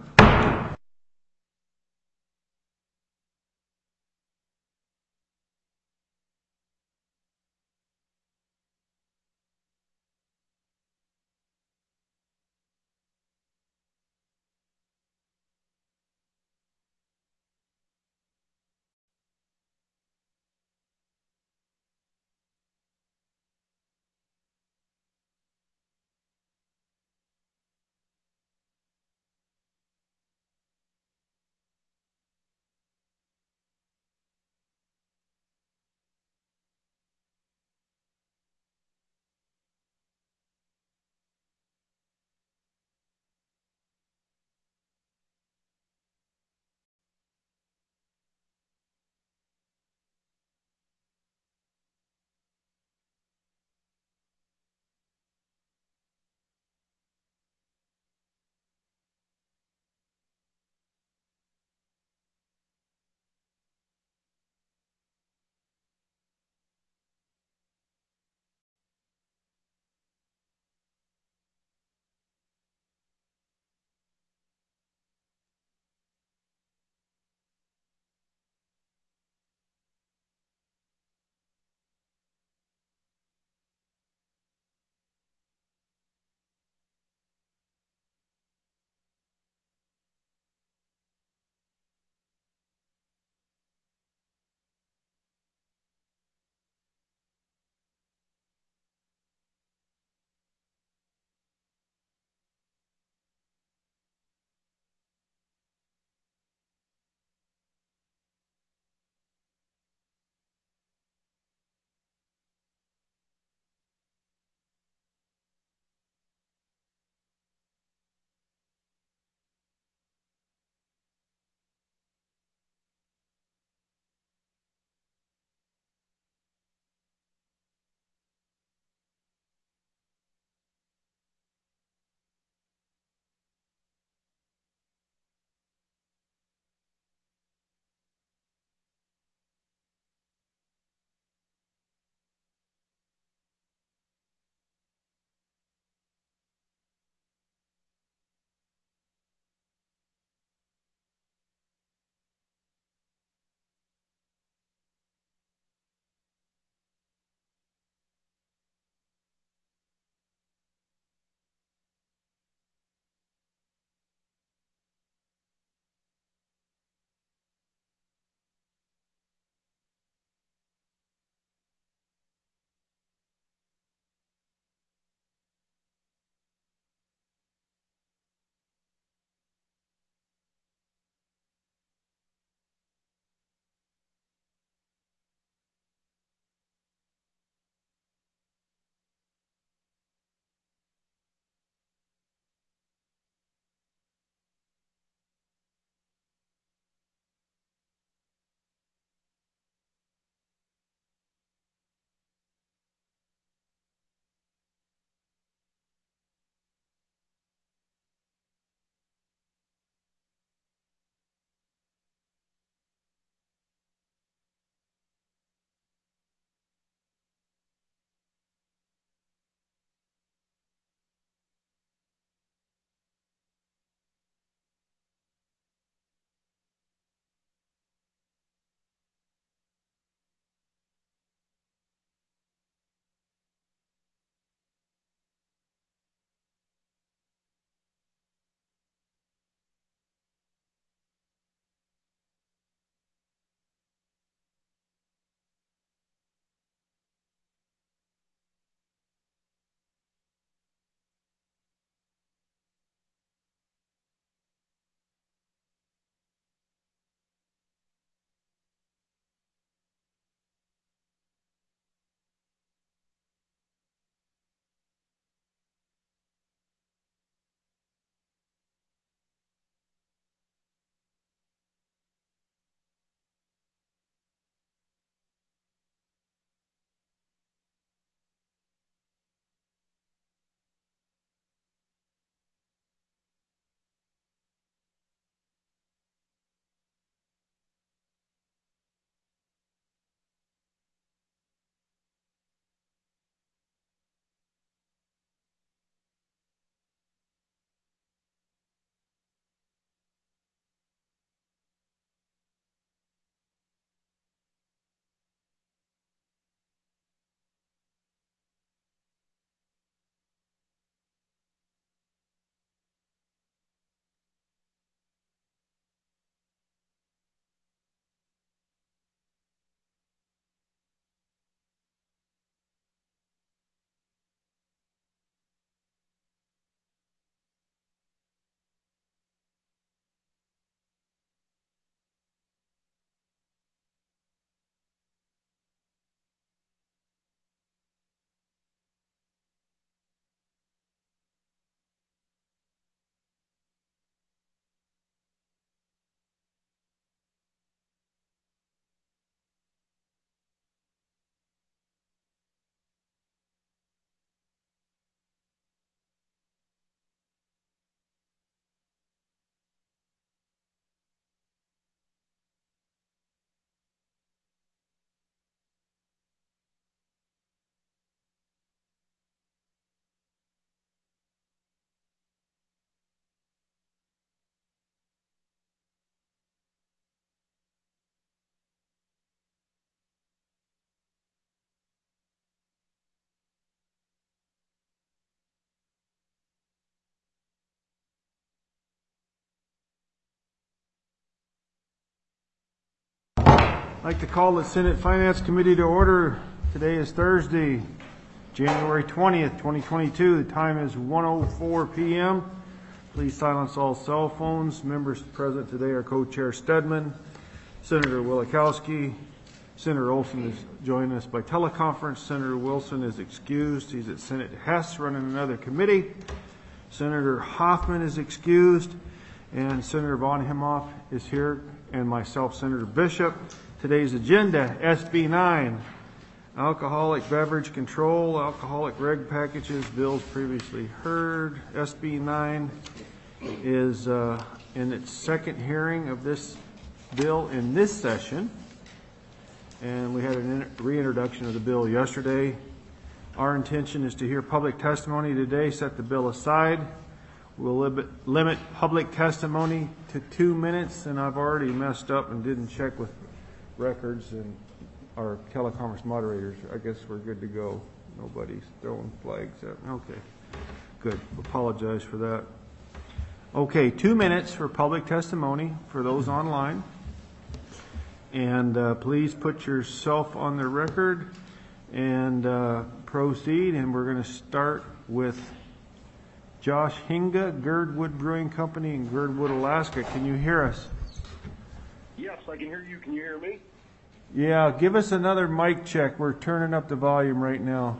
I'd like to call the Senate Finance Committee to order. Today is Thursday, January 20th, 2022. The time is 1:04 p.m. Please silence all cell phones. Members present today are Co-Chair Stedman, Senator Wielechowski. Senator Olson is joining us by teleconference. Senator Wilson is excused. He's at Senate Hess running another committee. Senator Hoffman is excused. And Senator Von Imhoff is here, and myself, Senator Bishop. Today's agenda, SB 9, alcoholic beverage control, alcoholic reg packages, bills previously heard. SB 9 is in its second hearing of this bill in this session. And we had a reintroduction of the bill yesterday. Our intention is to hear public testimony today, set the bill aside. We'll limit public testimony to 2 minutes, and I've already messed up and didn't check with records and our teleconference moderators. I guess we're good to go. Nobody's throwing flags at me. Okay, good. Apologize for that. Okay, 2 minutes for public testimony for those online. And please put yourself on the record and proceed. And we're going to start with Josh Hinga, Girdwood Brewing Company in Girdwood, Alaska. Can you hear us? Yes, I can hear you. Can you hear me? Yeah, give us another mic check. We're turning up the volume right now.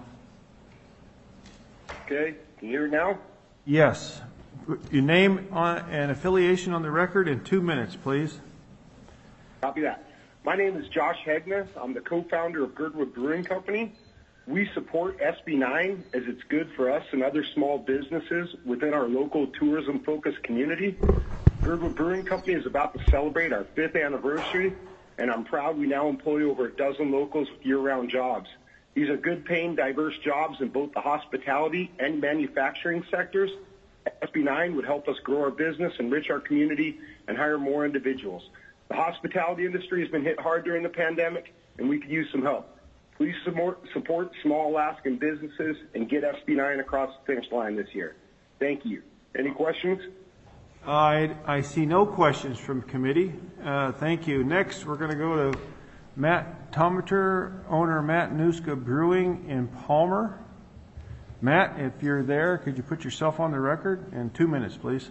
Okay, can you hear it now? Yes. Your name and affiliation on the record in 2 minutes, please. Copy that. My name is Josh Hegna. I'm the co-founder of Girdwood Brewing Company. We support SB 9 as it's good for us and other small businesses within our local tourism-focused community. Girdwood Brewing Company is about to celebrate our 5th anniversary, and I'm proud we now employ over a dozen locals with year-round jobs. These are good-paying, diverse jobs in both the hospitality and manufacturing sectors. SB 9 would help us grow our business, enrich our community, and hire more individuals. The hospitality industry has been hit hard during the pandemic, and we could use some help. Please support small Alaskan businesses and get SB 9 across the finish line this year. Thank you. Any questions? I see no questions from committee. Thank you. Next, we're going to go to Matt Tomater, owner Matt Nuska Brewing in Palmer. Matt, if you're there, could you put yourself on the record in 2 minutes, please?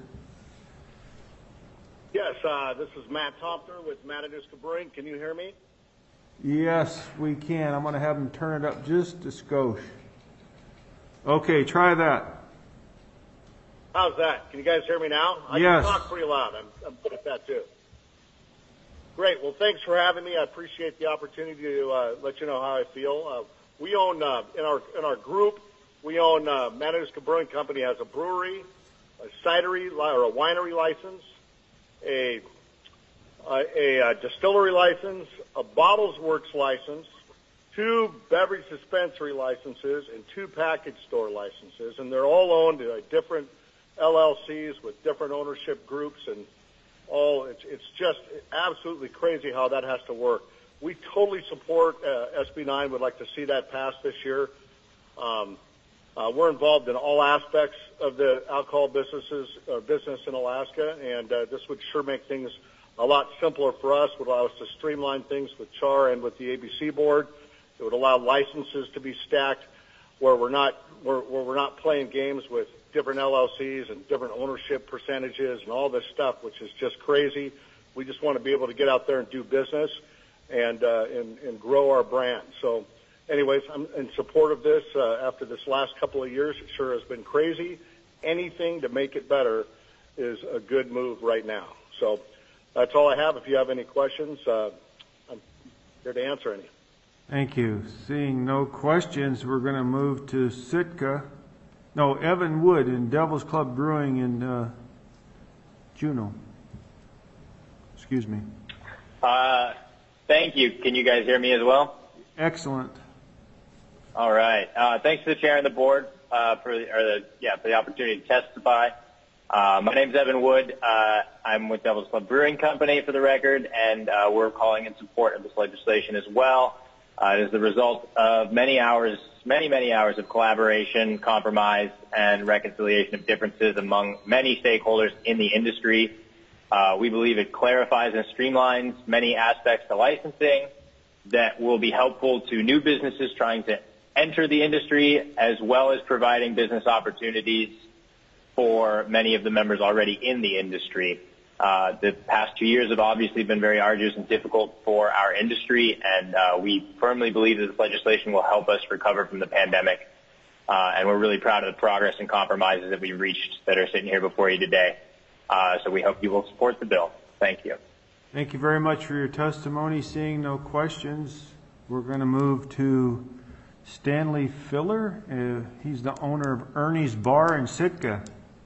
Yes, this is Matt Tomater with Matt Nuska Brewing. Can you hear me? Yes, we can. I'm going to have them turn it up just a skosh. Okay, try that. How's that? Can you guys hear me now? Yes. I can talk pretty loud. I'm good at that too. Great. Well, thanks for having me. I appreciate the opportunity to let you know how I feel. We own in our group. We own Matt Nuska Brewing Company has a brewery, a cidery or a winery license, a distillery license, a Bottles Works license, 2 beverage dispensary licenses, and 2 package store licenses, and they're all owned by different LLCs with different ownership groups, and all. It's just absolutely crazy how that has to work. We totally support SB 9. Would like to see that passed this year. We're involved in all aspects of the alcohol business in Alaska, and this would sure make things a lot simpler for us. Would allow us to streamline things with CHAR and with the ABC board. It would allow licenses to be stacked where we're not playing games with different LLCs and different ownership percentages and all this stuff, which is just crazy. We just want to be able to get out there and do business and grow our brand. So anyways, I'm in support of this. After this last couple of years, it sure has been crazy. Anything to make it better is a good move right now. So that's all I have. If you have any questions, I'm here to answer any. Thank you. Seeing no questions, we're going to move to Evan Wood in Devil's Club Brewing in Juneau. Excuse me. Thank you. Can you guys hear me as well? Excellent. All right. Thanks to the chair and the board for the opportunity to testify. My name's Evan Wood. I'm with Devil's Club Brewing Company, for the record, and we're calling in support of this legislation as well. It is the result of many hours of collaboration, compromise, and reconciliation of differences among many stakeholders in the industry. We believe it clarifies and streamlines many aspects to licensing, that will be helpful to new businesses trying to enter the industry, as well as providing business opportunities for many of the members already in the industry. The past 2 years have obviously been very arduous and difficult for our industry, and we firmly believe that this legislation will help us recover from the pandemic. And we're really proud of the progress and compromises that we've reached that are sitting here before you today. So we hope you will support the bill. Thank you. Thank you very much for your testimony. Seeing no questions, we're going to move to Stanley Filler. He's the owner of Ernie's Bar in Sitka.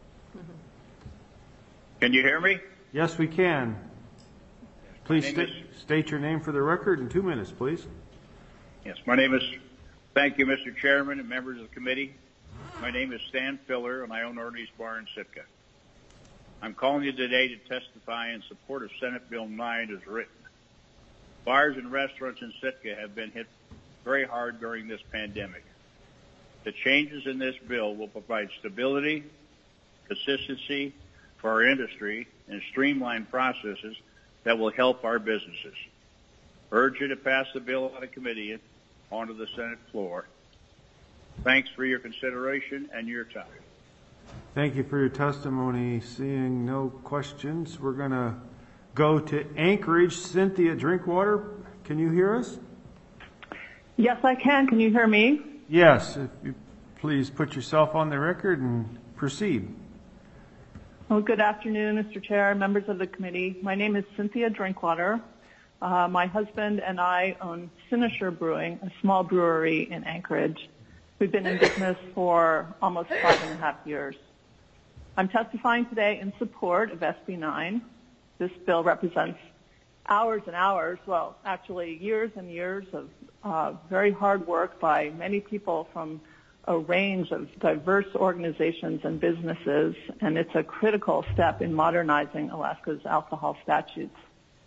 Can you hear me? Yes, we can. Please state your name for the record in 2 minutes, please. Yes, thank you, Mr. Chairman and members of the committee. My name is Stan Filler, and I own Ernie's Bar in Sitka. I'm calling you today to testify in support of Senate Bill 9 as written. Bars and restaurants in Sitka have been hit very hard during this pandemic. The changes in this bill will provide stability, consistency for our industry, and streamline processes that will help our businesses. Urge you to pass the bill out of committee and onto the Senate floor. Thanks for your consideration and your time. Thank you for your testimony. Seeing no questions, we're going to go to Anchorage. Cynthia Drinkwater, can you hear us? Yes, I can. Can you hear me? Yes. If you please put yourself on the record and proceed. Well, good afternoon, Mr. Chair, members of the committee. My name is Cynthia Drinkwater. My husband and I own Cynosure Brewing, a small brewery in Anchorage. We've been in business for almost 5.5 years. I'm testifying today in support of SB 9. This bill represents hours and hours, well, actually years and years of very hard work by many people from a range of diverse organizations and businesses, and it's a critical step in modernizing Alaska's alcohol statutes.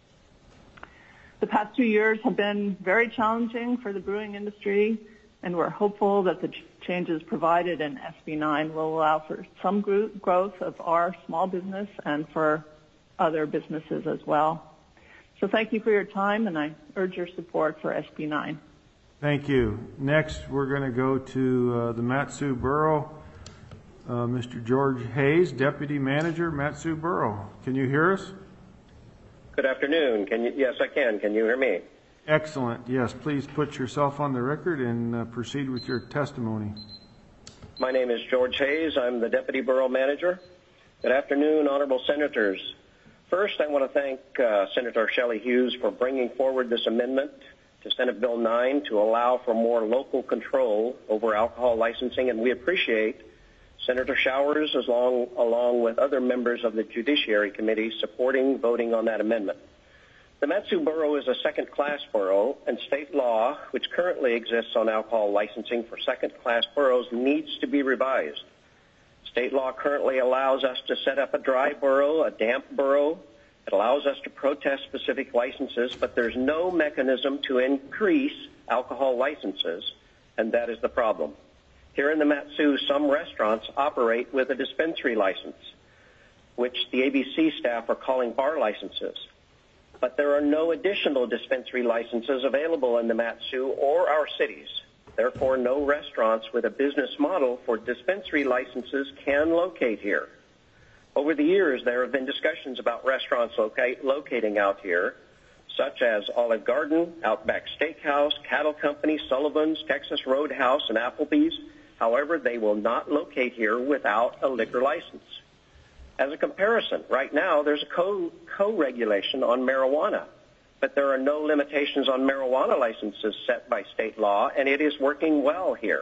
The past 2 years have been very challenging for the brewing industry, and we're hopeful that the changes provided in SB 9 will allow for some growth of our small business and for other businesses as well. So thank you for your time, and I urge your support for SB 9. Thank you. Next, we're going to go to the Mat-Su Borough. Mr. George Hayes, Deputy Manager, Mat-Su Borough. Can you hear us? Good afternoon. Yes, I can. Can you hear me? Excellent. Yes, please put yourself on the record and proceed with your testimony. My name is George Hayes. I'm the Deputy Borough Manager. Good afternoon, Honorable Senators. First, I want to thank Senator Shelley Hughes for bringing forward this amendment to Senate Bill 9 to allow for more local control over alcohol licensing, and we appreciate Senator Showers, along with other members of the Judiciary Committee, voting on that amendment. The Mat-Su Borough is a second-class borough, and state law, which currently exists on alcohol licensing for second-class boroughs, needs to be revised. State law currently allows us to set up a dry borough, a damp borough. It allows us to protest specific licenses, but there's no mechanism to increase alcohol licenses, and that is the problem. Here in the Mat-Su, some restaurants operate with a dispensary license, which the ABC staff are calling bar licenses. But there are no additional dispensary licenses available in the Mat-Su or our cities. Therefore, no restaurants with a business model for dispensary licenses can locate here. Over the years, there have been discussions about restaurants locating out here, such as Olive Garden, Outback Steakhouse, Cattle Company, Sullivan's, Texas Roadhouse, and Applebee's. However, they will not locate here without a liquor license. As a comparison, right now there's a co-regulation on marijuana, but there are no limitations on marijuana licenses set by state law, and it is working well here.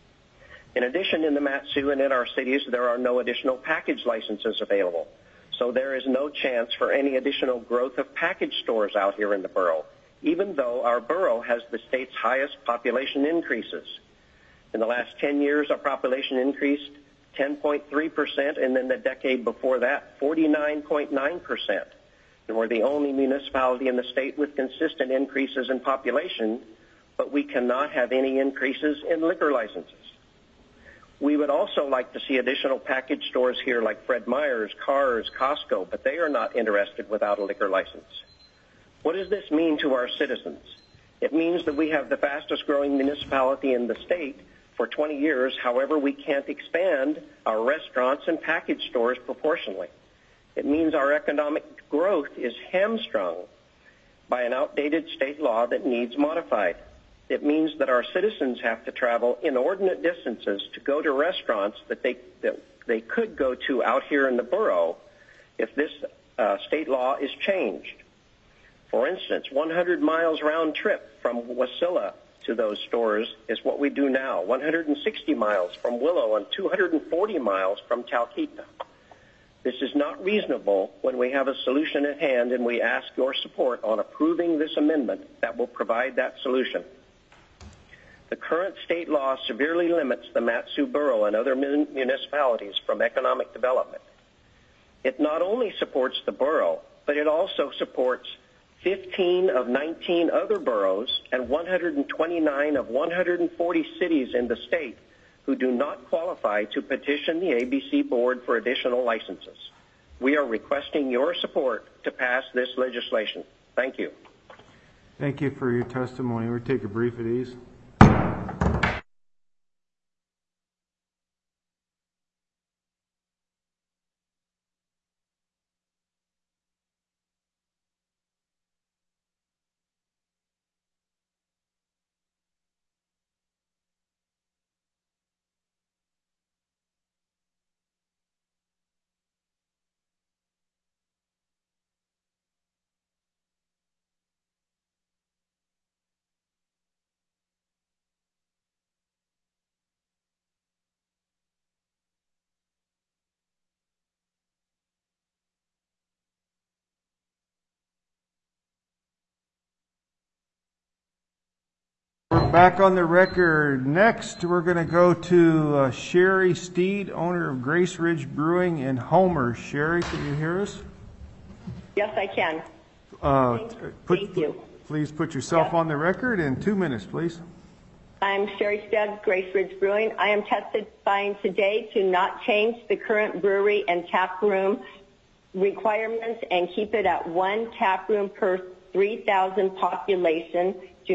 In addition, in the Mat-Su and in our cities, there are no additional package licenses available, so there is no chance for any additional growth of package stores out here in the borough, even though our borough has the state's highest population increases. In the last 10 years, our population increased 10.3%, and then the decade before that, 49.9%. And we're the only municipality in the state with consistent increases in population, but we cannot have any increases in liquor licenses. We would also like to see additional package stores here like Fred Meyer's, Carr's, Costco, but they are not interested without a liquor license. What does this mean to our citizens? It means that we have the fastest growing municipality in the state for 20 years. However, we can't expand our restaurants and package stores proportionally. It means our economic growth is hamstrung by an outdated state law that needs modified. It means that our citizens have to travel inordinate distances to go to restaurants that they could go to out here in the borough if this state law is changed. For instance, 100 miles round trip from Wasilla to those stores is what we do now, 160 miles from Willow and 240 miles from Talkeetna. This is not reasonable when we have a solution at hand, and we ask your support on approving this amendment that will provide that solution. The current state law severely limits the Mat-Su Borough and other municipalities from economic development. It not only supports the borough, but it also supports 15 of 19 other boroughs and 129 of 140 cities in the state who do not qualify to petition the ABC Board for additional licenses. We are requesting your support to pass this legislation. Thank you. Thank you for your testimony. We'll take a brief at ease. We're back on the record. Next, we're going to go to Sherry Steed, owner of Grace Ridge Brewing in Homer. Sherry, can you hear us? Yes, I can. Thank you. Please put yourself on the record in 2 minutes, please. I'm Sherry Steed, Grace Ridge Brewing. I am testifying today to not change the current brewery and tap room requirements and keep it at 1 tap room per 3,000 population.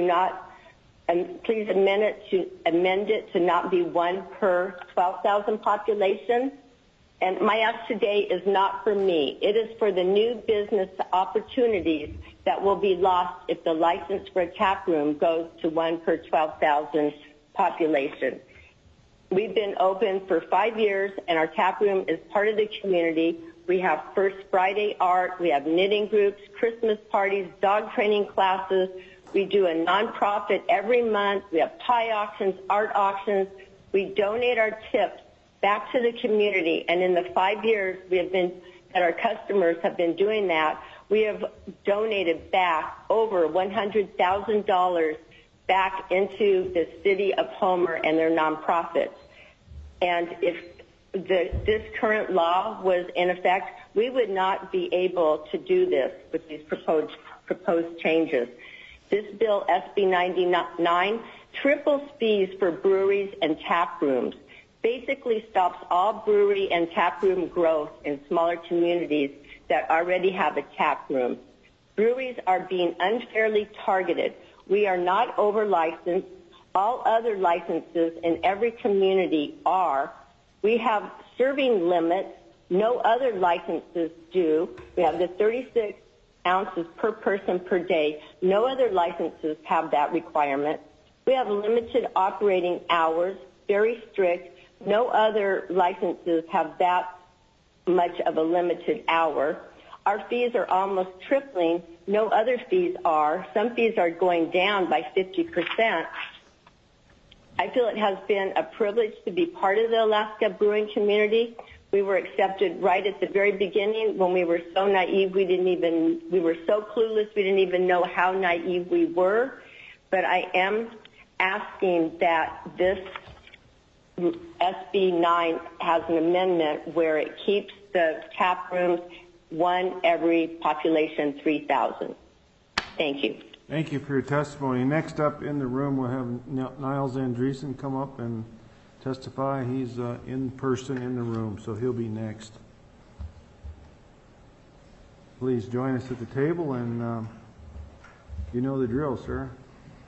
Please amend it to not be 1 per 12,000 population. And my ask today is not for me. It is for the new business opportunities that will be lost if the license for a tap room goes to 1 per 12,000 population. We've been open for 5 years, and our tap room is part of the community. We have First Friday art, we have knitting groups, Christmas parties, dog training classes. We do a nonprofit every month. We have pie auctions, art auctions. We donate our tips back to the community. And in the 5 years that our customers have been doing that, we have donated back over $100,000 back into the city of Homer and their nonprofits. And if this current law was in effect, we would not be able to do this with these proposed changes. This bill, SB 99, triples fees for breweries and tap rooms, basically stops all brewery and tap room growth in smaller communities that already have a tap room. Breweries are being unfairly targeted. We are not over-licensed. All other licenses in every community are. We have serving limits. No other licenses do. We have the 36 ounces per person per day. No other licenses have that requirement. We have limited operating hours, very strict. No other licenses have that much of a limited hour. Our fees are almost tripling. No other fees are. Some fees are going down by 50%. I feel it has been a privilege to be part of the Alaska brewing community. We were accepted right at the very beginning when we were so naive. We were so clueless, we didn't even know how naive we were. But I am asking that this SB 9 has an amendment where it keeps the tap rooms 1 every population 3,000. Thank you. Thank you for your testimony. Next up in the room, we'll have Niles Andreessen come up and testify. He's in person in the room, so he'll be next. Please join us at the table, and you know the drill, sir.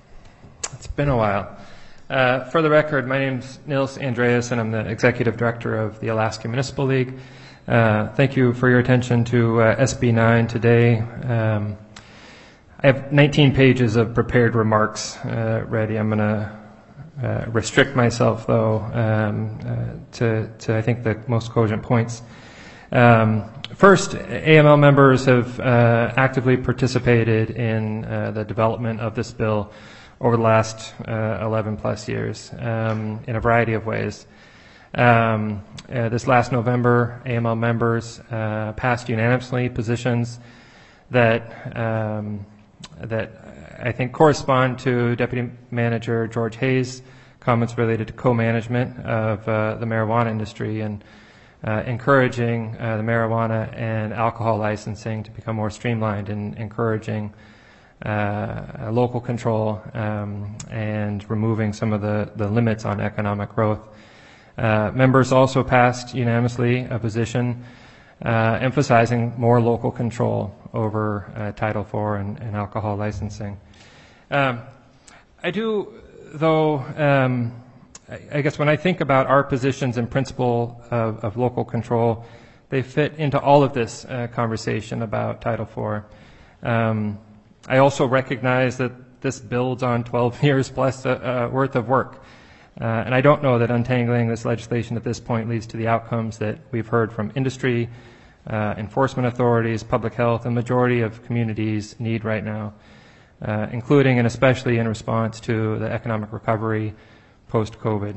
It's been a while. For the record, my name's Nils Andreas, and I'm the Executive Director of the Alaska Municipal League. Thank you for your attention to SB 9 today. I have 19 pages of prepared remarks ready. I'm going to restrict myself, though, to I think the most cogent points. First, AML members have actively participated in the development of this bill over the last 11 plus years in a variety of ways. This last November, AML members passed unanimously positions that I think correspond to Deputy Manager George Hayes' comments related to co-management of the marijuana industry and encouraging the marijuana and alcohol licensing to become more streamlined and encouraging local control and removing some of the limits on economic growth. Members also passed unanimously a position emphasizing more local control over Title IV and alcohol licensing. I do, though, I guess when I think about our positions and principle of local control, they fit into all of this conversation about Title IV. I also recognize that this builds on 12 years plus worth of work. And I don't know that untangling this legislation at this point leads to the outcomes that we've heard from industry, enforcement authorities, public health, and majority of communities need right now, including and especially in response to the economic recovery post-COVID.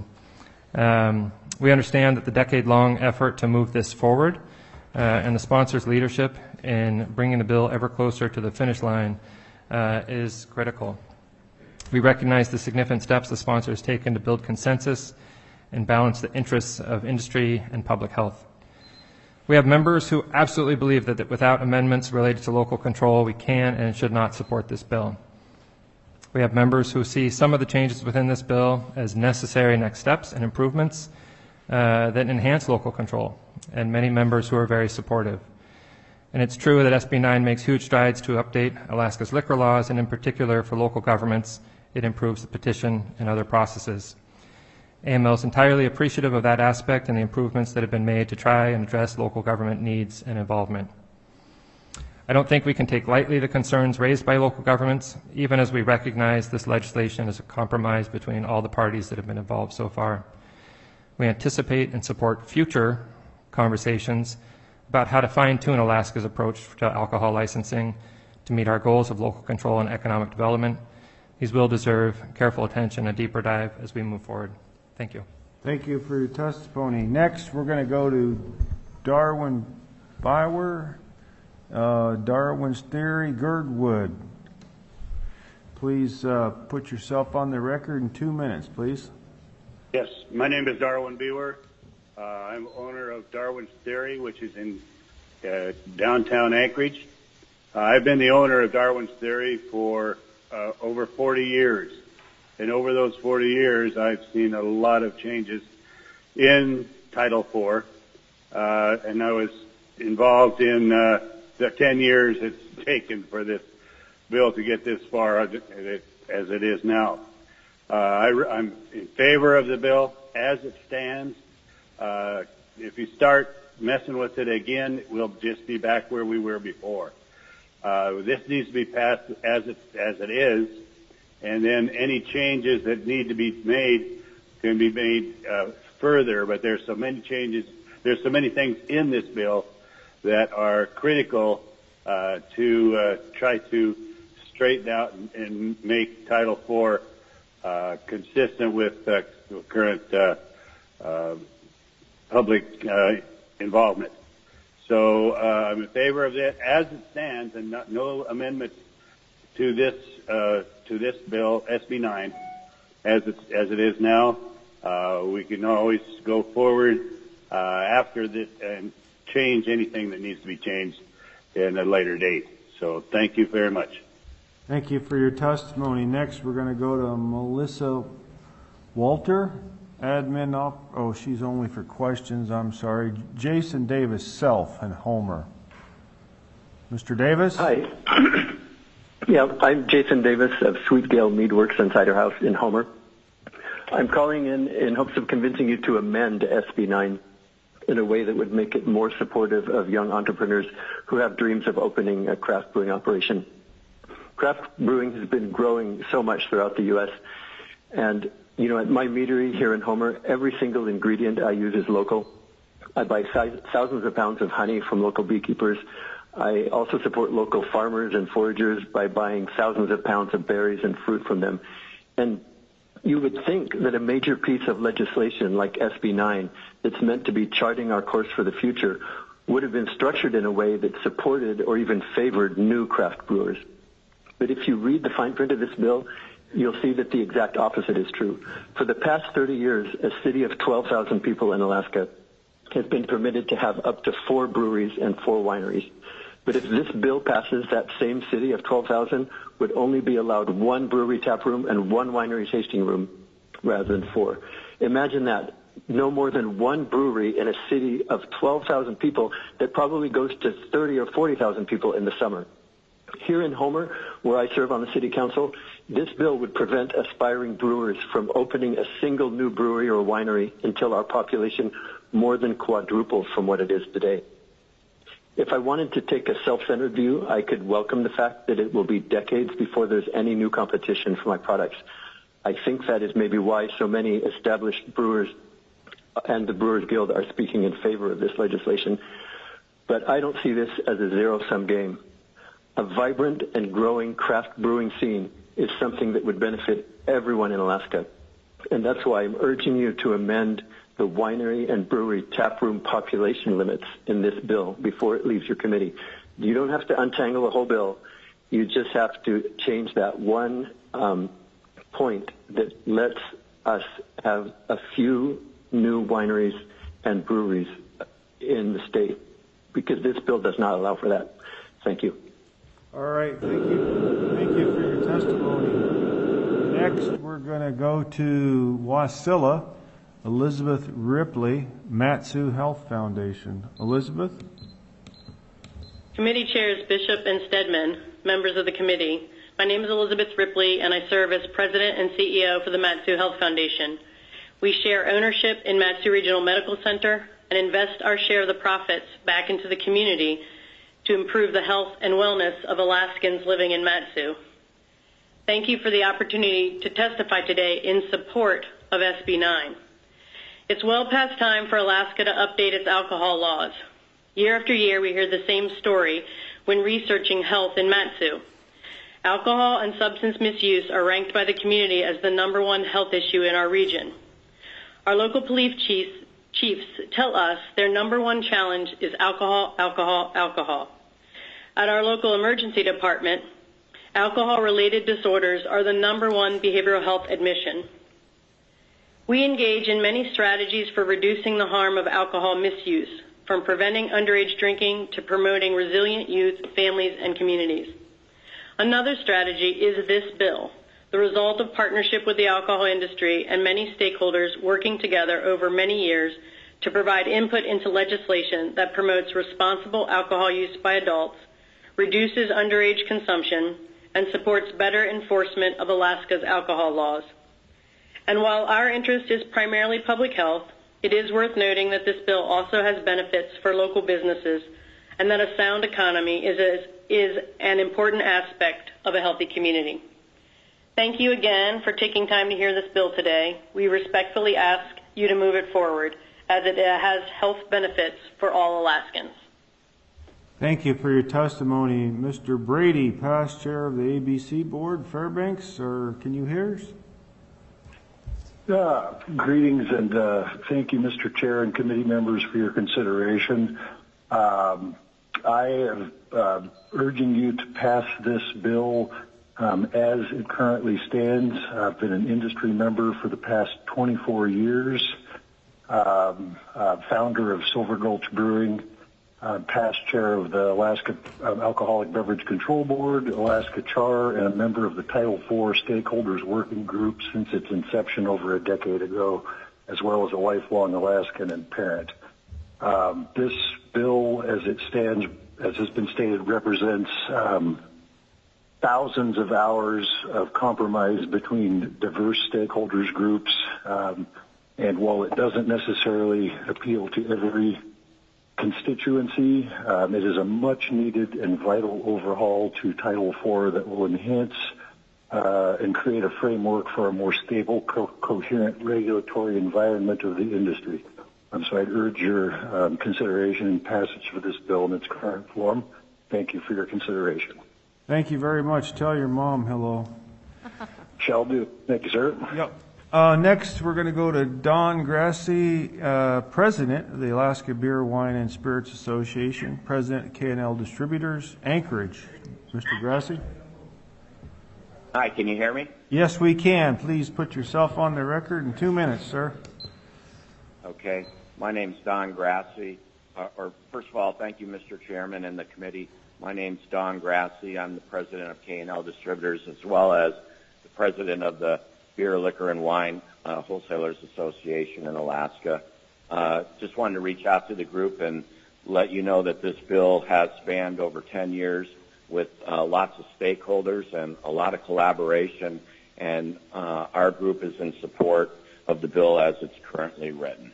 We understand that the decade-long effort to move this forward and the sponsor's leadership in bringing the bill ever closer to the finish line is critical. We recognize the significant steps the sponsor has taken to build consensus and balance the interests of industry and public health. We have members who absolutely believe that without amendments related to local control, we can and should not support this bill. We have members who see some of the changes within this bill as necessary next steps and improvements that enhance local control, and many members who are very supportive. And it's true that SB 9 makes huge strides to update Alaska's liquor laws, and in particular for local governments, it improves the petition and other processes. AML is entirely appreciative of that aspect and the improvements that have been made to try and address local government needs and involvement. I don't think we can take lightly the concerns raised by local governments, even as we recognize this legislation is a compromise between all the parties that have been involved so far. We anticipate and support future conversations about how to fine-tune Alaska's approach to alcohol licensing to meet our goals of local control and economic development. These will deserve careful attention and a deeper dive as we move forward. Thank you. Thank you for your testimony. Next, we're going to go to Darwin Bauer, Darwin's Theory, Girdwood. Please put yourself on the record in 2 minutes, please. Yes, my name is Darwin Bewer. I'm owner of Darwin's Theory, which is in downtown Anchorage. I've been the owner of Darwin's Theory for over 40 years. And over those 40 years, I've seen a lot of changes in Title IV. And I was involved in the 10 years it's taken for this bill to get this far as it is now. I'm in favor of the bill as it stands. If you start messing with it again, we'll just be back where we were before. This needs to be passed as it is, and then any changes that need to be made can be made further. But there's so many changes, there's so many things in this bill that are critical to try to straighten out and make Title IV consistent with current public involvement. So I'm in favor of it as it stands, and no amendments to this bill, SB 9, as it is now. We can always go forward after this and change anything that needs to be changed in a later date. So thank you very much. Thank you for your testimony. Next, we're going to go to Melissa Walter, admin. Oh, she's only for questions. I'm sorry. Jason Davis, Self, and Homer. Mr. Davis? Hi. Yeah, I'm Jason Davis of Sweet Gale Meadworks and Cider House in Homer. I'm calling in hopes of convincing you to amend SB 9 in a way that would make it more supportive of young entrepreneurs who have dreams of opening a craft brewing operation. Craft brewing has been growing so much throughout the U.S. And, you know, at my meadery here in Homer, every single ingredient I use is local. I buy thousands of pounds of honey from local beekeepers. I also support local farmers and foragers by buying thousands of pounds of berries and fruit from them. And you would think that a major piece of legislation like SB 9 that's meant to be charting our course for the future would have been structured in a way that supported or even favored new craft brewers. But if you read the fine print of this bill, you'll see that the exact opposite is true. For the past 30 years, a city of 12,000 people in Alaska has been permitted to have up to 4 breweries and 4 wineries. But if this bill passes, that same city of 12,000 would only be allowed 1 brewery tap room and 1 winery tasting room rather than 4. Imagine that. No more than 1 brewery in a city of 12,000 people that probably goes to 30 or 40,000 people in the summer. Here in Homer, where I serve on the city council, this bill would prevent aspiring brewers from opening a single new brewery or winery until our population more than quadruples from what it is today. If I wanted to take a self-centered view, I could welcome the fact that it will be decades before there's any new competition for my products. I think that is maybe why so many established brewers and the Brewers Guild are speaking in favor of this legislation. But I don't see this as a zero-sum game. A vibrant and growing craft brewing scene is something that would benefit everyone in Alaska. And that's why I'm urging you to amend the winery and brewery taproom population limits in this bill before it leaves your committee. You don't have to untangle the whole bill. You just have to change that one point that lets us have a few new wineries and breweries in the state, because this bill does not allow for that. Thank you. All right, thank you. Thank you for your testimony. Next, we're going to go to Wasilla. Elizabeth Ripley, Mat-Su Health Foundation. Elizabeth? Committee Chairs Bishop and Stedman, members of the committee, my name is Elizabeth Ripley, and I serve as President and CEO for the Mat-Su Health Foundation. We share ownership in Mat-Su Regional Medical Center and invest our share of the profits back into the community to improve the health and wellness of Alaskans living in Mat-Su. Thank you for the opportunity to testify today in support of SB 9. It's well past time for Alaska to update its alcohol laws. Year after year, we hear the same story when researching health in Mat-Su. Alcohol and substance misuse are ranked by the community as the #1 health issue in our region. Our local police chiefs tell us their #1 challenge is alcohol, alcohol, alcohol. At our local emergency department, alcohol-related disorders are the #1 behavioral health admission. We engage in many strategies for reducing the harm of alcohol misuse, from preventing underage drinking to promoting resilient youth, families, and communities. Another strategy is this bill, the result of partnership with the alcohol industry and many stakeholders working together over many years to provide input into legislation that promotes responsible alcohol use by adults, reduces underage consumption, and supports better enforcement of Alaska's alcohol laws. And while our interest is primarily public health, it is worth noting that this bill also has benefits for local businesses and that a sound economy is an important aspect of a healthy community. Thank you again for taking time to hear this bill today. We respectfully ask you to move it forward, as it has health benefits for all Alaskans. Thank you for your testimony. Mr. Brady, past chair of the ABC Board, Fairbanks, or can you hear us? Greetings and thank you, Mr. Chair and committee members, for your consideration. I am urging you to pass this bill as it currently stands. I've been an industry member for the past 24 years, founder of Silver Gulch Brewing, past chair of the Alaska Alcoholic Beverage Control Board, Alaska CHAR, and a member of the Title IV Stakeholders Working Group since its inception over a decade ago, as well as a lifelong Alaskan and parent. This bill, as it stands, as has been stated, represents thousands of hours of compromise between diverse stakeholders groups. And while it doesn't necessarily appeal to every constituency, it is a much needed and vital overhaul to Title IV that will enhance and create a framework for a more stable, coherent regulatory environment of the industry. So I'd urge your consideration and passage for this bill in its current form. Thank you for your consideration. Thank you very much. Tell your mom hello. Shall do. Thank you, sir. Yep. Next, we're going to go to Don Grassi, President of the Alaska Beer, Wine, and Spirits Association, President of K&L Distributors, Anchorage. Mr. Grassi? Hi, can you hear me? Yes, we can. Please put yourself on the record in 2 minutes, sir. Okay. My name's Don Grassi. First of all, thank you, Mr. Chairman and the committee. My name's Don Grassi. I'm the President of K&L Distributors, as well as the President of the Beer, Liquor, and Wine Wholesalers Association in Alaska. Just wanted to reach out to the group and let you know that this bill has spanned over 10 years with lots of stakeholders and a lot of collaboration, and our group is in support of the bill as it's currently written.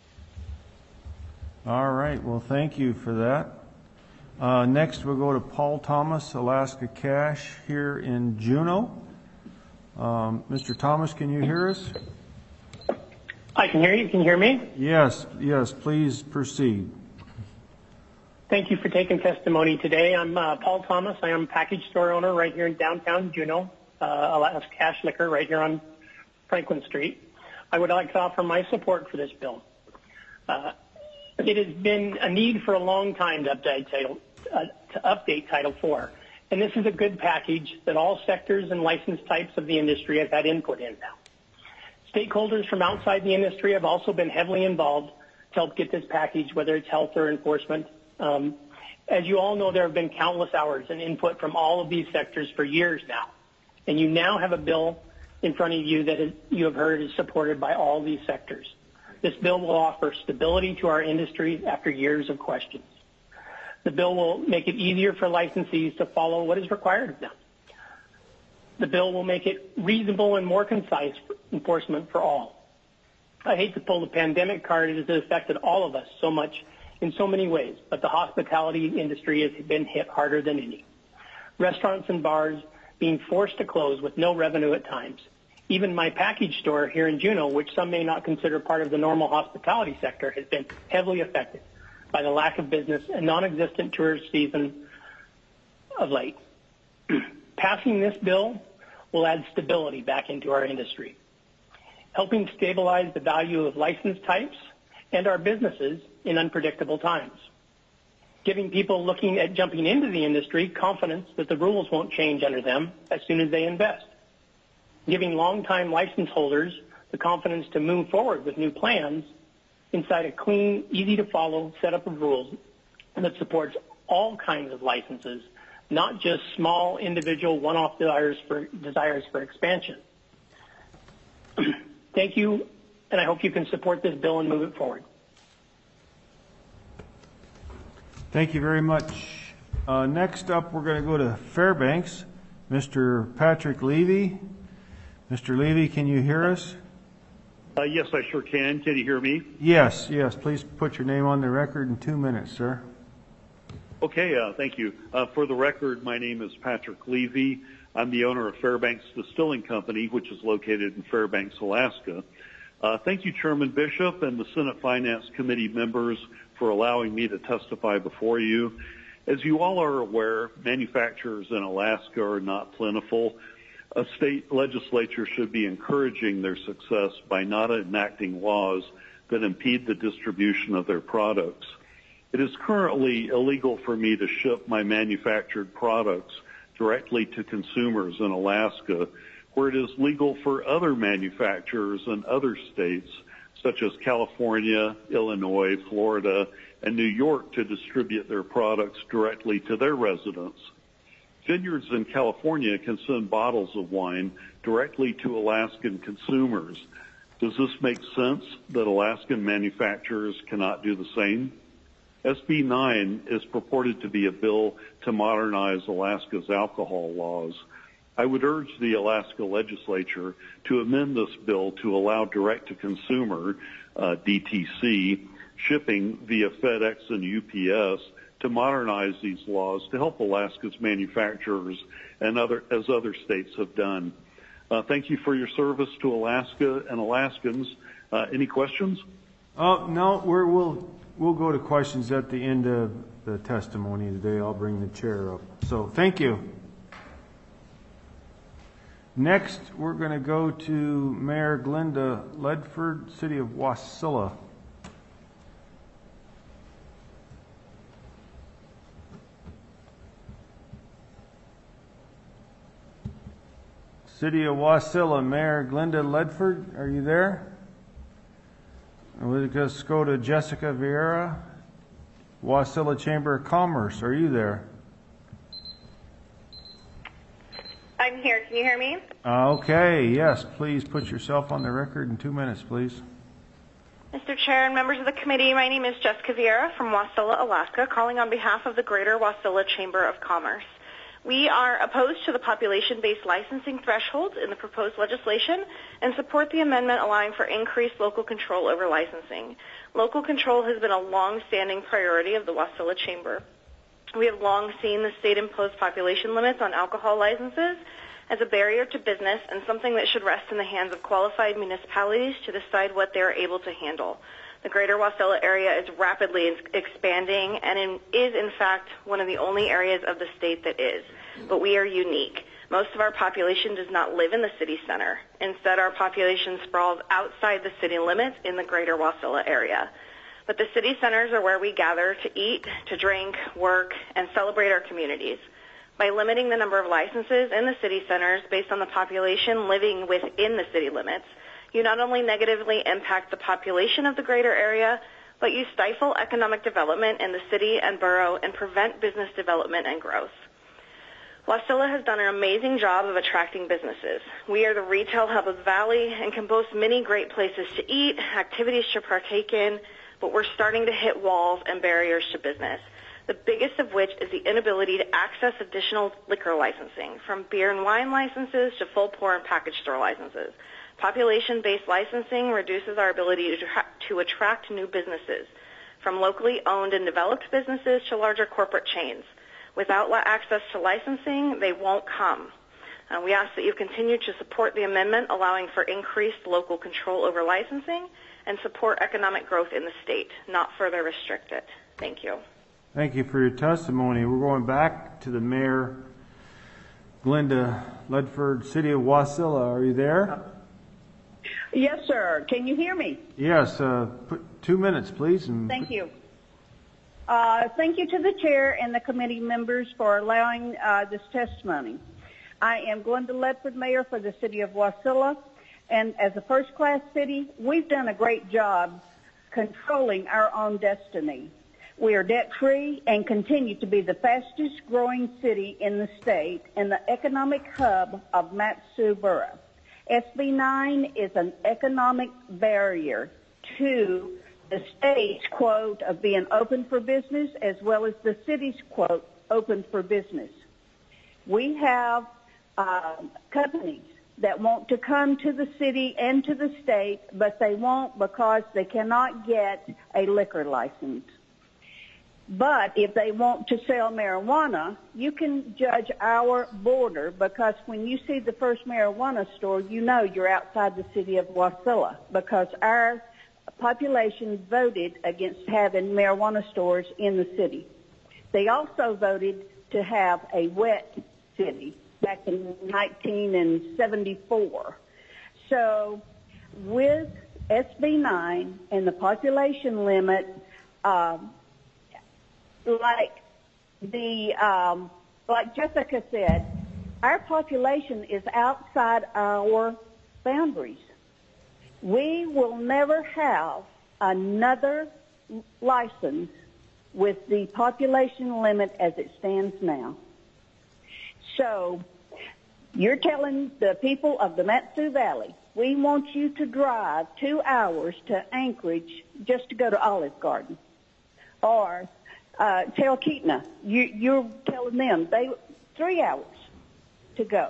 All right. Well, thank you for that. Next, we'll go to Paul Thomas, Alaska Cash, here in Juneau. Mr. Thomas, can you hear us? I can hear you. Can you hear me? Yes, please proceed. Thank you for taking testimony today. I'm Paul Thomas. I am a package store owner right here in downtown Juneau, Alaska Cash Liquor right here on Franklin Street. I would like to offer my support for this bill. It has been a need for a long time to update Title IV. And this is a good package that all sectors and license types of the industry have had input in now. Stakeholders from outside the industry have also been heavily involved to help get this package, whether it's health or enforcement. As you all know, there have been countless hours and input from all of these sectors for years now. And you now have a bill in front of you that you have heard is supported by all these sectors. This bill will offer stability to our industry after years of questions. The bill will make it easier for licensees to follow what is required of them. The bill will make it reasonable and more concise enforcement for all. I hate to pull the pandemic card. It has affected all of us so much in so many ways, but the hospitality industry has been hit harder than any. Restaurants and bars being forced to close with no revenue at times. Even my package store here in Juneau, which some may not consider part of the normal hospitality sector, has been heavily affected by the lack of business and non-existent tourist season of late. Passing this bill will add stability back into our industry, helping stabilize the value of license types and our businesses in unpredictable times, giving people looking at jumping into the industry confidence that the rules won't change under them as soon as they invest, giving longtime license holders the confidence to move forward with new plans inside a clean, easy-to-follow setup of rules that supports all kinds of licenses, not just small, individual, one-off desires for expansion. Thank you, and I hope you can support this bill and move it forward. Thank you very much. Next up, we're going to go to Fairbanks. Mr. Patrick Levy. Mr. Levy, can you hear us? Yes, I sure can. Can you hear me? Yes. Please put your name on the record in 2 minutes, sir. Okay, thank you. For the record, my name is Patrick Levy. I'm the owner of Fairbanks Distilling Company, which is located in Fairbanks, Alaska. Thank you, Chairman Bishop and the Senate Finance Committee members for allowing me to testify before you. As you all are aware, manufacturers in Alaska are not plentiful. A state legislature should be encouraging their success by not enacting laws that impede the distribution of their products. It is currently illegal for me to ship my manufactured products directly to consumers in Alaska, where it is legal for other manufacturers in other states, such as California, Illinois, Florida, and New York, to distribute their products directly to their residents. Vineyards in California can send bottles of wine directly to Alaskan consumers. Does this make sense that Alaskan manufacturers cannot do the same? SB 9 is purported to be a bill to modernize Alaska's alcohol laws. I would urge the Alaska legislature to amend this bill to allow direct-to-consumer, DTC, shipping via FedEx and UPS to modernize these laws to help Alaska's manufacturers and as other states have done. Thank you for your service to Alaska and Alaskans. Any questions? No, we'll go to questions at the end of the testimony today. I'll bring the chair up. So thank you. Next, we're going to go to Mayor Glenda Ledford, City of Wasilla. City of Wasilla, Mayor Glenda Ledford, are you there? And we'll just go to Jessica Vieira, Wasilla Chamber of Commerce. Are you there? I'm here. Can you hear me? Okay, yes. Please put yourself on the record in 2 minutes, please. Mr. Chair and members of the committee, my name is Jessica Vieira from Wasilla, Alaska, calling on behalf of the Greater Wasilla Chamber of Commerce. We are opposed to the population-based licensing thresholds in the proposed legislation and support the amendment allowing for increased local control over licensing. Local control has been a long-standing priority of the Wasilla Chamber. We have long seen the state-imposed population limits on alcohol licenses as a barrier to business and something that should rest in the hands of qualified municipalities to decide what they are able to handle. The Greater Wasilla area is rapidly expanding and is, in fact, one of the only areas of the state that is. But we are unique. Most of our population does not live in the city center. Instead, our population sprawls outside the city limits in the Greater Wasilla area. But the city centers are where we gather to eat, to drink, work, and celebrate our communities. By limiting the number of licenses in the city centers based on the population living within the city limits, you not only negatively impact the population of the greater area, but you stifle economic development in the city and borough and prevent business development and growth. Wasilla has done an amazing job of attracting businesses. We are the retail hub of the valley and can boast many great places to eat, activities to partake in, but we're starting to hit walls and barriers to business, the biggest of which is the inability to access additional liquor licensing, from beer and wine licenses to full pour and package store licenses. Population-based licensing reduces our ability to attract new businesses, from locally owned and developed businesses to larger corporate chains. Without access to licensing, they won't come. We ask that you continue to support the amendment allowing for increased local control over licensing and support economic growth in the state, not further restrict it. Thank you. Thank you for your testimony. We're going back to the Mayor, Glenda Ledford, City of Wasilla. Are you there? Yes, sir. Can you hear me? Yes. Put 2 minutes, please. Thank you. Thank you to the chair and the committee members for allowing this testimony. I am Glenda Ledford, Mayor for the City of Wasilla, and as a first-class city, we've done a great job controlling our own destiny. We are debt-free and continue to be the fastest-growing city in the state and the economic hub of Mat-Su Borough. SB 9 is an economic barrier to the state's, quote, of being open for business as well as the city's, quote, open for business. We have companies that want to come to the city and to the state, but they won't because they cannot get a liquor license. But if they want to sell marijuana, you can judge our border because when you see the first marijuana store, you know you're outside the city of Wasilla because our population voted against having marijuana stores in the city. They also voted to have a wet city back in 1974. So with SB 9 and the population limit, like Jessica said, our population is outside our boundaries. We will never have another license with the population limit as it stands now. So you're telling the people of the Mat-Su Valley, we want you to drive 2 hours to Anchorage just to go to Olive Garden. are Talkeetna. You're telling them 3 hours to go.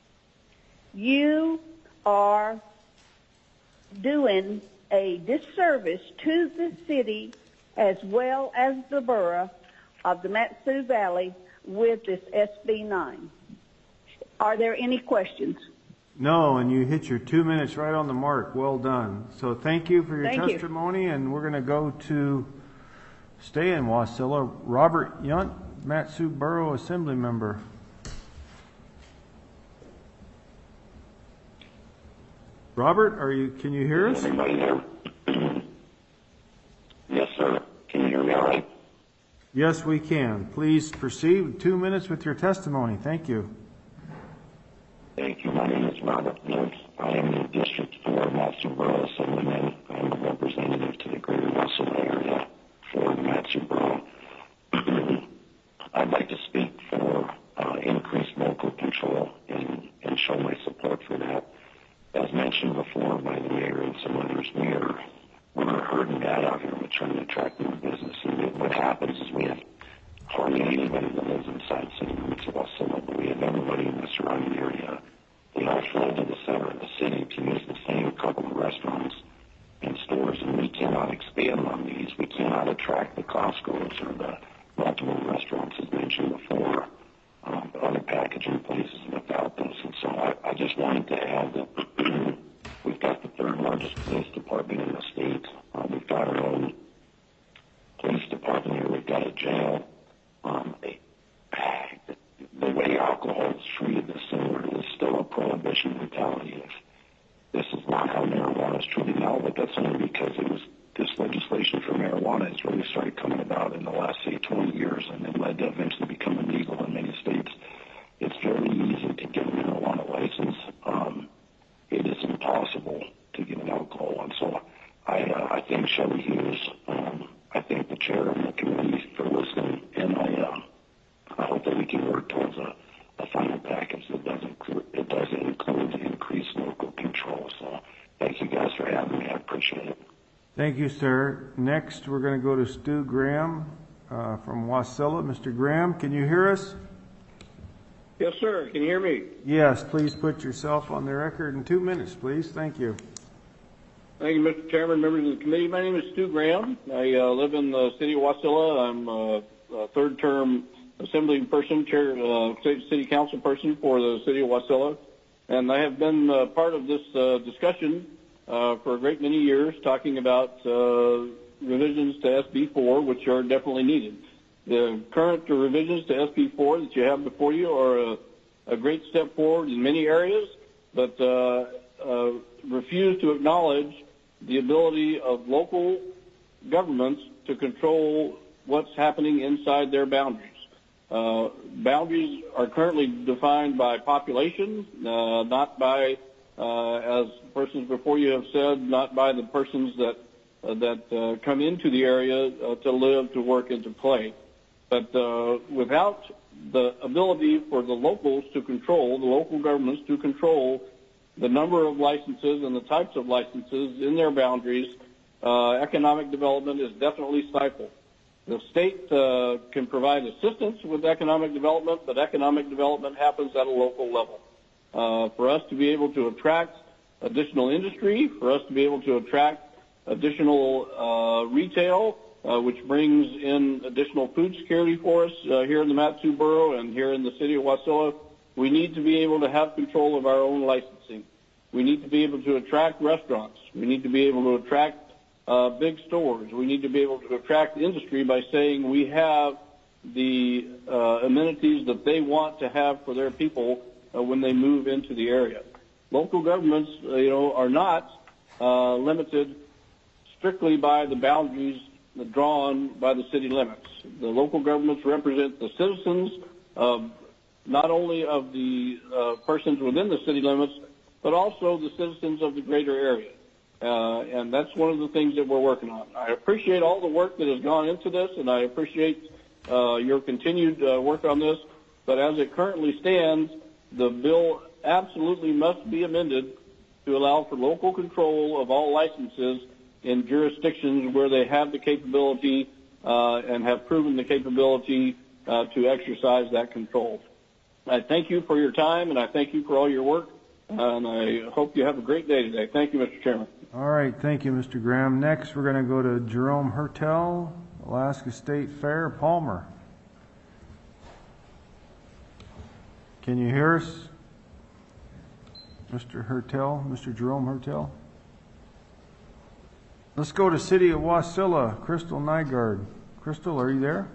You are doing a disservice to the city as well as the borough of the Mat-Su Valley with this SB 9. Are there any questions? No, and you hit your 2 minutes right on the mark. Well done. So thank you for your testimony, and we're going to go to stay in Wasilla. Robert Yunt, Mat-Su Borough Assembly Member. Robert, can you hear us? Anybody there? Yes, sir. Can you hear me all right? Yes, we can. Please proceed. 2 minutes with your testimony. Thank you. Thank you. My name is Robert Yunt. I am the District 4 Mat-Su Borough Assemblyman. I am a representative to the greater Wasilla area for the Mat-Su Borough. I'd like to speak for increased local control and show my support for that. As mentioned before by the mayor and some others, we're hurting bad out here with trying to attract new business. And what happens is we have hardly anybody that lives inside city limits of Wasilla, but we have everybody in the surrounding area. They all flow to the center of the city to use the same couple of restaurants and stores, and we cannot expand on these. We cannot attract the Costco's or the multiple restaurants, as mentioned before, other packaging places without those. And so I just wanted to add that we've got the third largest police department in the state. We've got our own police department here. We've got a jail. The way alcohol is treated is similar. It is still a prohibition mentality. This is not how marijuana is treated now, but that's only because this legislation for marijuana has really started coming about in the last, say, 20 years, and it led to eventually becoming legal in many states. It's fairly easy to get a marijuana license. It is impossible to get an alcohol one. So I thank Shelley Hughes. I thank the chair and the committee for listening, and I hope that we can work towards a final package that does include increased local control. So thank you guys for having me. I appreciate it. Thank you, sir. Next, we're going to go to Stu Graham from Wasilla. Mr. Graham, can you hear us? Yes, sir. Can you hear me? Yes. Please put yourself on the record in 2 minutes, please. Thank you. Thank you, Mr. Chairman, members of the committee. My name is Stu Graham. I live in the city of Wasilla. I'm a third-term assembly person, city council person for the city of Wasilla, and I have been part of this discussion for a great many years, talking about revisions to SB 4, which are definitely needed. The current revisions to SB 4 that you have before you are a great step forward in many areas, but refuse to acknowledge the ability of local governments to control what's happening inside their boundaries. Boundaries are currently defined by population, not by, as persons before you have said, not by the persons that come into the area to live, to work, and to play. But without the ability for the locals to control, the local governments to control the number of licenses and the types of licenses in their boundaries, economic development is definitely stifled. The state can provide assistance with economic development, but economic development happens at a local level. For us to be able to attract additional industry, for us to be able to attract additional retail, which brings in additional food security for us here in the Mat-Su Borough and here in the city of Wasilla, we need to be able to have control of our own licensing. We need to be able to attract restaurants. We need to be able to attract big stores. We need to be able to attract industry by saying we have the amenities that they want to have for their people when they move into the area. Local governments, are not limited strictly by the boundaries drawn by the city limits. The local governments represent the citizens of not only of the persons within the city limits, but also the citizens of the greater area. And that's one of the things that we're working on. I appreciate all the work that has gone into this, and I appreciate your continued work on this. But as it currently stands, the bill absolutely must be amended to allow for local control of all licenses in jurisdictions where they have the capability and have proven the capability to exercise that control. I thank you for your time, and I thank you for all your work, and I hope you have a great day today. Thank you, Mr. Chairman. All right, thank you, Mr. Graham. Next, we're going to go to Jerome Hertel, Alaska State Fair, Palmer. Can you hear us, Mr. Hertel, Mr. Jerome Hertel? Let's go to City of Wasilla, Crystal Nygaard. Crystal, are you there?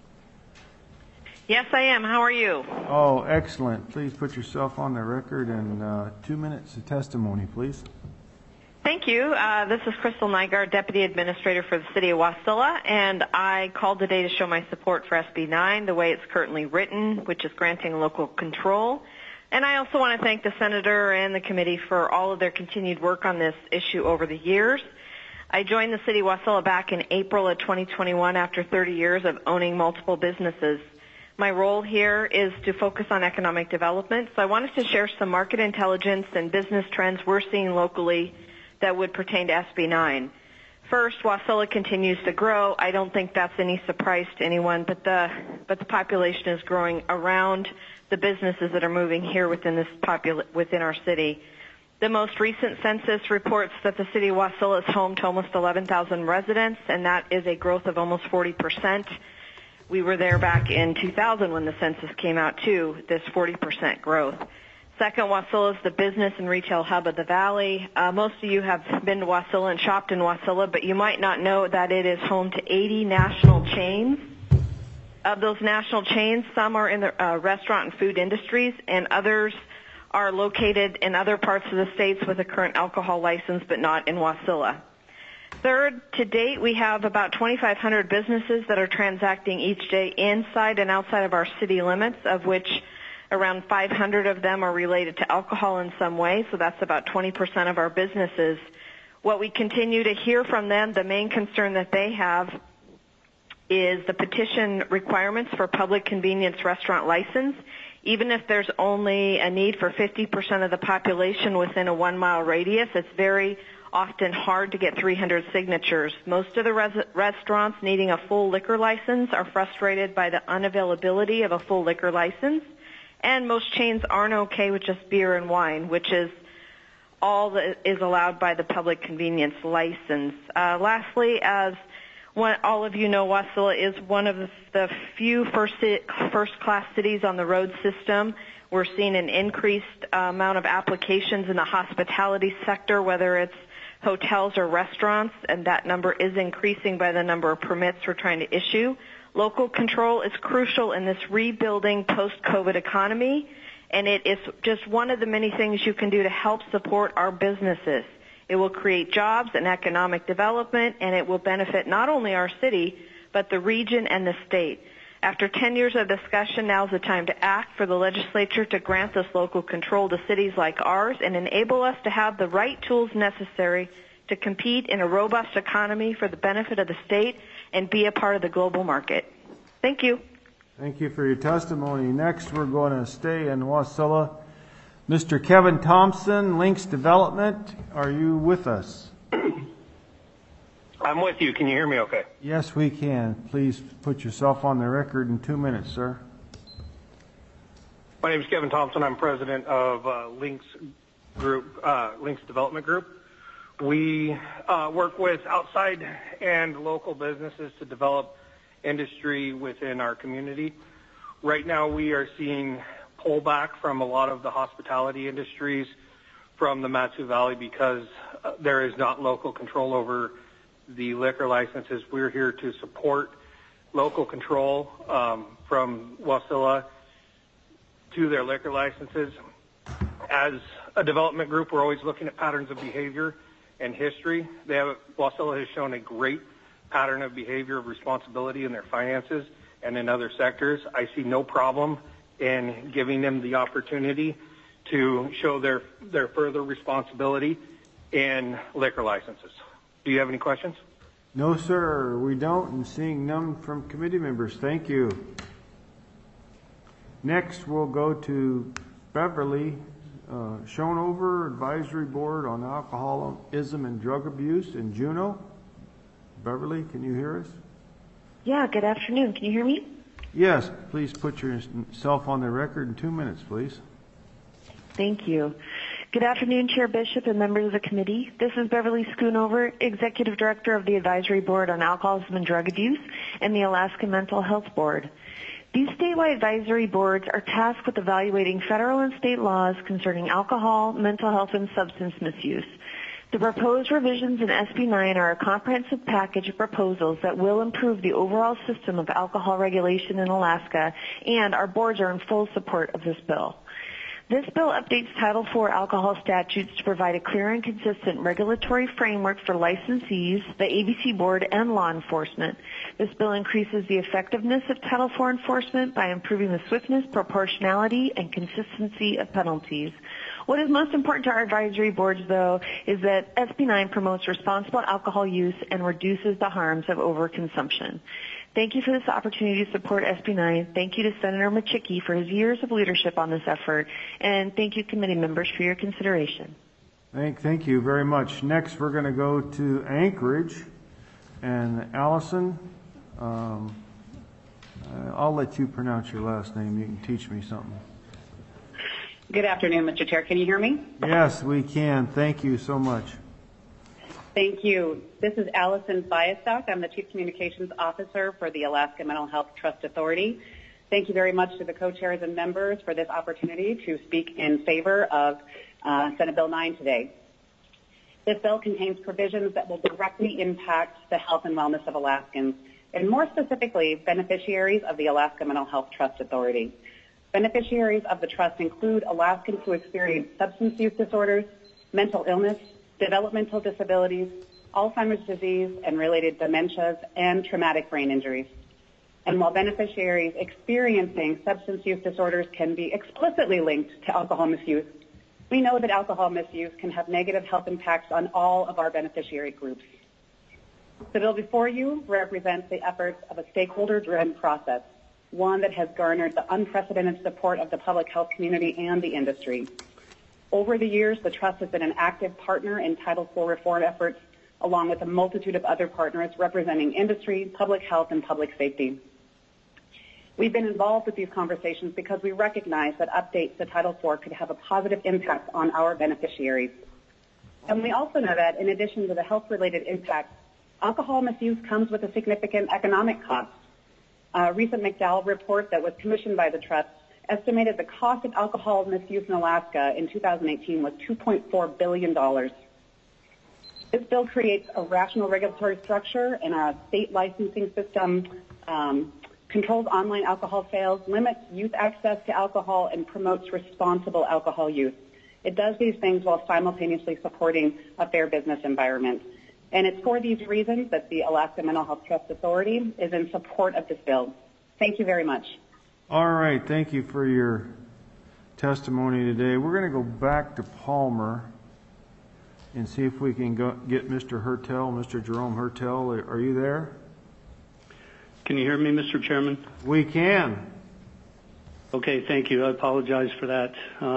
Yes, I am. How are you? Oh, excellent. Please put yourself on the record and 2 minutes of testimony, please. Thank you. This is Crystal Nygaard, Deputy Administrator for the City of Wasilla, and I called today to show my support for SB 9, the way it's currently written, which is granting local control. And I also want to thank the Senator and the committee for all of their continued work on this issue over the years. I joined the City of Wasilla back in April of 2021 after 30 years of owning multiple businesses. My role here is to focus on economic development, so I wanted to share some market intelligence and business trends we're seeing locally that would pertain to SB 9. First, Wasilla continues to grow. I don't think that's any surprise to anyone, but the population is growing around the businesses that are moving here within our city. The most recent census reports that the City of Wasilla is home to almost 11,000 residents, and that is a growth of almost 40%. We were there back in 2000 when the census came out too, this 40% growth. Second, Wasilla is the business and retail hub of the valley. Most of you have been to Wasilla and shopped in Wasilla, but you might not know that it is home to 80 national chains. Of those national chains, some are in the restaurant and food industries, and others are located in other parts of the states with a current alcohol license, but not in Wasilla. Third, to date, we have about 2,500 businesses that are transacting each day inside and outside of our city limits, of which around 500 of them are related to alcohol in some way, so that's about 20% of our businesses. What we continue to hear from them, the main concern that they have is the petition requirements for public convenience restaurant license. Even if there's only a need for 50% of the population within a 1 mile radius, it's very often hard to get 300 signatures. Most of the restaurants needing a full liquor license are frustrated by the unavailability of a full liquor license, and most chains aren't okay with just beer and wine, which is all that is allowed by the public convenience license. Lastly, as all of you know, Wasilla is one of the few first-class cities on the road system. We're seeing an increased amount of applications in the hospitality sector, whether it's hotels or restaurants, and that number is increasing by the number of permits we're trying to issue. Local control is crucial in this rebuilding post-COVID economy, and it is just one of the many things you can do to help support our businesses. It will create jobs and economic development, and it will benefit not only our city, but the region and the state. After 10 years of discussion, now is the time to act for the legislature to grant this local control to cities like ours and enable us to have the right tools necessary to compete in a robust economy for the benefit of the state and be a part of the global market. Thank you. Thank you for your testimony. Next, we're going to stay in Wasilla. Mr. Kevin Thompson, Links Development, are you with us? I'm with you. Can you hear me okay? Yes, we can. Please put yourself on the record in 2 minutes, sir. My name is Kevin Thompson. I'm president of Links Development Group. We work with outside and local businesses to develop industry within our community. Right now, we are seeing pullback from a lot of the hospitality industries from the Mat-Su Valley because there is not local control over the liquor licenses. We're here to support local control from Wasilla to their liquor licenses. As a development group, we're always looking at patterns of behavior and history. Wasilla has shown a great pattern of behavior of responsibility in their finances and in other sectors. I see no problem in giving them the opportunity to show their further responsibility in liquor licenses. Do you have any questions? No, sir, we don't, and seeing none from committee members. Thank you. Next, we'll go to Beverly Schonover, Advisory Board on Alcoholism and Drug Abuse in Juneau. Beverly, can you hear us? Yeah, good afternoon. Can you hear me? Yes, please put yourself on the record in 2 minutes, please. Thank you. Good afternoon, Chair Bishop and members of the committee. This is Beverly Schoonover, Executive Director of the Advisory Board on Alcoholism and Drug Abuse and the Alaska Mental Health Board. These statewide advisory boards are tasked with evaluating federal and state laws concerning alcohol, mental health, and substance misuse. The proposed revisions in SB 9 are a comprehensive package of proposals that will improve the overall system of alcohol regulation in Alaska, and our boards are in full support of this bill. This bill updates Title IV alcohol statutes to provide a clear and consistent regulatory framework for licensees, the ABC Board, and law enforcement. This bill increases the effectiveness of Title IV enforcement by improving the swiftness, proportionality, and consistency of penalties. What is most important to our advisory boards, though, is that SB 9 promotes responsible alcohol use and reduces the harms of overconsumption. Thank you for this opportunity to support SB 9. Thank you to Senator Machicki for his years of leadership on this effort. And thank you, committee members, for your consideration. Thank you very much. Next, we're going to go to Anchorage. And Allison, I'll let you pronounce your last name. You can teach me something. Good afternoon, Mr. Chair. Can you hear me? Yes, we can. Thank you so much. Thank you. This is Allison Fiastock. I'm the Chief Communications Officer for the Alaska Mental Health Trust Authority. Thank you very much to the co-chairs and members for this opportunity to speak in favor of Senate Bill 9 today. This bill contains provisions that will directly impact the health and wellness of Alaskans, and more specifically, beneficiaries of the Alaska Mental Health Trust Authority. Beneficiaries of the trust include Alaskans who experience substance use disorders, mental illness, developmental disabilities, Alzheimer's disease and related dementias, and traumatic brain injuries. And while beneficiaries experiencing substance use disorders can be explicitly linked to alcohol misuse, we know that alcohol misuse can have negative health impacts on all of our beneficiary groups. The bill before you represents the efforts of a stakeholder-driven process, one that has garnered the unprecedented support of the public health community and the industry. Over the years, the Trust has been an active partner in Title IV reform efforts, along with a multitude of other partners representing industry, public health, and public safety. We've been involved with these conversations because we recognize that updates to Title IV could have a positive impact on our beneficiaries. And we also know that in addition to the health-related impacts, alcohol misuse comes with a significant economic cost. A recent McDowell report that was commissioned by the Trust estimated the cost of alcohol misuse in Alaska in 2018 was $2.4 billion. This bill creates a rational regulatory structure and a state licensing system, controls online alcohol sales, limits youth access to alcohol, and promotes responsible alcohol use. It does these things while simultaneously supporting a fair business environment. And it's for these reasons that the Alaska Mental Health Trust Authority is in support of this bill. Thank you very much. All right. Thank you for your testimony today. We're going to go back to Palmer and see if we can get Mr. Hertel, Mr. Jerome Hertel. Are you there? Can you hear me, Mr. Chairman? We can. Okay, thank you. I apologize for that.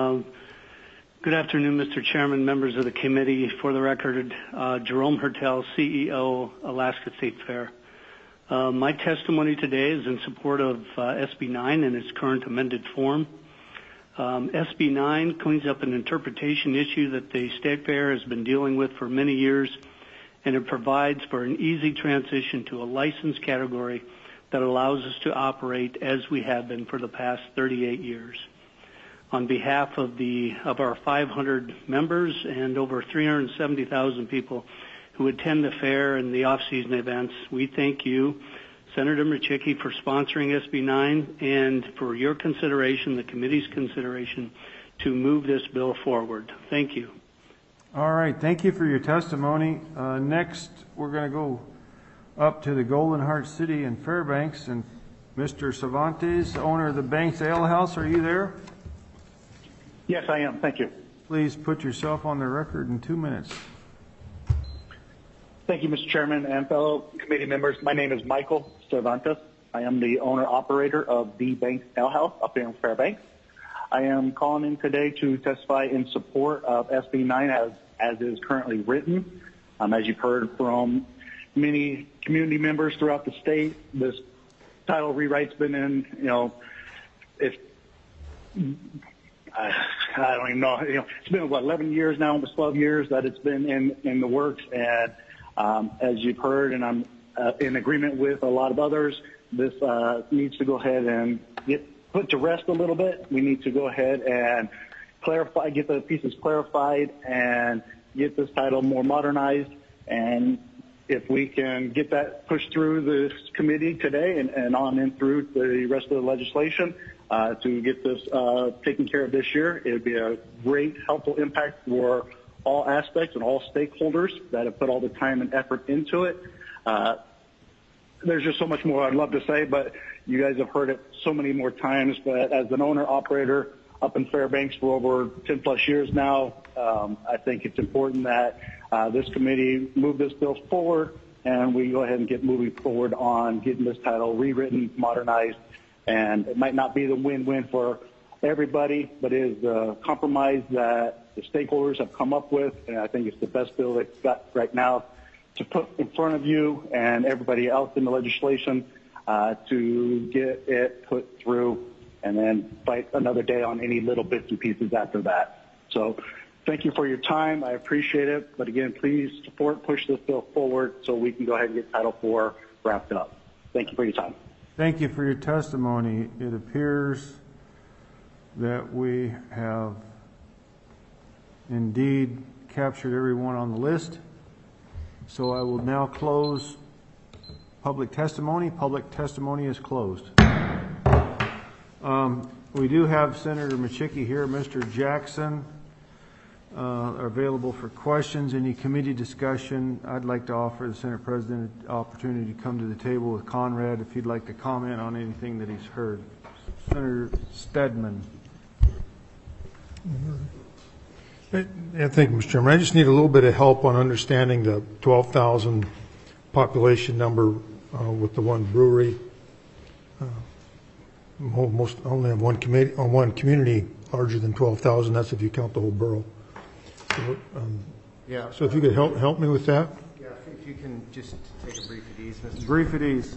Good afternoon, Mr. Chairman, members of the committee. For the record, Jerome Hertel, CEO, Alaska State Fair. My testimony today is in support of SB 9 in its current amended form. SB 9 cleans up an interpretation issue that the State Fair has been dealing with for many years, and it provides for an easy transition to a license category that allows us to operate as we have been for the past 38 years. On behalf of our 500 members and over 370,000 people who attend the fair and the off-season events, we thank you, Senator Machicki, for sponsoring SB 9 and for your consideration, the committee's consideration, to move this bill forward. Thank you. All right. Thank you for your testimony. Next, we're going to go up to the Golden Heart City in Fairbanks. And Mr. Cervantes, owner of the Banks Ale House, are you there? Yes, I am. Thank you. Please put yourself on the record in 2 minutes. Thank you, Mr. Chairman and fellow committee members. My name is Michael Cervantes. I am the owner-operator of the Banks Ale House up here in Fairbanks. I am calling in today to testify in support of SB 9 as is currently written. As you've heard from many community members throughout the state. This title rewrite's been in, if I don't even know, it's been 11 years now, almost 12 years that it's been in the works. And as you've heard, and I'm in agreement with a lot of others, this needs to go ahead and get put to rest a little bit. We need to go ahead and clarify, get the pieces clarified, and get this title more modernized. And if we can get that pushed through this committee today and on in through the rest of the legislation to get this taken care of this year, it would be a great, helpful impact for all aspects and all stakeholders that have put all the time and effort into it. There's just so much more I'd love to say, but you guys have heard it so many more times. But as an owner-operator up in Fairbanks for over 10 plus years now, I think it's important that this committee move this bill forward, and we go ahead and get moving forward on getting this title rewritten, modernized. And it might not be the win-win for everybody, but it is the compromise that the stakeholders have come up with, and I think it's the best bill that's got right now to put in front of you and everybody else in the legislation to get it put through, and then fight another day on any little bits and pieces after that. So thank you for your time. I appreciate it. But again, please push this bill forward so we can go ahead and get Title IV wrapped up. Thank you for your time. Thank you for your testimony. It appears that we have indeed captured everyone on the list. So I will now close public testimony. Public testimony is closed. We do have Senator Machicki here. Mr. Jackson are available for questions, any committee discussion. I'd like to offer the Senate President an opportunity to come to the table with Conrad if he'd like to comment on anything that he's heard. Senator Stedman. Yeah, thank you, Mr. Chairman. I just need a little bit of help on understanding the 12,000 population number with the one brewery. Most only have one community larger than 12,000. That's if you count the whole borough. So, yeah. So if you could help me with that. Yeah, if you can just take a brief at ease, Mr. Brief at ease.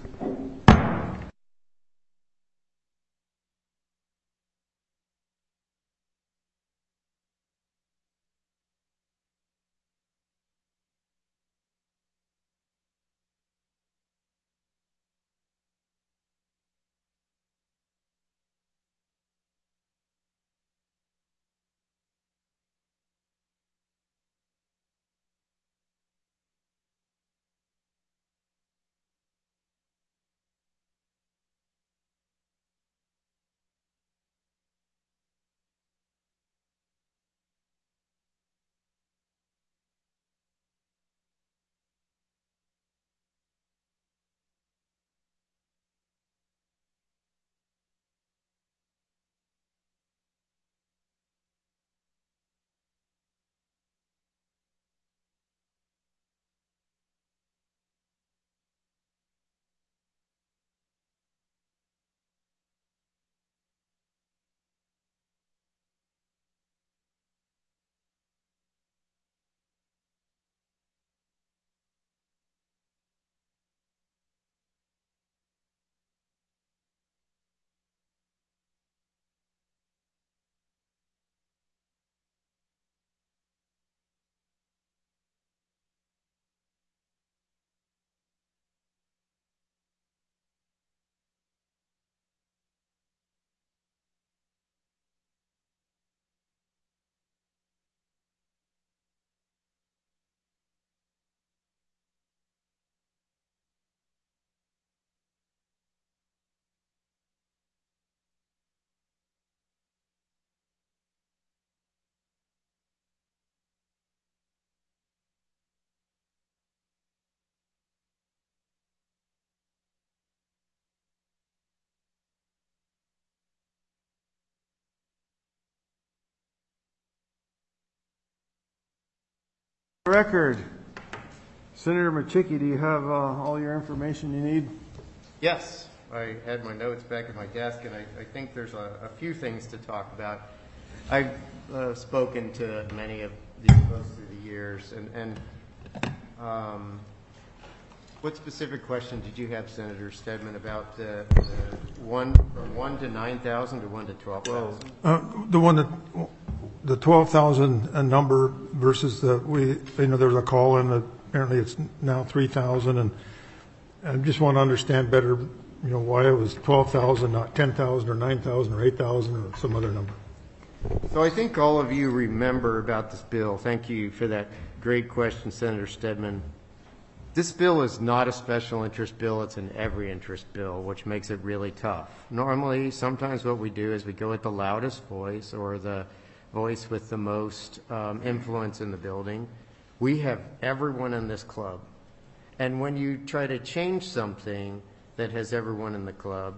Record. Senator Machicki, do you have all your information you need? Yes, I had my notes back at my desk, and I think there's a few things to talk about. I've spoken to many of these folks through the years, and What specific question did you have, Senator Stedman, about the from 1 to 9,000 to 1 to 12,000? The one that the 12,000 number versus there was a call in that apparently it's now 3,000, and I just want to understand better, why it was 12,000, not 10,000 or 9,000 or 8,000 or some other number. So I think all of you remember about this bill. Thank you for that great question, Senator Stedman. This bill is not a special interest bill, it's an every interest bill, which makes it really tough. Normally, sometimes what we do is we go with the loudest voice or the voice with the most influence in the building. We have everyone in this club. And when you try to change something that has everyone in the club,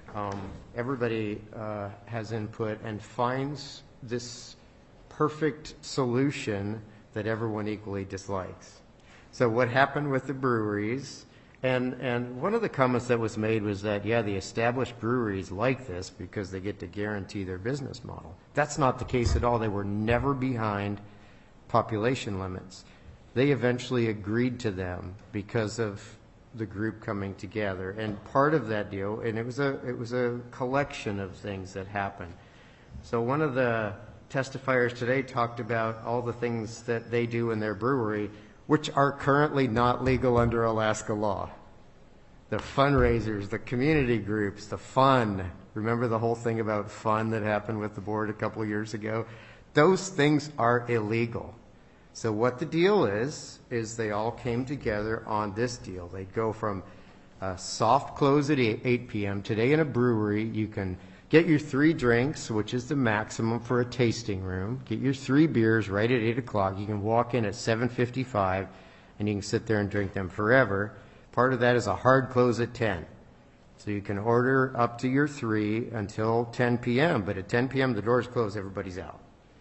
everybody has input and finds this perfect solution that everyone equally dislikes. So what happened with the breweries, and one of the comments that was made was that, the established breweries like this because they get to guarantee their business model. That's not the case at all. They were never behind population limits. They eventually agreed to them because of the group coming together. And part of that deal, and it was a collection of things that happened. So one of the testifiers today talked about all the things that they do in their brewery, which are currently not legal under Alaska law. The fundraisers, the community groups, the fun. Remember the whole thing about fun that happened with the board a couple of years ago? Those things are illegal. So what the deal is they all came together on this deal. They go from a soft close at 8 p.m. Today in a brewery, you can get your 3 drinks, which is the maximum for a tasting room. Get your 3 beers right at 8 o'clock. You can walk in at 7:55, and you can sit there and drink them forever. Part of that is a hard close at 10. So you can order up to your 3 until 10 p.m., but at 10 p.m. the doors close, everybody's out.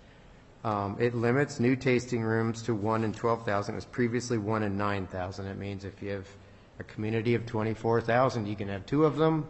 It limits new tasting rooms to 1 in 12,000. It was previously 1 in 9,000. It means if you have a community of 24,000, you can have 2 of them.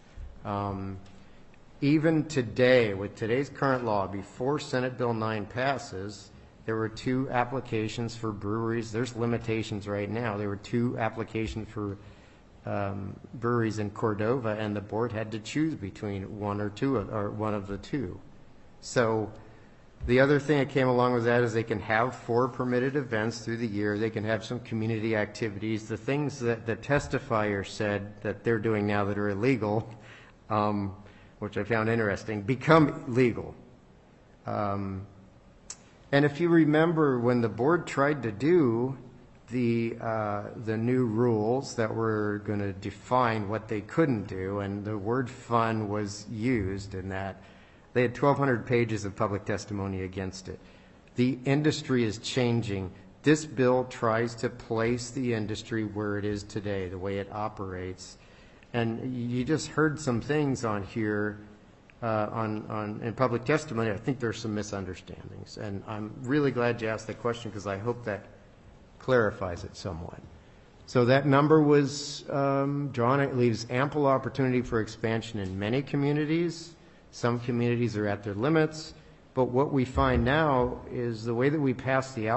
Even today, with today's current law, before Senate Bill 9 passes, there were 2 applications for breweries. There's limitations right now. There were 2 applications for breweries in Cordova, and the board had to choose between one of the 2. So the other thing that came along with that is they can have 4 permitted events through the year. They can have some community activities. The things that the testifier said that they're doing now that are illegal, which I found interesting, become legal. And if you remember when the board tried to do the new rules that were going to define what they couldn't do, and the word fun was used in that, they had 1,200 pages of public testimony against it. The industry is changing. This bill tries to place the industry where it is today, the way it operates. And you just heard some things on here in public testimony. I think there's some misunderstandings. And I'm really glad you asked that question because I hope that clarifies it somewhat. So that number was drawn. It leaves ample opportunity for expansion in many communities. Some communities are at their limits. But what we find now is the way that we pass the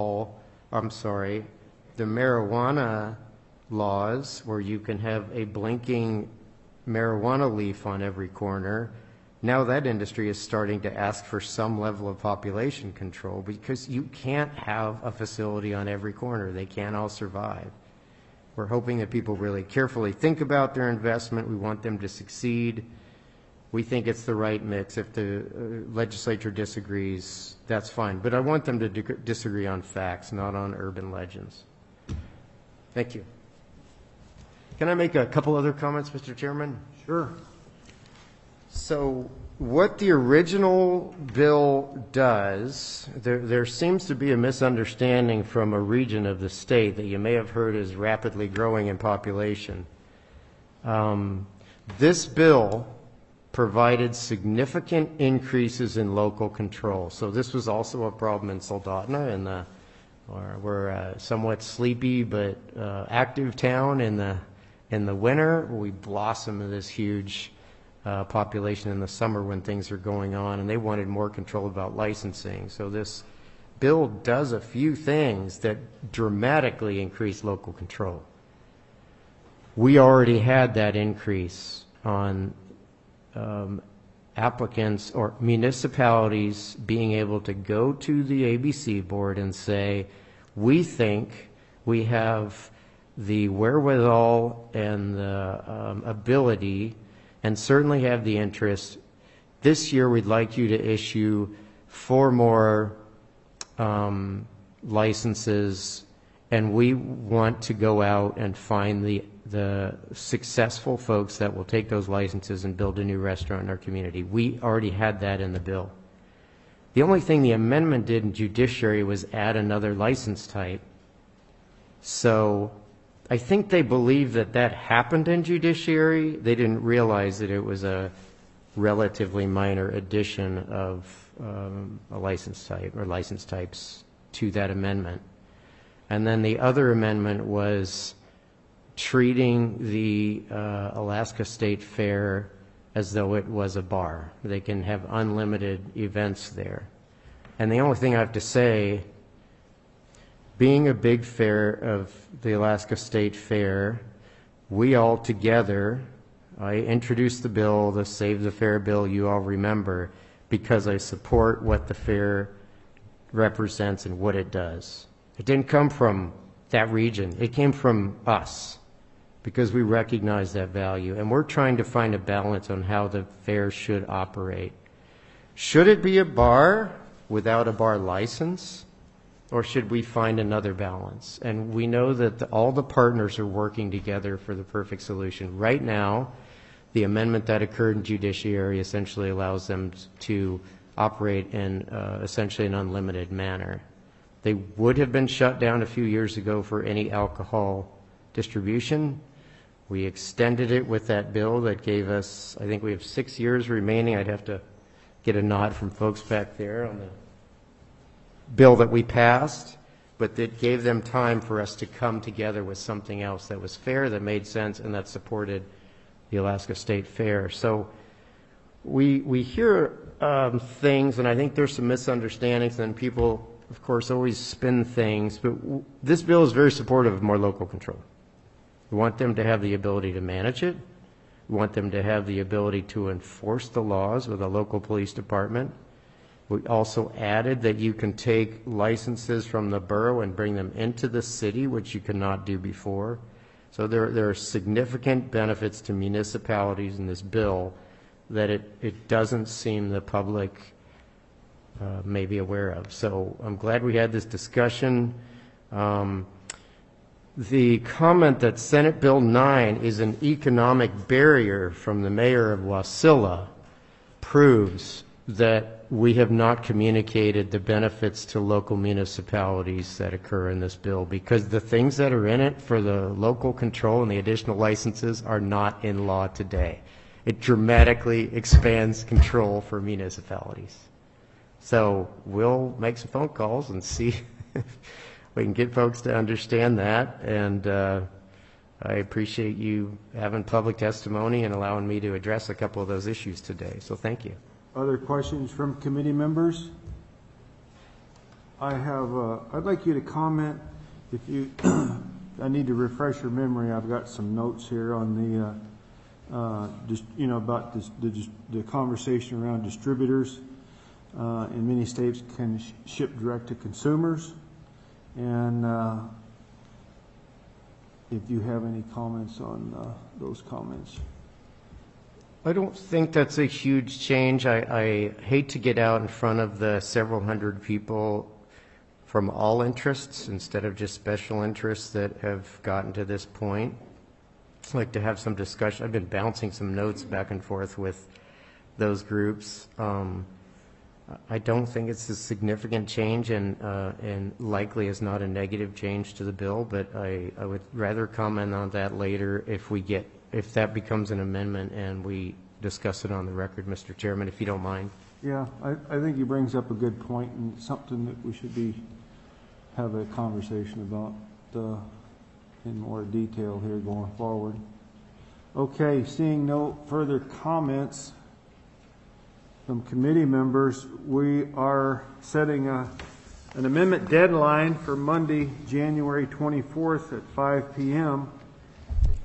marijuana laws, where you can have a blinking marijuana leaf on every corner, now that industry is starting to ask for some level of population control because you can't have a facility on every corner. They can't all survive. We're hoping that people really carefully think about their investment. We want them to succeed. We think it's the right mix. If the legislature disagrees, that's fine. But I want them to disagree on facts, not on urban legends. Thank you. Can I make a couple other comments, Mr. Chairman? Sure. So what the original bill does, there seems to be a misunderstanding from a region of the state that you may have heard is rapidly growing in population. This bill provided significant increases in local control. So this was also a problem in Soldotna, we're a somewhat sleepy but active town in the winter. We blossom in this huge population in the summer when things are going on, and they wanted more control about licensing. So this bill does a few things that dramatically increase local control. we already had that increase on applicants or municipalities being able to go to the ABC board and say, we think we have the wherewithal and the ability and certainly have the interest. This year we'd like you to issue 4 more licenses, and we want to go out and find the successful folks that will take those licenses and build a new restaurant in our community. We already had that in the bill. The only thing the amendment did in judiciary was add another license type. So I think they believe that that happened in judiciary. They didn't realize that it was a relatively minor addition of a license type or license types to that amendment. And then the other amendment was treating the Alaska State Fair as though it was a bar. They can have unlimited events there. And the only thing I have to say, being a big fair of the Alaska State Fair, we all together, I introduced the bill, the Save the Fair bill, you all remember, because I support what the fair represents and what it does. It didn't come from that region. It came from us because we recognize that value. And we're trying to find a balance on how the fair should operate. Should it be a bar without a bar license? Or should we find another balance? And we know that all the partners are working together for the perfect solution. Right now, the amendment that occurred in judiciary essentially allows them to operate in essentially an unlimited manner. They would have been shut down a few years ago for any alcohol distribution. We extended it with that bill that gave us, I think we have 6 years remaining. I'd have to get a nod from folks back there on the bill that we passed, but it gave them time for us to come together with something else that was fair, that made sense, and that supported the Alaska State Fair. So we hear things, and I think there's some misunderstandings, and people, of course, always spin things, but this bill is very supportive of more local control. We want them to have the ability to manage it. We want them to have the ability to enforce the laws with a local police department. We also added that you can take licenses from the borough and bring them into the city, which you could not do before. So there are significant benefits to municipalities in this bill that it doesn't seem the public may be aware of. So I'm glad we had this discussion. The comment that Senate Bill 9 is an economic barrier from the mayor of Wasilla proves that we have not communicated the benefits to local municipalities that occur in this bill, because the things that are in it for the local control and the additional licenses are not in law today. It dramatically expands control for municipalities. So we'll make some phone calls and see if we can get folks to understand that. And I appreciate you having public testimony and allowing me to address a couple of those issues today. So thank you. Other questions from committee members? I'd like you to comment if you, I need to refresh your memory. I've got some notes here on the, just, about this, the conversation around distributors. In many states can ship direct to consumers. And if you have any comments on those comments. I don't think that's a huge change. I hate to get out in front of the several hundred people from all interests instead of just special interests that have gotten to this point. I'd like to have some discussion. I've been bouncing some notes back and forth with those groups. I don't think it's a significant change and likely is not a negative change to the bill, but I would rather comment on that later if that becomes an amendment and we discuss it on the record, Mr. Chairman, if you don't mind. Yeah, I think he brings up a good point and something that we should have a conversation about in more detail here going forward. Okay, seeing no further comments from committee members, we are setting an amendment deadline for Monday, January 24th at 5 p.m.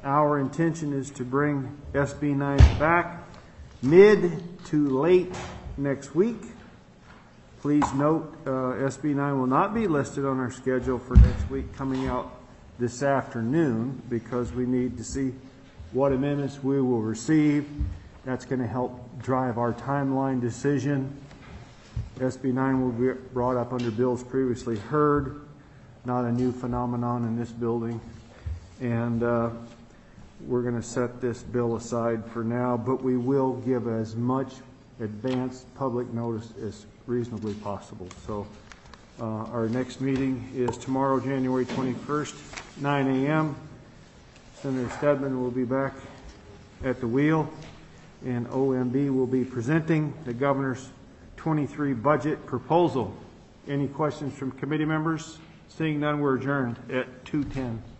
Our intention is to bring SB 9 back mid to late next week. Please note, SB 9 will not be listed on our schedule for next week coming out this afternoon because we need to see what amendments we will receive. That's going to help drive our timeline decision. SB 9 will be brought up under bills previously heard, not a new phenomenon in this building. And we're going to set this bill aside for now, but we will give as much advanced public notice as reasonably possible. So our next meeting is tomorrow, January 21st, 9 a.m. Senator Stedman will be back at the wheel, and OMB will be presenting the governor's 23 budget proposal. Any questions from committee members? Seeing none, we're adjourned at 2:10.